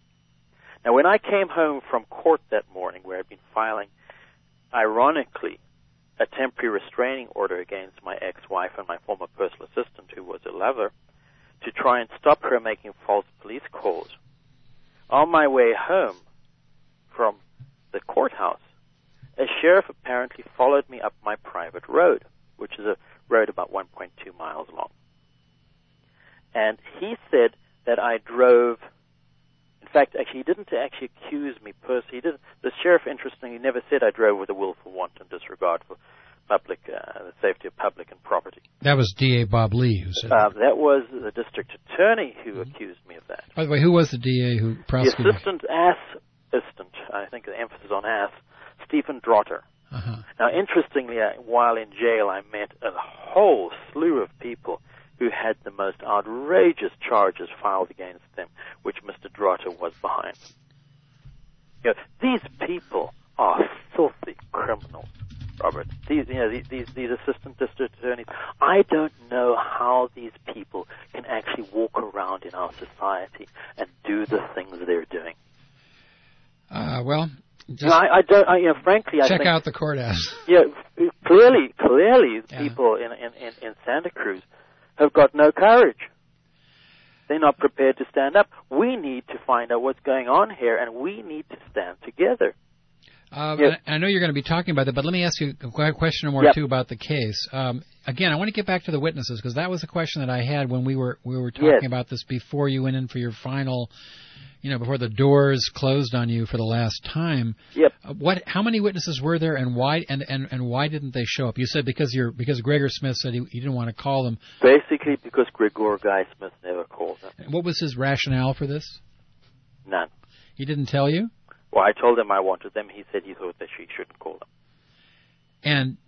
[SPEAKER 15] Now, when I came home from court that morning, where I'd been filing, ironically, a temporary restraining order against my ex-wife and my former personal assistant, who was a lover, to try and stop her making false police calls. On my way home from the courthouse, a sheriff apparently followed me up my private road, which is a road about one point two miles long. And he said that I drove... In fact, actually, he didn't actually accuse me personally. He didn't. The sheriff, interestingly, never said I drove with a willful, wanton disregard for public, uh, the safety of public and property.
[SPEAKER 4] That was D A Bob Lee who said
[SPEAKER 15] uh,
[SPEAKER 4] that.
[SPEAKER 15] That was the district attorney who mm-hmm. accused me of that.
[SPEAKER 4] By the way, who was the D A who prosecuted?
[SPEAKER 15] The assistant ass, assistant, I think the emphasis on ass, Stephen Drotter.
[SPEAKER 4] Uh-huh.
[SPEAKER 15] Now, interestingly, uh, while in jail, I met a whole slew of people who had the most outrageous charges filed against them, which Mister Drotter was behind. You know, these people are filthy criminals, Robert. These, you know, these, these, these assistant district attorneys. I don't know how these people can actually walk around in our society and do the things they're doing.
[SPEAKER 4] Uh, well, just
[SPEAKER 15] you know, I, I don't. I, you know, frankly, I
[SPEAKER 4] check
[SPEAKER 15] think,
[SPEAKER 4] out the courthouse.
[SPEAKER 15] Yeah, clearly, clearly,
[SPEAKER 4] yeah.
[SPEAKER 15] people in, in, in, in Santa Cruz have got no courage. They're not prepared to stand up. We need to find out what's going on here, and we need to stand together.
[SPEAKER 4] Uh,
[SPEAKER 15] yep.
[SPEAKER 4] I know you're going to be talking about that, but let me ask you a question or more,
[SPEAKER 15] yep.
[SPEAKER 4] too, about the case. Um, again, I want to get back to the witnesses, because that was a question that I had when we were we were talking
[SPEAKER 15] yes.
[SPEAKER 4] about this before you went in for your final, you know, before the doors closed on you for the last time.
[SPEAKER 15] Yep.
[SPEAKER 4] Uh, what? How many witnesses were there, and why? And, and, and why didn't they show up? You said because you're because Gregor Smith said he, he didn't want to call them.
[SPEAKER 15] Basically, because Gregor Guy Smith never called them.
[SPEAKER 4] And what was his rationale for this?
[SPEAKER 15] None.
[SPEAKER 4] He didn't tell you?
[SPEAKER 15] Well, I told him I wanted them. He said he thought that she shouldn't call them.
[SPEAKER 4] And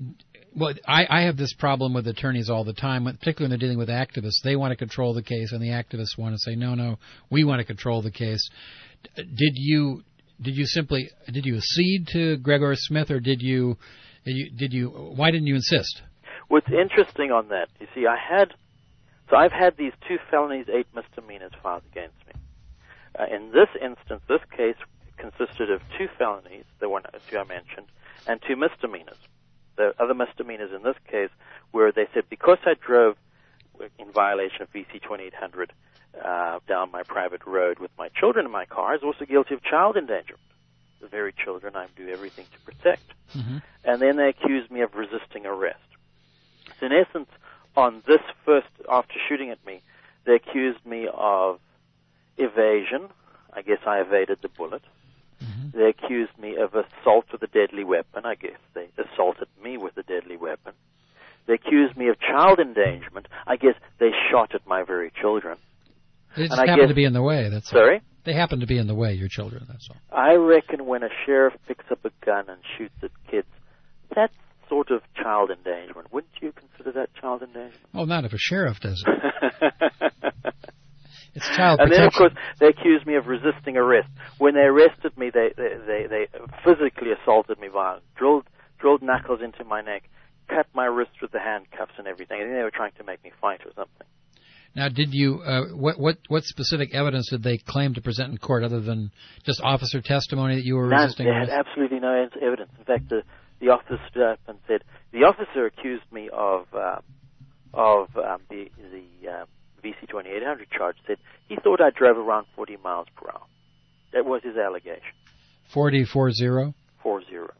[SPEAKER 4] Well, I, I have this problem with attorneys all the time, particularly when they're dealing with activists. They want to control the case, and the activists want to say, no, no, we want to control the case. Did you did you simply did you accede to Gregor Smith, or did you did you, did you why didn't you insist?
[SPEAKER 15] What's interesting on that, you see, I had so I've had these two felonies, eight misdemeanors filed against me. Uh, in this instance, this case consisted of two felonies, the one two I mentioned, and two misdemeanors. The other misdemeanors in this case were they said because I drove in violation of V C twenty-eight hundred uh, down my private road with my children in my car, I was also guilty of child endangerment. The very children I do everything to protect.
[SPEAKER 4] Mm-hmm.
[SPEAKER 15] And then they accused me of resisting arrest. So in essence, on this first, after shooting at me, they accused me of evasion. I guess I evaded the bullet.
[SPEAKER 4] Mm-hmm.
[SPEAKER 15] They accused me of assault with a deadly weapon. I guess they assaulted me with a deadly weapon. They accused me of child endangerment. I guess they shot at my very children.
[SPEAKER 4] They just
[SPEAKER 15] and I
[SPEAKER 4] happened
[SPEAKER 15] guess,
[SPEAKER 4] to be in the way. That's
[SPEAKER 15] sorry?
[SPEAKER 4] All. They happen to be in the way, your children, that's all.
[SPEAKER 15] I reckon when a sheriff picks up a gun and shoots at kids, that's sort of child endangerment. Wouldn't you consider that child endangerment?
[SPEAKER 4] Oh, not if a sheriff does it. It's child
[SPEAKER 15] and
[SPEAKER 4] protection.
[SPEAKER 15] then, of course, they accused me of resisting arrest. When they arrested me, they they, they, they physically assaulted me violently, drilled, drilled knuckles into my neck, cut my wrists with the handcuffs and everything. I think they were trying to make me fight or something.
[SPEAKER 4] Now, did you, uh, what, what, what specific evidence did they claim to present in court other than just officer testimony that you were
[SPEAKER 15] None.
[SPEAKER 4] resisting
[SPEAKER 15] They
[SPEAKER 4] arrest?
[SPEAKER 15] had absolutely no evidence. In fact, the, the officer stood up and said, the officer accused me of, uh, of um, the, the uh, V C twenty-eight hundred charge, said he thought I drove around forty miles per hour. That was his allegation.
[SPEAKER 4] forty, four zero?
[SPEAKER 15] Four zero.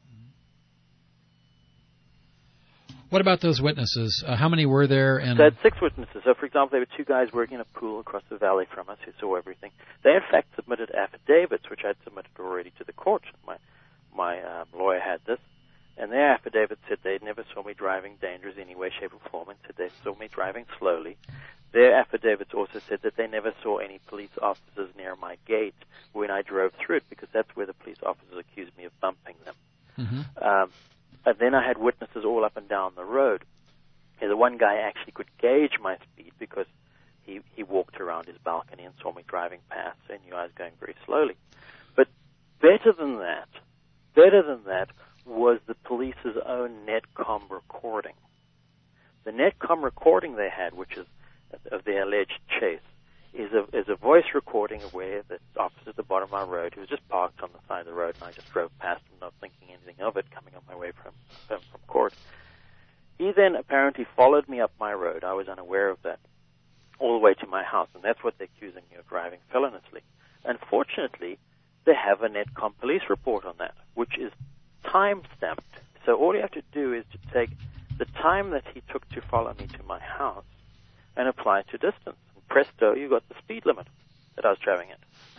[SPEAKER 4] What about those witnesses? Uh, how many were there? And
[SPEAKER 15] So I had six witnesses. So, for example, there were two guys working in a pool across the valley from us who saw everything. They, in fact, submitted affidavits, which I'd submitted already to the court. My my um, lawyer had this. And their affidavits said they never saw me driving dangerous in any way, shape, or form, and said they saw me driving slowly. Their affidavits also said that they never saw any police officers near my gate when I drove through it, because that's where the police officers accused me of bumping them.
[SPEAKER 4] Mm-hmm.
[SPEAKER 15] Um, and then I had witnesses all up and down the road. And the one guy actually could gauge my speed because he, he walked around his balcony and saw me driving past, so he knew I was going very slowly. But better than that, better than that was the police's own NetCom recording. The NetCom recording they had, which is of their alleged chase, is a, is a voice recording of where the officer at the bottom of my road, who was just parked on the side of the road, and I just drove past him, not thinking anything of it, coming on my way from, from, from court. He then apparently followed me up my road. I was unaware of that, all the way to my house, and that's what they're accusing me of driving feloniously. Unfortunately, they have a NetCom police report on that, which is time-stamped. So all you have to do is to take the time that he took to follow me to my house and apply it to distance. And presto, you got the speed limit that I was traveling at.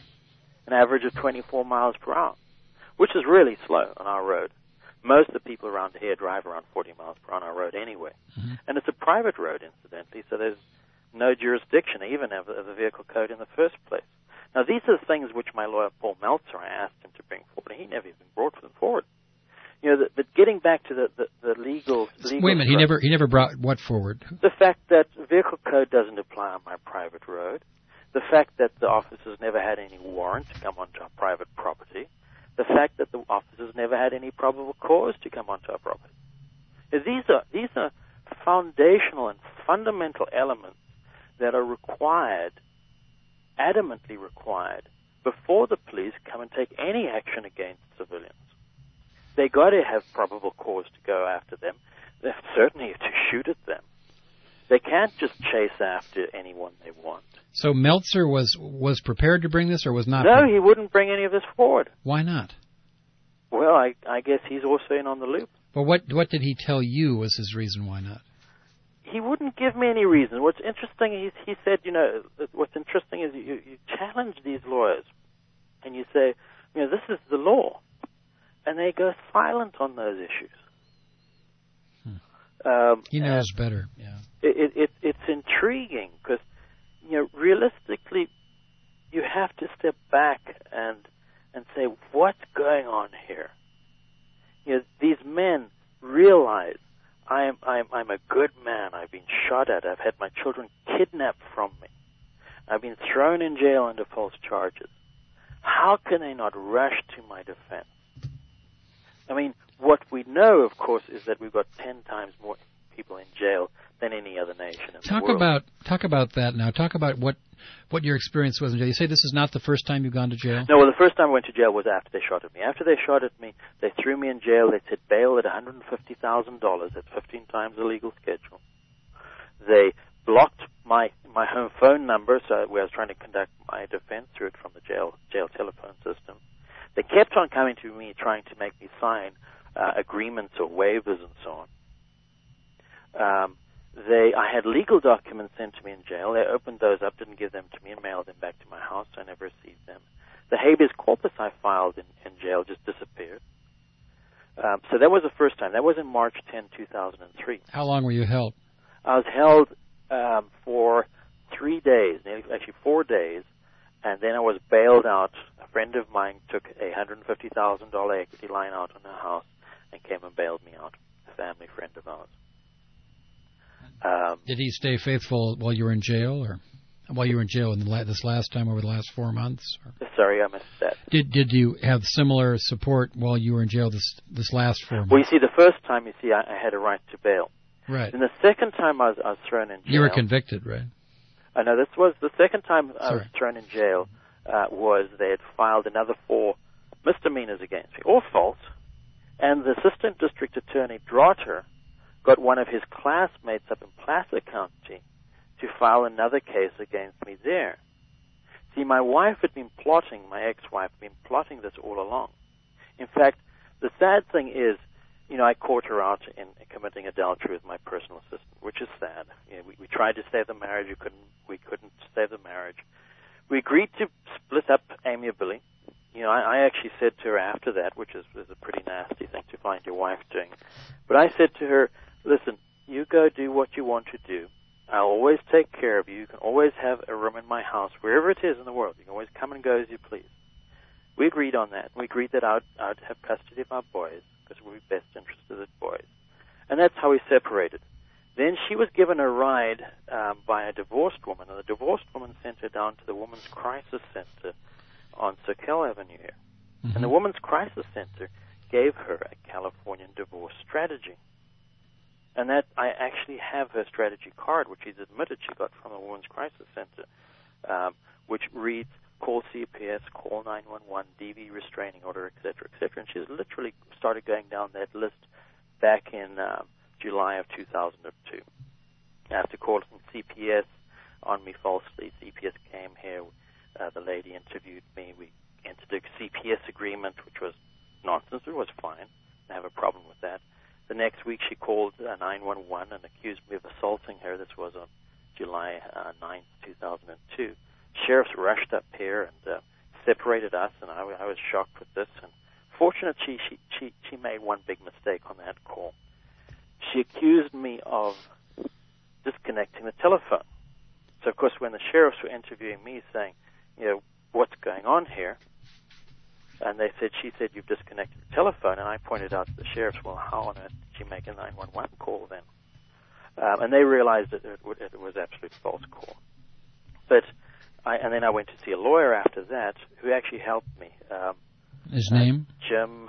[SPEAKER 15] An average of twenty-four miles per hour, which is really slow on our road. Most of the people around here drive around forty miles per hour on our road anyway.
[SPEAKER 4] Mm-hmm.
[SPEAKER 15] And it's a private road, incidentally, so there's no jurisdiction even of, of the vehicle code in the first place. Now, these are the things which my lawyer, Paul Meltzer, I asked him to bring forward, and he never even brought them forward. You know, but getting back to the, the, the legal, legal...
[SPEAKER 4] Wait a minute, he never, he never brought what forward?
[SPEAKER 15] The fact that vehicle code doesn't apply on my private road. The fact that the officers never had any warrant to come onto our private property. The fact that the officers never had any probable cause to come onto our property. Now, these are, these are foundational and fundamental elements that are required, adamantly required, before the police come and take any action against civilians. They got to have probable cause to go after them. They certainly have to shoot at them. They can't just chase after anyone they want.
[SPEAKER 4] So Meltzer was was prepared to bring this, or was not?
[SPEAKER 15] No,
[SPEAKER 4] pre-
[SPEAKER 15] he wouldn't bring any of this forward.
[SPEAKER 4] Why not?
[SPEAKER 15] Well, I, I guess he's also in on the loop.
[SPEAKER 4] But what what did he tell you was his reason why not?
[SPEAKER 15] He wouldn't give me any reason. What's interesting is he said, you know, what's interesting is you, you challenge these lawyers, and you say, you know, this is the law. And they go silent on those issues.
[SPEAKER 4] Hmm.
[SPEAKER 15] Um,
[SPEAKER 4] he knows better. Yeah.
[SPEAKER 15] It, it, it's intriguing because, you know, realistically, you have to step back and and say, what's going on here? You know, these men realize I'm, I'm, I'm a good man. I've been shot at. I've had my children kidnapped from me. I've been thrown in jail under false charges. How can they not rush to my defense? I mean, what we know, of course, is that we've got ten times more people in jail than any other nation in
[SPEAKER 4] Talk
[SPEAKER 15] the world.
[SPEAKER 4] about talk about that now. Talk about what what your experience was in jail. You say this is not the first time you've gone to jail?
[SPEAKER 15] No, well, the first time I went to jail was after they shot at me. After they shot at me, they threw me in jail. They said bail at one hundred fifty thousand dollars. That's fifteen times the legal schedule. They blocked my my home phone number, so where I was trying to conduct my defense through it from the jail jail telephone system. They kept on coming to me, trying to make me sign uh, agreements or waivers and so on. Um, they, I had legal documents sent to me in jail. They opened those up, didn't give them to me, and mailed them back to my house. I never received them. The habeas corpus I filed in, in jail just disappeared. Um, so that was the first time. That was in March tenth, two thousand three.
[SPEAKER 4] How long were you held?
[SPEAKER 15] I was held um, for three days, actually four days, and then I was bailed out. A friend of mine took a one hundred fifty thousand dollars equity line out on her house and came and bailed me out, a family friend of ours. Um,
[SPEAKER 4] Did he stay faithful while you were in jail, or while you were in jail in the la- this last time over the last four months? Or?
[SPEAKER 15] Sorry, I missed that.
[SPEAKER 4] Did Did you have similar support while you were in jail this this last four months?
[SPEAKER 15] Well, you see, the first time, you see, I, I had a right to bail.
[SPEAKER 4] Right.
[SPEAKER 15] And the second time I was, I was thrown in jail.
[SPEAKER 4] You were convicted, right?
[SPEAKER 15] I know this was the second time I
[SPEAKER 4] Sorry.
[SPEAKER 15] was thrown in jail. Uh, was they had filed another four misdemeanors against me, all false, and the assistant district attorney Drotter got one of his classmates up in Placer County to file another case against me there. See, my wife had been plotting, my ex-wife had been plotting this all along. In fact, the sad thing is, you know, I caught her out in committing adultery with my personal assistant, which is sad. You know, we, we tried to save the marriage, we couldn't, we couldn't save the marriage. We agreed to split up amiably. You know, I, I actually said to her after that, which is, is a pretty nasty thing to find your wife doing, but I said to her, listen, you go do what you want to do. I'll always take care of you. You can always have a room in my house, wherever it is in the world. You can always come and go as you please. We agreed on that. We agreed that I'd, I'd have custody of our boys, because we were best interested in boys. And that's how we separated. Then she was given a ride um, by a divorced woman, and the divorced woman sent her down to the Women's Crisis Center on Soquel Avenue here. Mm-hmm. And the Women's Crisis Center gave her a Californian divorce strategy. And that, I actually have her strategy card, which she's admitted she got from the Women's Crisis Center, um, which reads, call C P S, call nine one one, D V restraining order, et cetera, et cetera. And she's literally started going down that list back in um, July of two thousand two. After calling C P S on me falsely, C P S came here. Uh, the lady interviewed me. We entered a C P S agreement, which was nonsense. It was fine. I have a problem with that. The next week, she called uh, nine one one and accused me of assaulting her. This was on July uh, ninth, two thousand two. Sheriffs rushed up here and uh, separated us, and I, I was shocked with this. And fortunately, she, she, she made one big mistake on that call. She accused me of disconnecting the telephone. So, of course, when the sheriffs were interviewing me saying, you know, what's going on here, and they said, she said, you've disconnected the telephone, and I pointed out to the sheriffs, well, how on earth did she make a nine one one call then? Um, and they realized that it, it was an absolute false call. But I, and then I went to see a lawyer after that who actually helped me. Um,
[SPEAKER 4] His name?
[SPEAKER 15] Uh, Jim.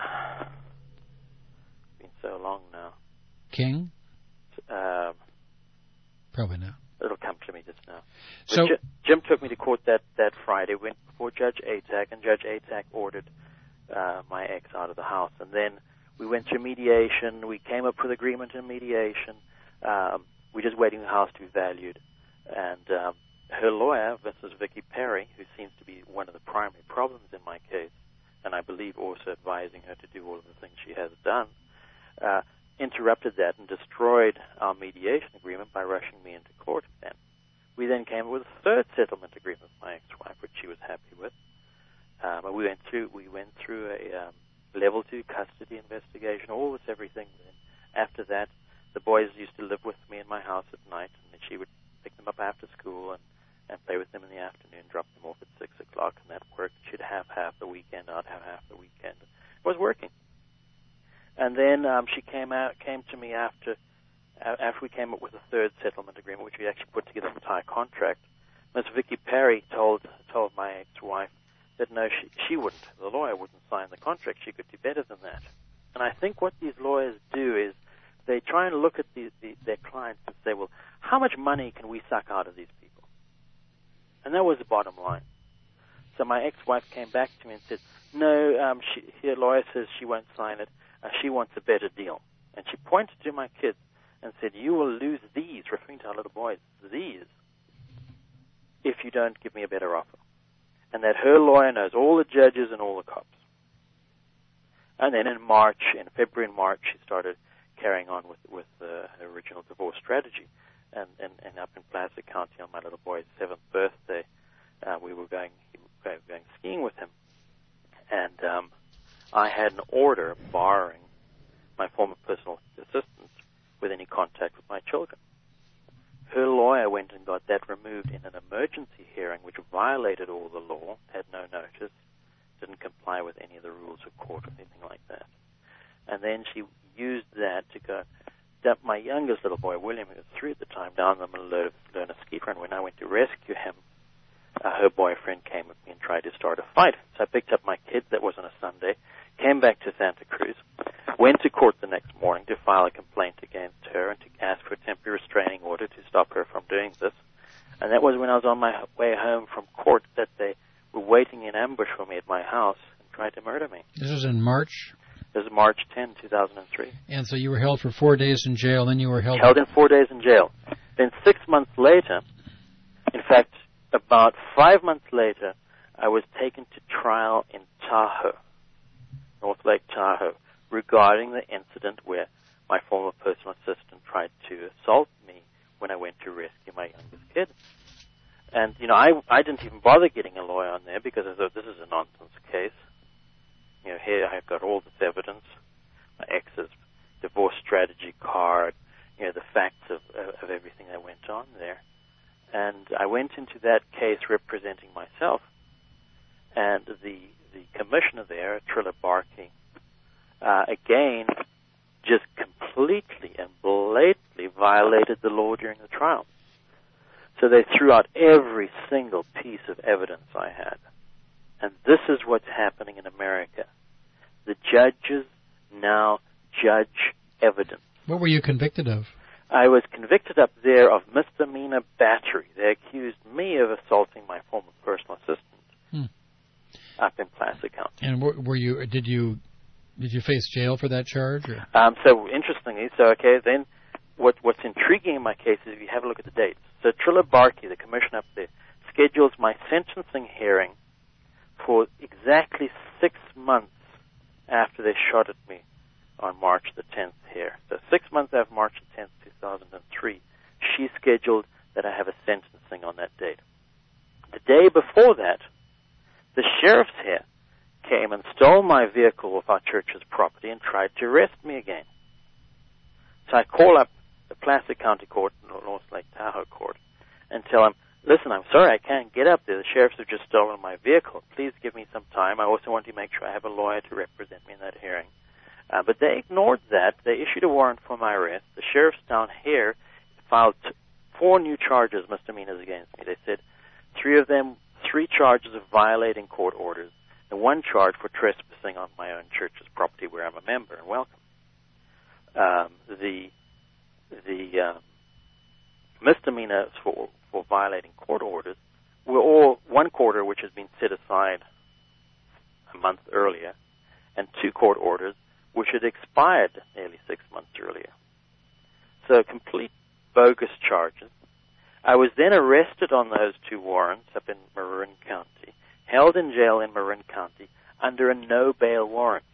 [SPEAKER 15] It's been so long now.
[SPEAKER 4] King?
[SPEAKER 15] Um,
[SPEAKER 4] Probably not.
[SPEAKER 15] It'll come to me just now.
[SPEAKER 4] So
[SPEAKER 15] Jim, Jim took me to court that, that Friday, went before Judge Atack, and Judge Atack ordered uh, my ex out of the house. And then we went through mediation. We came up with agreement in mediation. Um, we're just waiting the house to be valued. And um, her lawyer, Missus Vicky Perry, who seems to be one of the primary problems in my case, and I believe also advising her to do all of the things she has done, uh, interrupted that and destroyed our mediation agreement by rushing me into court then. We then came up with a third settlement agreement with my ex-wife, which she was happy with. Um, and we went through we went through a um, level two custody investigation, all this everything. And after that, the boys used to live with me in my house at night, and she would pick them up after school and, and play with them in the afternoon, drop them off at six o'clock, and that worked. She'd have half the weekend, I'd have half the weekend. It was working. And then um, she came out, came to me after a- after we came up with a third settlement agreement, which we actually put together an entire contract, Miss Vicky Perry told told my ex-wife that no, she she wouldn't. The lawyer wouldn't sign the contract. She could do better than that. And I think what these lawyers do is they try and look at the, the, their clients and say, well, how much money can we suck out of these people? And that was the bottom line. So my ex-wife came back to me and said, no, um, she, her lawyer says she won't sign it. Uh, she wants a better deal. And she pointed to my kids and said, you will lose these, referring to our little boys, these, if you don't give me a better offer. And that her lawyer knows all the judges and all the cops. And then in March, in February and March, she started carrying on with with uh, her original divorce strategy. And, and, and up in Placer County on my little boy's seventh birthday, uh, we were going we were going skiing with him. And um, I had an order barring my former personal assistant with any contact with my children. Her lawyer went and got that removed in an emergency hearing, which violated all the law, had no notice, didn't comply with any of the rules of court or anything like that. And then she used that to go dump my youngest little boy, William, who was three at the time, down the middle of Lerner ski run. When I went to rescue him, uh, her boyfriend came with me and tried to start a fight. So I picked up my kids, that was on a Sunday, came back to Santa Cruz, went to court the next morning to file a complaint against her and to ask for a temporary restraining order to stop her from doing this. And that was when I was on my way home from court that they were waiting in ambush for me at my house and tried to murder me.
[SPEAKER 4] This was in March?
[SPEAKER 15] This is March tenth, two thousand three.
[SPEAKER 4] And so you were held for four days in jail, then you were held...
[SPEAKER 15] Held in four days in jail. Then six months later, in fact, about five months later, I was taken to trial in Tahoe, North Lake Tahoe, regarding the incident where my former personal assistant tried to assault me when I went to rescue my youngest kid. And, you know, I, I didn't even bother getting a lawyer on there because I thought this is a nonsense case. You know, here I've got all this evidence, my ex's divorce strategy card, you know, the facts of, of everything that went on there. And I went into that case representing myself. And the, the commissioner there, Trilla Barkey, uh, again, just completely and blatantly violated the law during the trial. So they threw out every single piece of evidence I had. And this is what's happening in America. The judges now judge evidence.
[SPEAKER 4] What were you convicted of?
[SPEAKER 15] I was convicted up there of misdemeanor battery. They accused me of assaulting my former personal assistant
[SPEAKER 4] hmm.
[SPEAKER 15] up in Placer County.
[SPEAKER 4] And were, were you? Did you? Did you face jail for that charge? Or?
[SPEAKER 15] Um, so interestingly, so okay, then what, what's intriguing in my case is if you have a look at the dates. So Trilla Barkey, the commissioner up there, schedules my sentencing hearing for exactly six months after they shot at me on March the tenth here. So six months after March the tenth, two thousand three, she scheduled that I have a sentencing on that date. The day before that, the sheriff's here came and stole my vehicle off our church's property and tried to arrest me again. So I call up the Placer County Court, North Lake Tahoe Court, and tell them, listen, I'm sorry, I can't get up there. The sheriffs have just stolen my vehicle. Please give me some time. I also want to make sure I have a lawyer to represent me in that hearing. Uh, but they ignored that. They issued a warrant for my arrest. The sheriffs down here filed t- four new charges, misdemeanors against me. They said three of them, three charges of violating court orders, and one charge for trespassing on my own church's property where I'm a member and welcome. Um, the the uh, misdemeanors for for violating court orders were all one quarter which has been set aside a month earlier, and two court orders which had expired nearly six months earlier. So complete bogus charges. I was then arrested on those two warrants up in Marin County, held in jail in Marin County under a no bail warrant.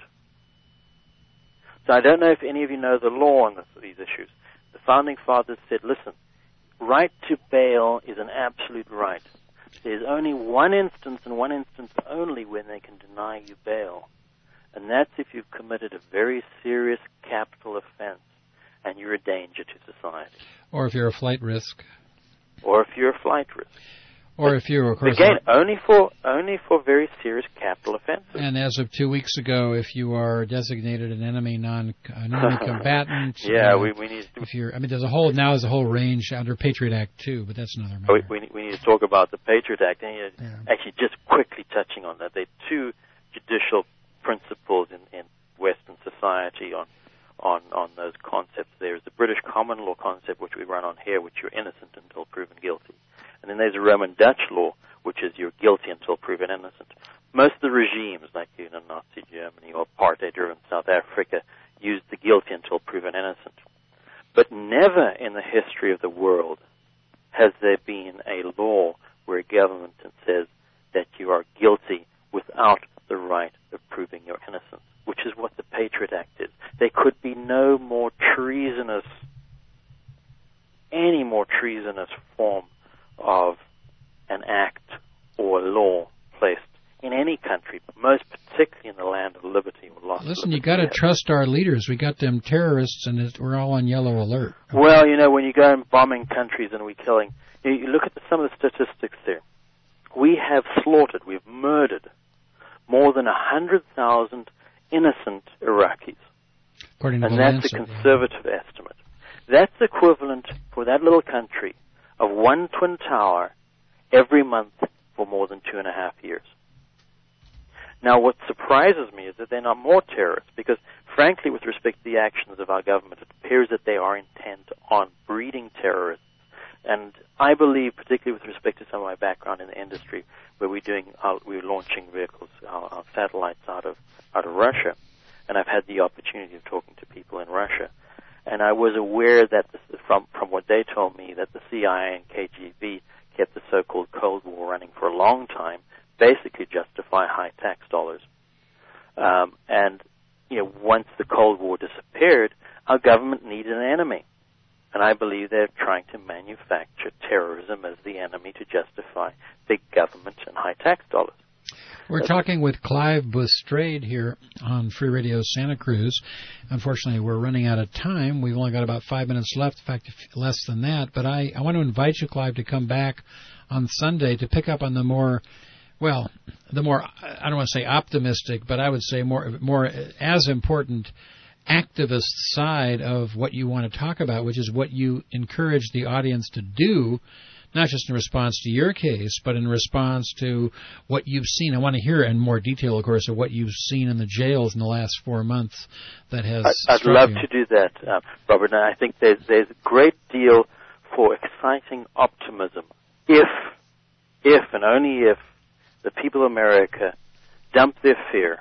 [SPEAKER 15] So I don't know if any of you know the law on this, these issues. The Founding Fathers said, listen, right to bail is an absolute right. There's only one instance and one instance only when they can deny you bail. And that's if you've committed a very serious capital offense and you're a danger to society.
[SPEAKER 4] Or if you're a flight risk.
[SPEAKER 15] Or if you're a flight risk.
[SPEAKER 4] Or if you, of course,
[SPEAKER 15] again, only for only for very serious capital offenses.
[SPEAKER 4] And as of two weeks ago, if you are designated an enemy non an enemy combatant,
[SPEAKER 15] yeah,
[SPEAKER 4] uh,
[SPEAKER 15] we we need. To,
[SPEAKER 4] if you're, I mean, there's a whole now there's a whole range under Patriot Act too, but that's another matter.
[SPEAKER 15] We, we, we need to talk about the Patriot Act. And yeah. Actually, just quickly touching on that, there are two judicial principles in, in Western society on. On, on those concepts. There's the British common law concept, which we run on here, which you're innocent until proven guilty. And then there's a Roman Dutch law, which is you're guilty until proven innocent. Most of the regimes, like you know, Nazi Germany or apartheid-driven South Africa, used the guilty until proven innocent. But never in the history of the world has there been a law where a government says that you are guilty without the right of proving your innocence, which is what the Patriot Act is. There could be no more treasonous, any more treasonous form of an act or law placed in any country, but most particularly in the land of liberty or lost
[SPEAKER 4] Listen,
[SPEAKER 15] liberty.
[SPEAKER 4] you got to trust our leaders. We got them terrorists, and it, we're all on yellow alert. Okay.
[SPEAKER 15] Well, you know, when you go and bombing countries and we're killing, you, you look at the, some of the statistics there. We have slaughtered, we've murdered more than one hundred thousand innocent Iraqis.
[SPEAKER 4] According to
[SPEAKER 15] and
[SPEAKER 4] the
[SPEAKER 15] that's
[SPEAKER 4] Lancet,
[SPEAKER 15] a conservative yeah. estimate. That's equivalent for that little country of one twin tower every month for more than two and a half years. Now, what surprises me is that they're not more terrorists, because, frankly, with respect to the actions of our government, it appears that they are intent on breeding terrorists. And I believe, particularly with respect to some of my background in the industry, where we're doing, uh, we're launching vehicles, our, our satellites out of out of Russia, and I've had the opportunity of talking to people in Russia, and I was aware that the, from from what they told me that the C I A and K G B kept the so-called Cold War running for a long time, basically justify high tax dollars. Um, and you know, once the Cold War disappeared, our government needed an enemy. And I believe they're trying to manufacture terrorism as the enemy to justify big government and high tax dollars.
[SPEAKER 4] We're talking with Clive Bustrade here on Free Radio Santa Cruz. Unfortunately, we're running out of time. We've only got about five minutes left, in fact, less than that. But I, I want to invite you, Clive, to come back on Sunday to pick up on the more, well, the more, I don't want to say optimistic, but I would say more, more as important activist side of what you want to talk about, which is what you encourage the audience to do, not just in response to your case, but in response to what you've seen. I want to hear in more detail, of course, of what you've seen in the jails in the last four months that has
[SPEAKER 15] I, I'd love
[SPEAKER 4] you.
[SPEAKER 15] to do that, uh, Robert, and I think there's, there's a great deal for exciting optimism if, if and only if the people of America dump their fear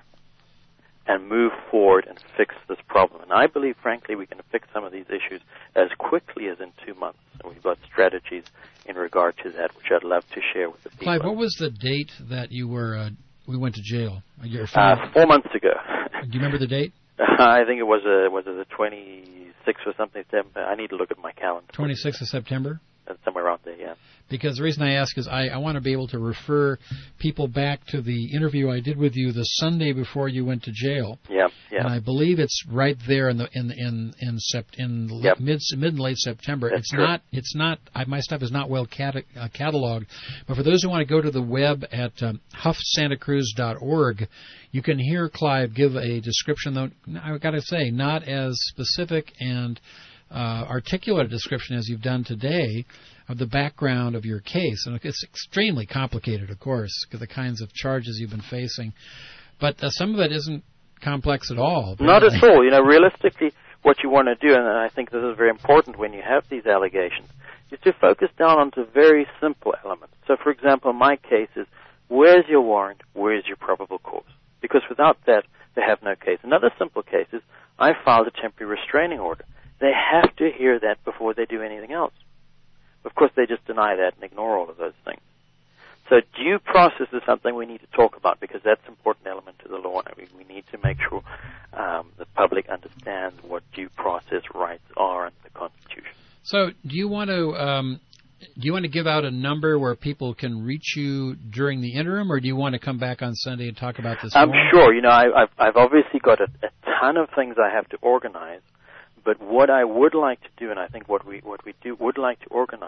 [SPEAKER 15] and move forward and fix this problem. And I believe, frankly, we can fix some of these issues as quickly as in two months. And we've got strategies in regard to that, which I'd love to share with the people.
[SPEAKER 4] Clive, what was the date that you were, uh, we went to jail? Your
[SPEAKER 15] uh, four months ago.
[SPEAKER 4] Do you remember the date?
[SPEAKER 15] I think it was, a, was it the twenty-sixth or something. I need to look at my calendar.
[SPEAKER 4] twenty-sixth of September?
[SPEAKER 15] Somewhere around there, yeah.
[SPEAKER 4] Because the reason I ask is I, I want to be able to refer people back to the interview I did with you the Sunday before you went to jail.
[SPEAKER 15] Yeah, yeah.
[SPEAKER 4] And I believe it's right there in the in in in, sept, in
[SPEAKER 15] yep.
[SPEAKER 4] mid mid and late September.
[SPEAKER 15] That's
[SPEAKER 4] it's
[SPEAKER 15] true.
[SPEAKER 4] not it's not I, my stuff is not well cata- uh, cataloged, but for those who want to go to the web at um, huff santa cruz dot org, you can hear Clive give a description, though I've got to say not as specific and uh, articulate a description as you've done today of the background of your case. And it's extremely complicated, of course, because the kinds of charges you've been facing. But uh, some of it isn't complex at all.
[SPEAKER 15] Not at all. You know, realistically, what you want to do, and I think this is very important when you have these allegations, is to focus down onto very simple elements. So, for example, my case is, where's your warrant? Where's your probable cause? Because without that, they have no case. Another simple case is, I filed a temporary restraining order. They have to hear that before they do anything else. Of course, they just deny that and ignore all of those things. So due process is something we need to talk about, because that's an important element to the law. And we, we need to make sure um, the public understands what due process rights are under the Constitution.
[SPEAKER 4] So do you want to um, do you want to give out a number where people can reach you during the interim, or do you want to come back on Sunday and talk about this
[SPEAKER 15] I'm
[SPEAKER 4] more?
[SPEAKER 15] sure. You know, I, I've, I've obviously got a, a ton of things I have to organize. But what I would like to do, and I think what we what we do would like to organize,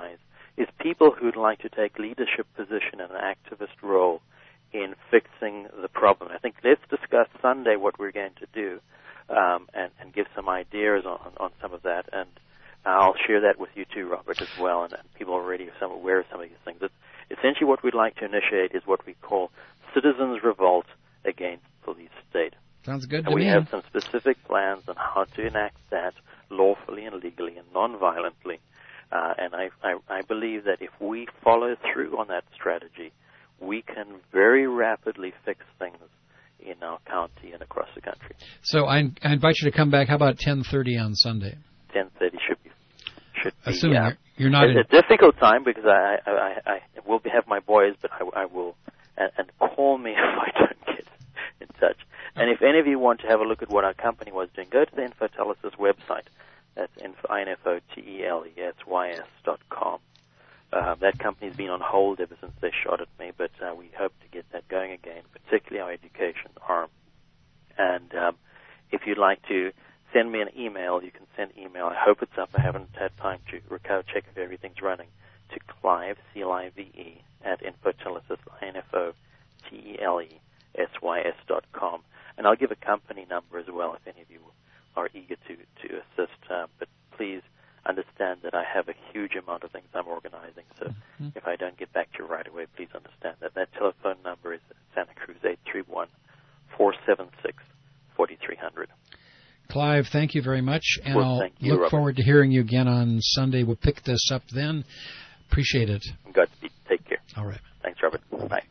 [SPEAKER 15] is people who'd like to take leadership position and an activist role in fixing the problem. I think let's discuss Sunday what we're going to do um, and, and give some ideas on, on some of that. And I'll share that with you too, Robert, as well. And, and people are already some aware of some of these things. It's, essentially what we'd like to initiate is what we call citizens' revolt against police state.
[SPEAKER 4] Sounds good
[SPEAKER 15] and
[SPEAKER 4] to
[SPEAKER 15] we
[SPEAKER 4] me.
[SPEAKER 15] have some specific plans on how to enact that lawfully and legally and non-violently. Uh, and I, I, I believe that if we follow through on that strategy, we can very rapidly fix things in our county and across the country.
[SPEAKER 4] So I, I invite you to come back. How about ten thirty on Sunday?
[SPEAKER 15] ten thirty should be should be.
[SPEAKER 4] Assuming
[SPEAKER 15] uh,
[SPEAKER 4] you're, you're not
[SPEAKER 15] a,
[SPEAKER 4] in...
[SPEAKER 15] a difficult time because I, I, I, I will be, have my boys, but I, I will and, and call me if I don't get in touch. And if any of you want to have a look at what our company was doing, go to the Infotelesis website. That's I N F O T E L E S Y S dot com. Uh, that company's been on hold ever since they shot at me, but uh, we hope to get that going again, particularly our education arm. And um, if you'd like to send me an email, you can send email. I hope it's up. I haven't had time to recover, check if everything's running, to Clive, C L I V E, at Infotelesis, I N F O T E L E S Y S dot com. And I'll give a company number as well if any of you are eager to, to assist. Uh, but please understand that I have a huge amount of things I'm organizing. So mm-hmm. if I don't get back to you right away, please understand that. That telephone number is Santa Cruz, eight three one, four seven six, four three zero zero.
[SPEAKER 4] Clive, thank you very much. And
[SPEAKER 15] well,
[SPEAKER 4] I'll
[SPEAKER 15] you,
[SPEAKER 4] look
[SPEAKER 15] Robert.
[SPEAKER 4] forward to hearing you again on Sunday. We'll pick this up then. Appreciate it.
[SPEAKER 15] Godspeed. Take care.
[SPEAKER 4] All right.
[SPEAKER 15] Thanks, Robert. Bye.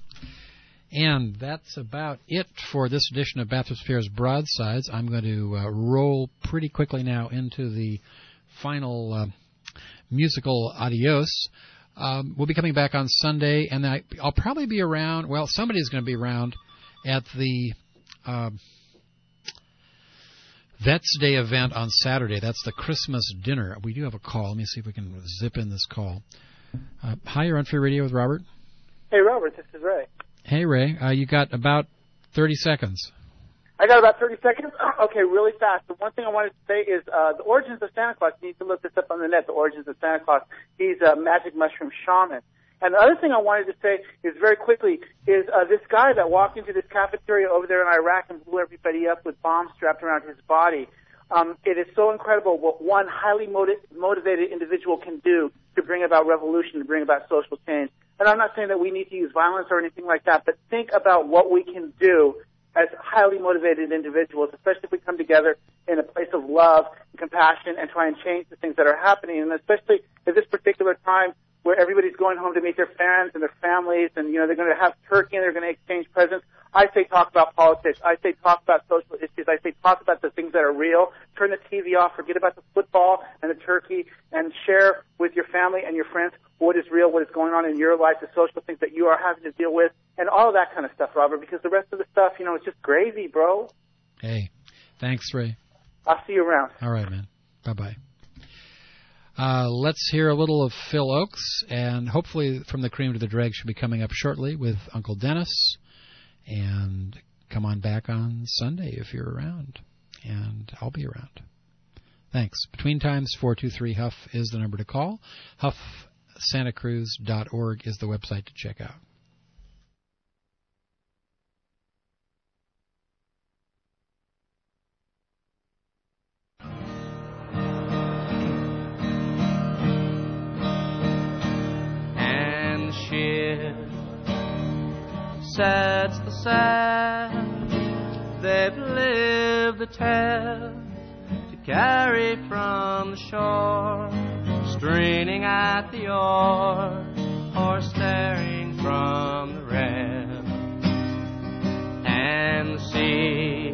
[SPEAKER 4] And that's about it for this edition of Bathurst Fair's Broadsides. I'm going to uh, roll pretty quickly now into the final uh, musical adios. Um, we'll be coming back on Sunday, and I, I'll probably be around. Well, somebody's going to be around at the uh, Vets Day event on Saturday. That's the Christmas dinner. We do have a call. Let me see if we can zip in this call. Uh, hi, you're on Free Radio with Robert.
[SPEAKER 16] Hey, Robert, this is Ray.
[SPEAKER 4] Hey, Ray. Uh, you got about thirty seconds.
[SPEAKER 16] I got about thirty seconds. Okay, really fast. The one thing I wanted to say is uh, the origins of Santa Claus. You need to look this up on the net, the origins of Santa Claus. He's a magic mushroom shaman. And the other thing I wanted to say is very quickly is uh, this guy that walked into this cafeteria over there in Iraq and blew everybody up with bombs strapped around his body. Um, it is so incredible what one highly motiv- motivated individual can do to bring about revolution, to bring about social change. And I'm not saying that we need to use violence or anything like that, but think about what we can do as highly motivated individuals, especially if we come together in a place of love and compassion and try and change the things that are happening. And especially at this particular time where everybody's going home to meet their friends and their families, and, you know, they're going to have turkey and they're going to exchange presents. I say talk about politics. I say talk about social issues. I say talk about the things that are real. Turn the T V off. Forget about the football and the turkey, and share with your family and your friends what is real, what is going on in your life, the social things that you are having to deal with, and all of that kind of stuff, Robert, because the rest of the stuff, you know, it's just gravy, bro.
[SPEAKER 4] Hey, thanks, Ray.
[SPEAKER 16] I'll see you around.
[SPEAKER 4] All right, man. Bye-bye. Uh, let's hear a little of Phil Oakes, and hopefully From the Cream to the Drag should be coming up shortly with Uncle Dennis. And come on back on Sunday if you're around, and I'll be around. Thanks. Between times, four two three Huff is the number to call. Huff Santa Cruz dot org is the website to check out.
[SPEAKER 14] And shit sets the sand. They've lived the test to carry from the shore, straining at the oar or staring from the rail. And the sea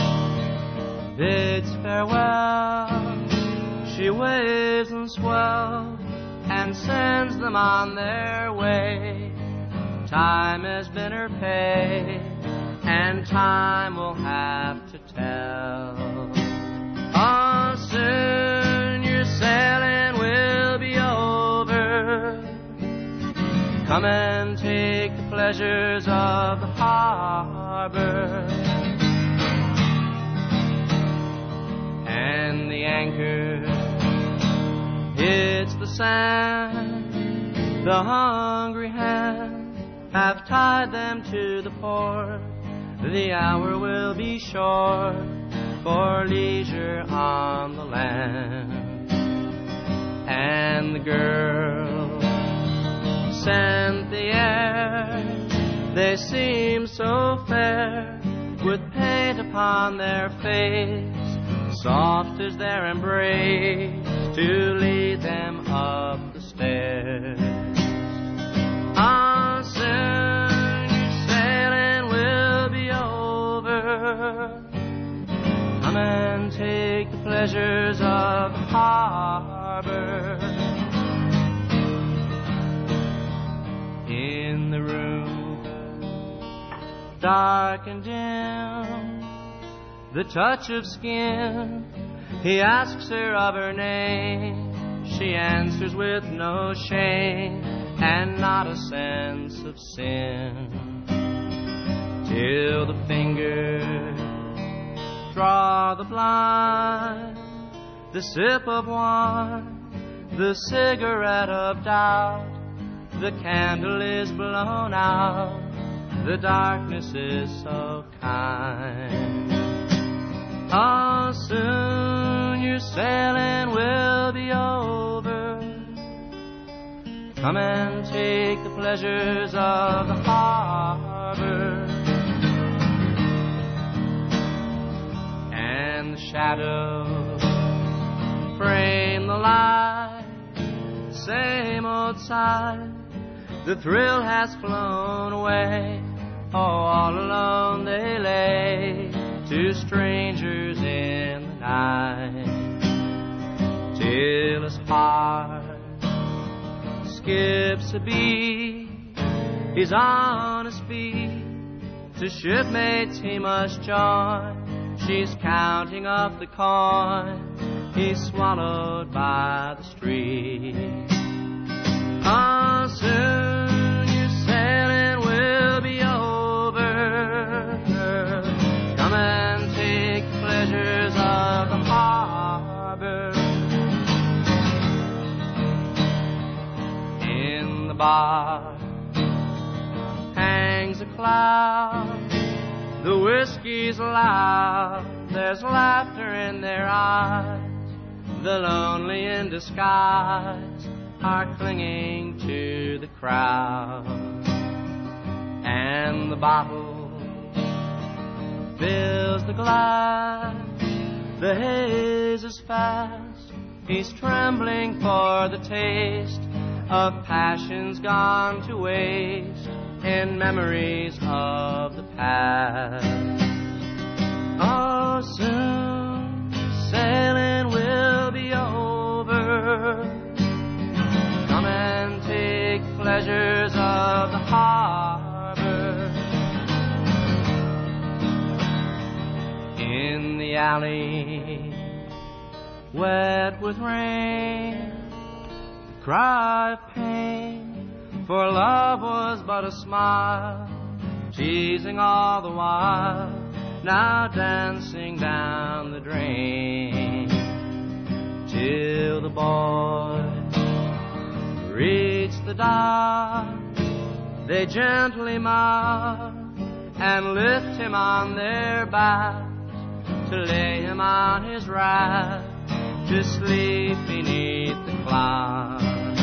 [SPEAKER 14] bids farewell. She waves and swells and sends them on their way. Time has been her pay, and time will have to tell. Oh, soon your sailing will be over. Come and take the pleasures of the harbor. And the anchor hits the sand. The hungry hands have tied them to the port. The hour will be short for leisure on the land. And the girls scent the air, they seem so fair, with paint upon their face, soft as their embrace, to lead them up the stairs. How soon your sailing will be over. Come and take the pleasures of the harbor. In the room, dark and dim, the touch of skin, he asks her of her name. She answers with no shame and not a sense of sin, till the fingers draw the blind, the sip of wine, the cigarette of doubt. The candle is blown out, the darkness is so kind. How soon your sailing will be over. Come and take the pleasures of the harbor. And the shadows frame the light, same old sight. The thrill has flown away. Oh, all alone they lay, two strangers in the night, till his heart skips a beat. He's on his feet, to shipmates he must join. She's counting up the coin he's swallowed by the street. How soon your sailing will be over. Come and take the pleasures of the harbor. In the bar hangs a cloud, the whiskey's loud, there's laughter in their eyes. The lonely in disguise are clinging to the crowd, and the bottle fills the glass. The haze is fast, he's trembling for the taste of passions gone to waste in memories of the past. Oh, soon sailing will be over. Come and take pleasures of the harbor. In the alley, wet with rain, the cry of pain, for love was but a smile, teasing all the while, now dancing down the drain, till the boy reach the dock. They gently mount and lift him on their backs, to lay him on his raft, to sleep beneath the clouds.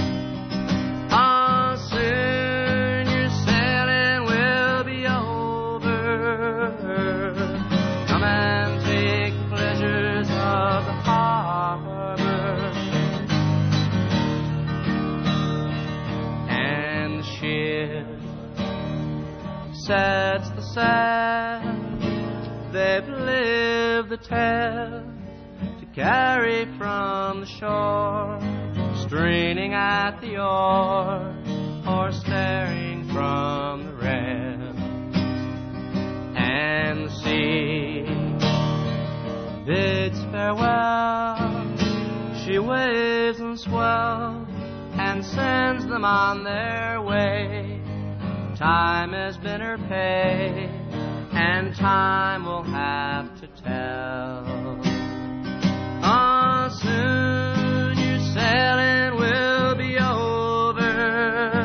[SPEAKER 14] How soon your sailing will be over. Come and take the pleasures of the harbor. And the ship sets the sail. They've lived the tale to carry from the shore, straining at the oar or staring from the rail. And the sea bids farewell. She waves and swells and sends them on their way. Time has been her pay, and time will have to tell. Oh, soon your sailing will be over.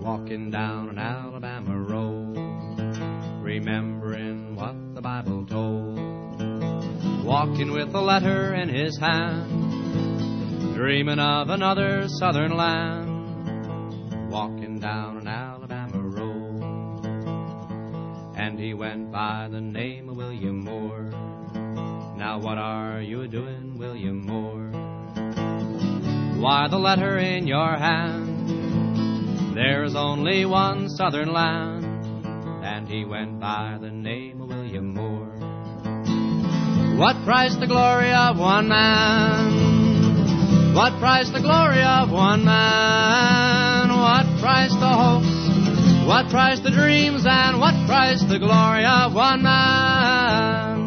[SPEAKER 14] walking down an Alabama road, remembering what the Bible told, walking with a letter in his hand, dreaming of another southern land, walking down an Alabama road. And he went by the name of William Moore. Now what are you a-doing, William Moore? Why the letter in your hand? There's only one southern land. And he went by the name of William Moore. What price the glory of one man? What price the glory of one man? What price the hopes? What price the dreams? And what price the glory of one man?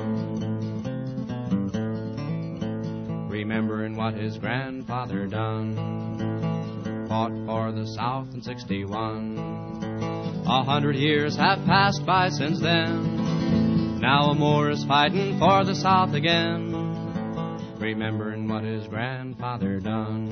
[SPEAKER 14] Remembering what his grandfather done, fought for the South in sixty-one. A hundred years have passed by since then. Now Moore is fighting for the South again, remembering what his grandfather done.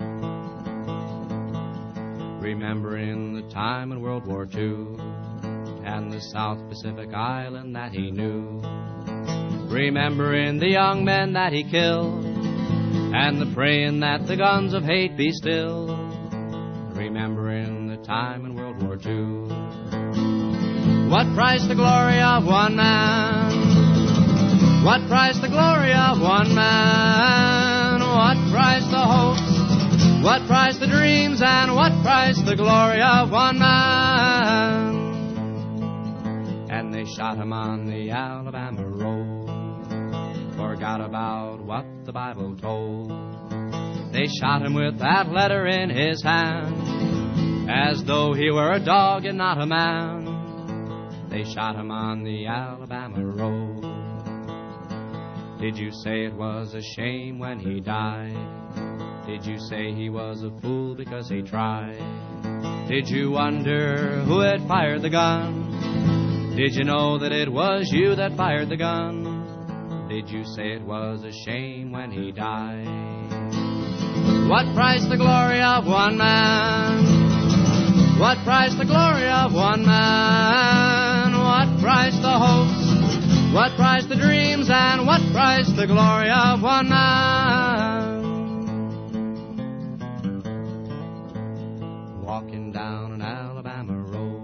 [SPEAKER 14] Remembering the time in World War Two and the South Pacific island that he knew. Remembering the young men that he killed and the praying that the guns of hate be still. Remembering the time in World War Two. What price the glory of one man? What price the glory of one man? What price the hopes? What price the dreams? And what price the glory of one man? And they shot him on the Alabama road, forgot about what the Bible told. They shot him with that letter in his hand, as though he were a dog and not a man. They shot him on the Alabama road. Did you say it was a shame when he died? Did you say he was a fool because he tried? Did you wonder who had fired the gun? Did you know that it was you that fired the gun? Did you say it was a shame when he died? What price the glory of one man? What price the glory of one man? What price the hopes? What price the dreams? And what price the glory of one man? Walking down an Alabama road.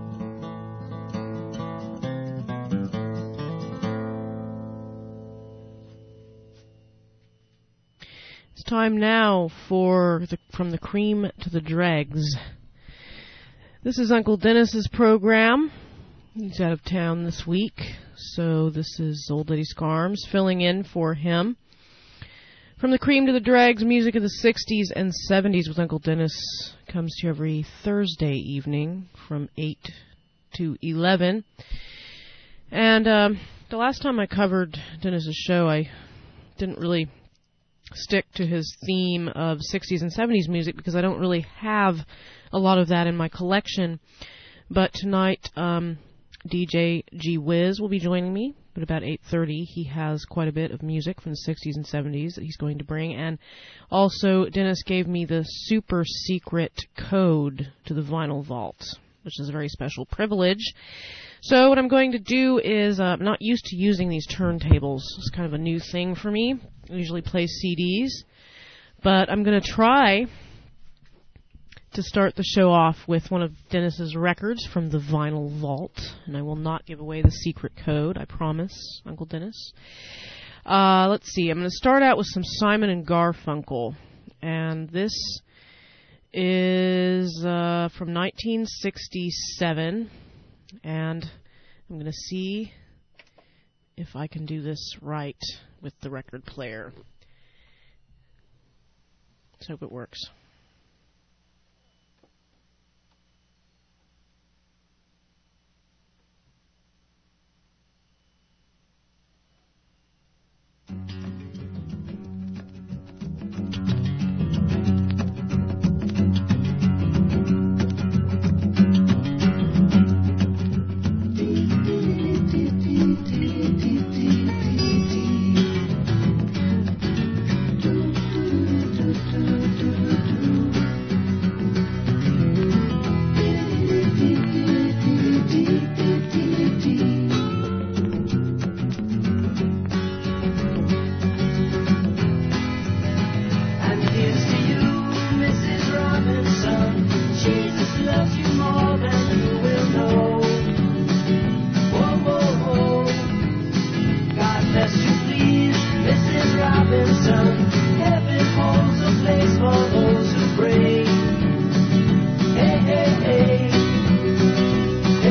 [SPEAKER 17] It's time now for the, From the Cream to the Dregs. This is Uncle Dennis's program. He's out of town this week, so this is Old Lady Scarms filling in for him. From the Cream to the Dregs, music of the sixties and seventies with Uncle Dennis comes to you every Thursday evening from eight to eleven. And um, the last time I covered Dennis's show, I didn't really stick to his theme of sixties and seventies music because I don't really have a lot of that in my collection. But tonight, um, D J G Wiz will be joining me at about eight thirty. He has quite a bit of music from the sixties and seventies that he's going to bring. And also, Dennis gave me the super secret code to the Vinyl Vault, which is a very special privilege. So what I'm going to do is, uh, I'm not used to using these turntables. It's kind of a new thing for me. I usually play C Ds. But I'm going to try to start the show off with one of Dennis's records from the Vinyl Vault. And I will not give away the secret code, I promise, Uncle Dennis. Uh, let's see, I'm going to start out with some Simon and Garfunkel. And this is uh, from nineteen sixty-seven. And I'm going to see if I can do this right with the record player. Let's hope it works.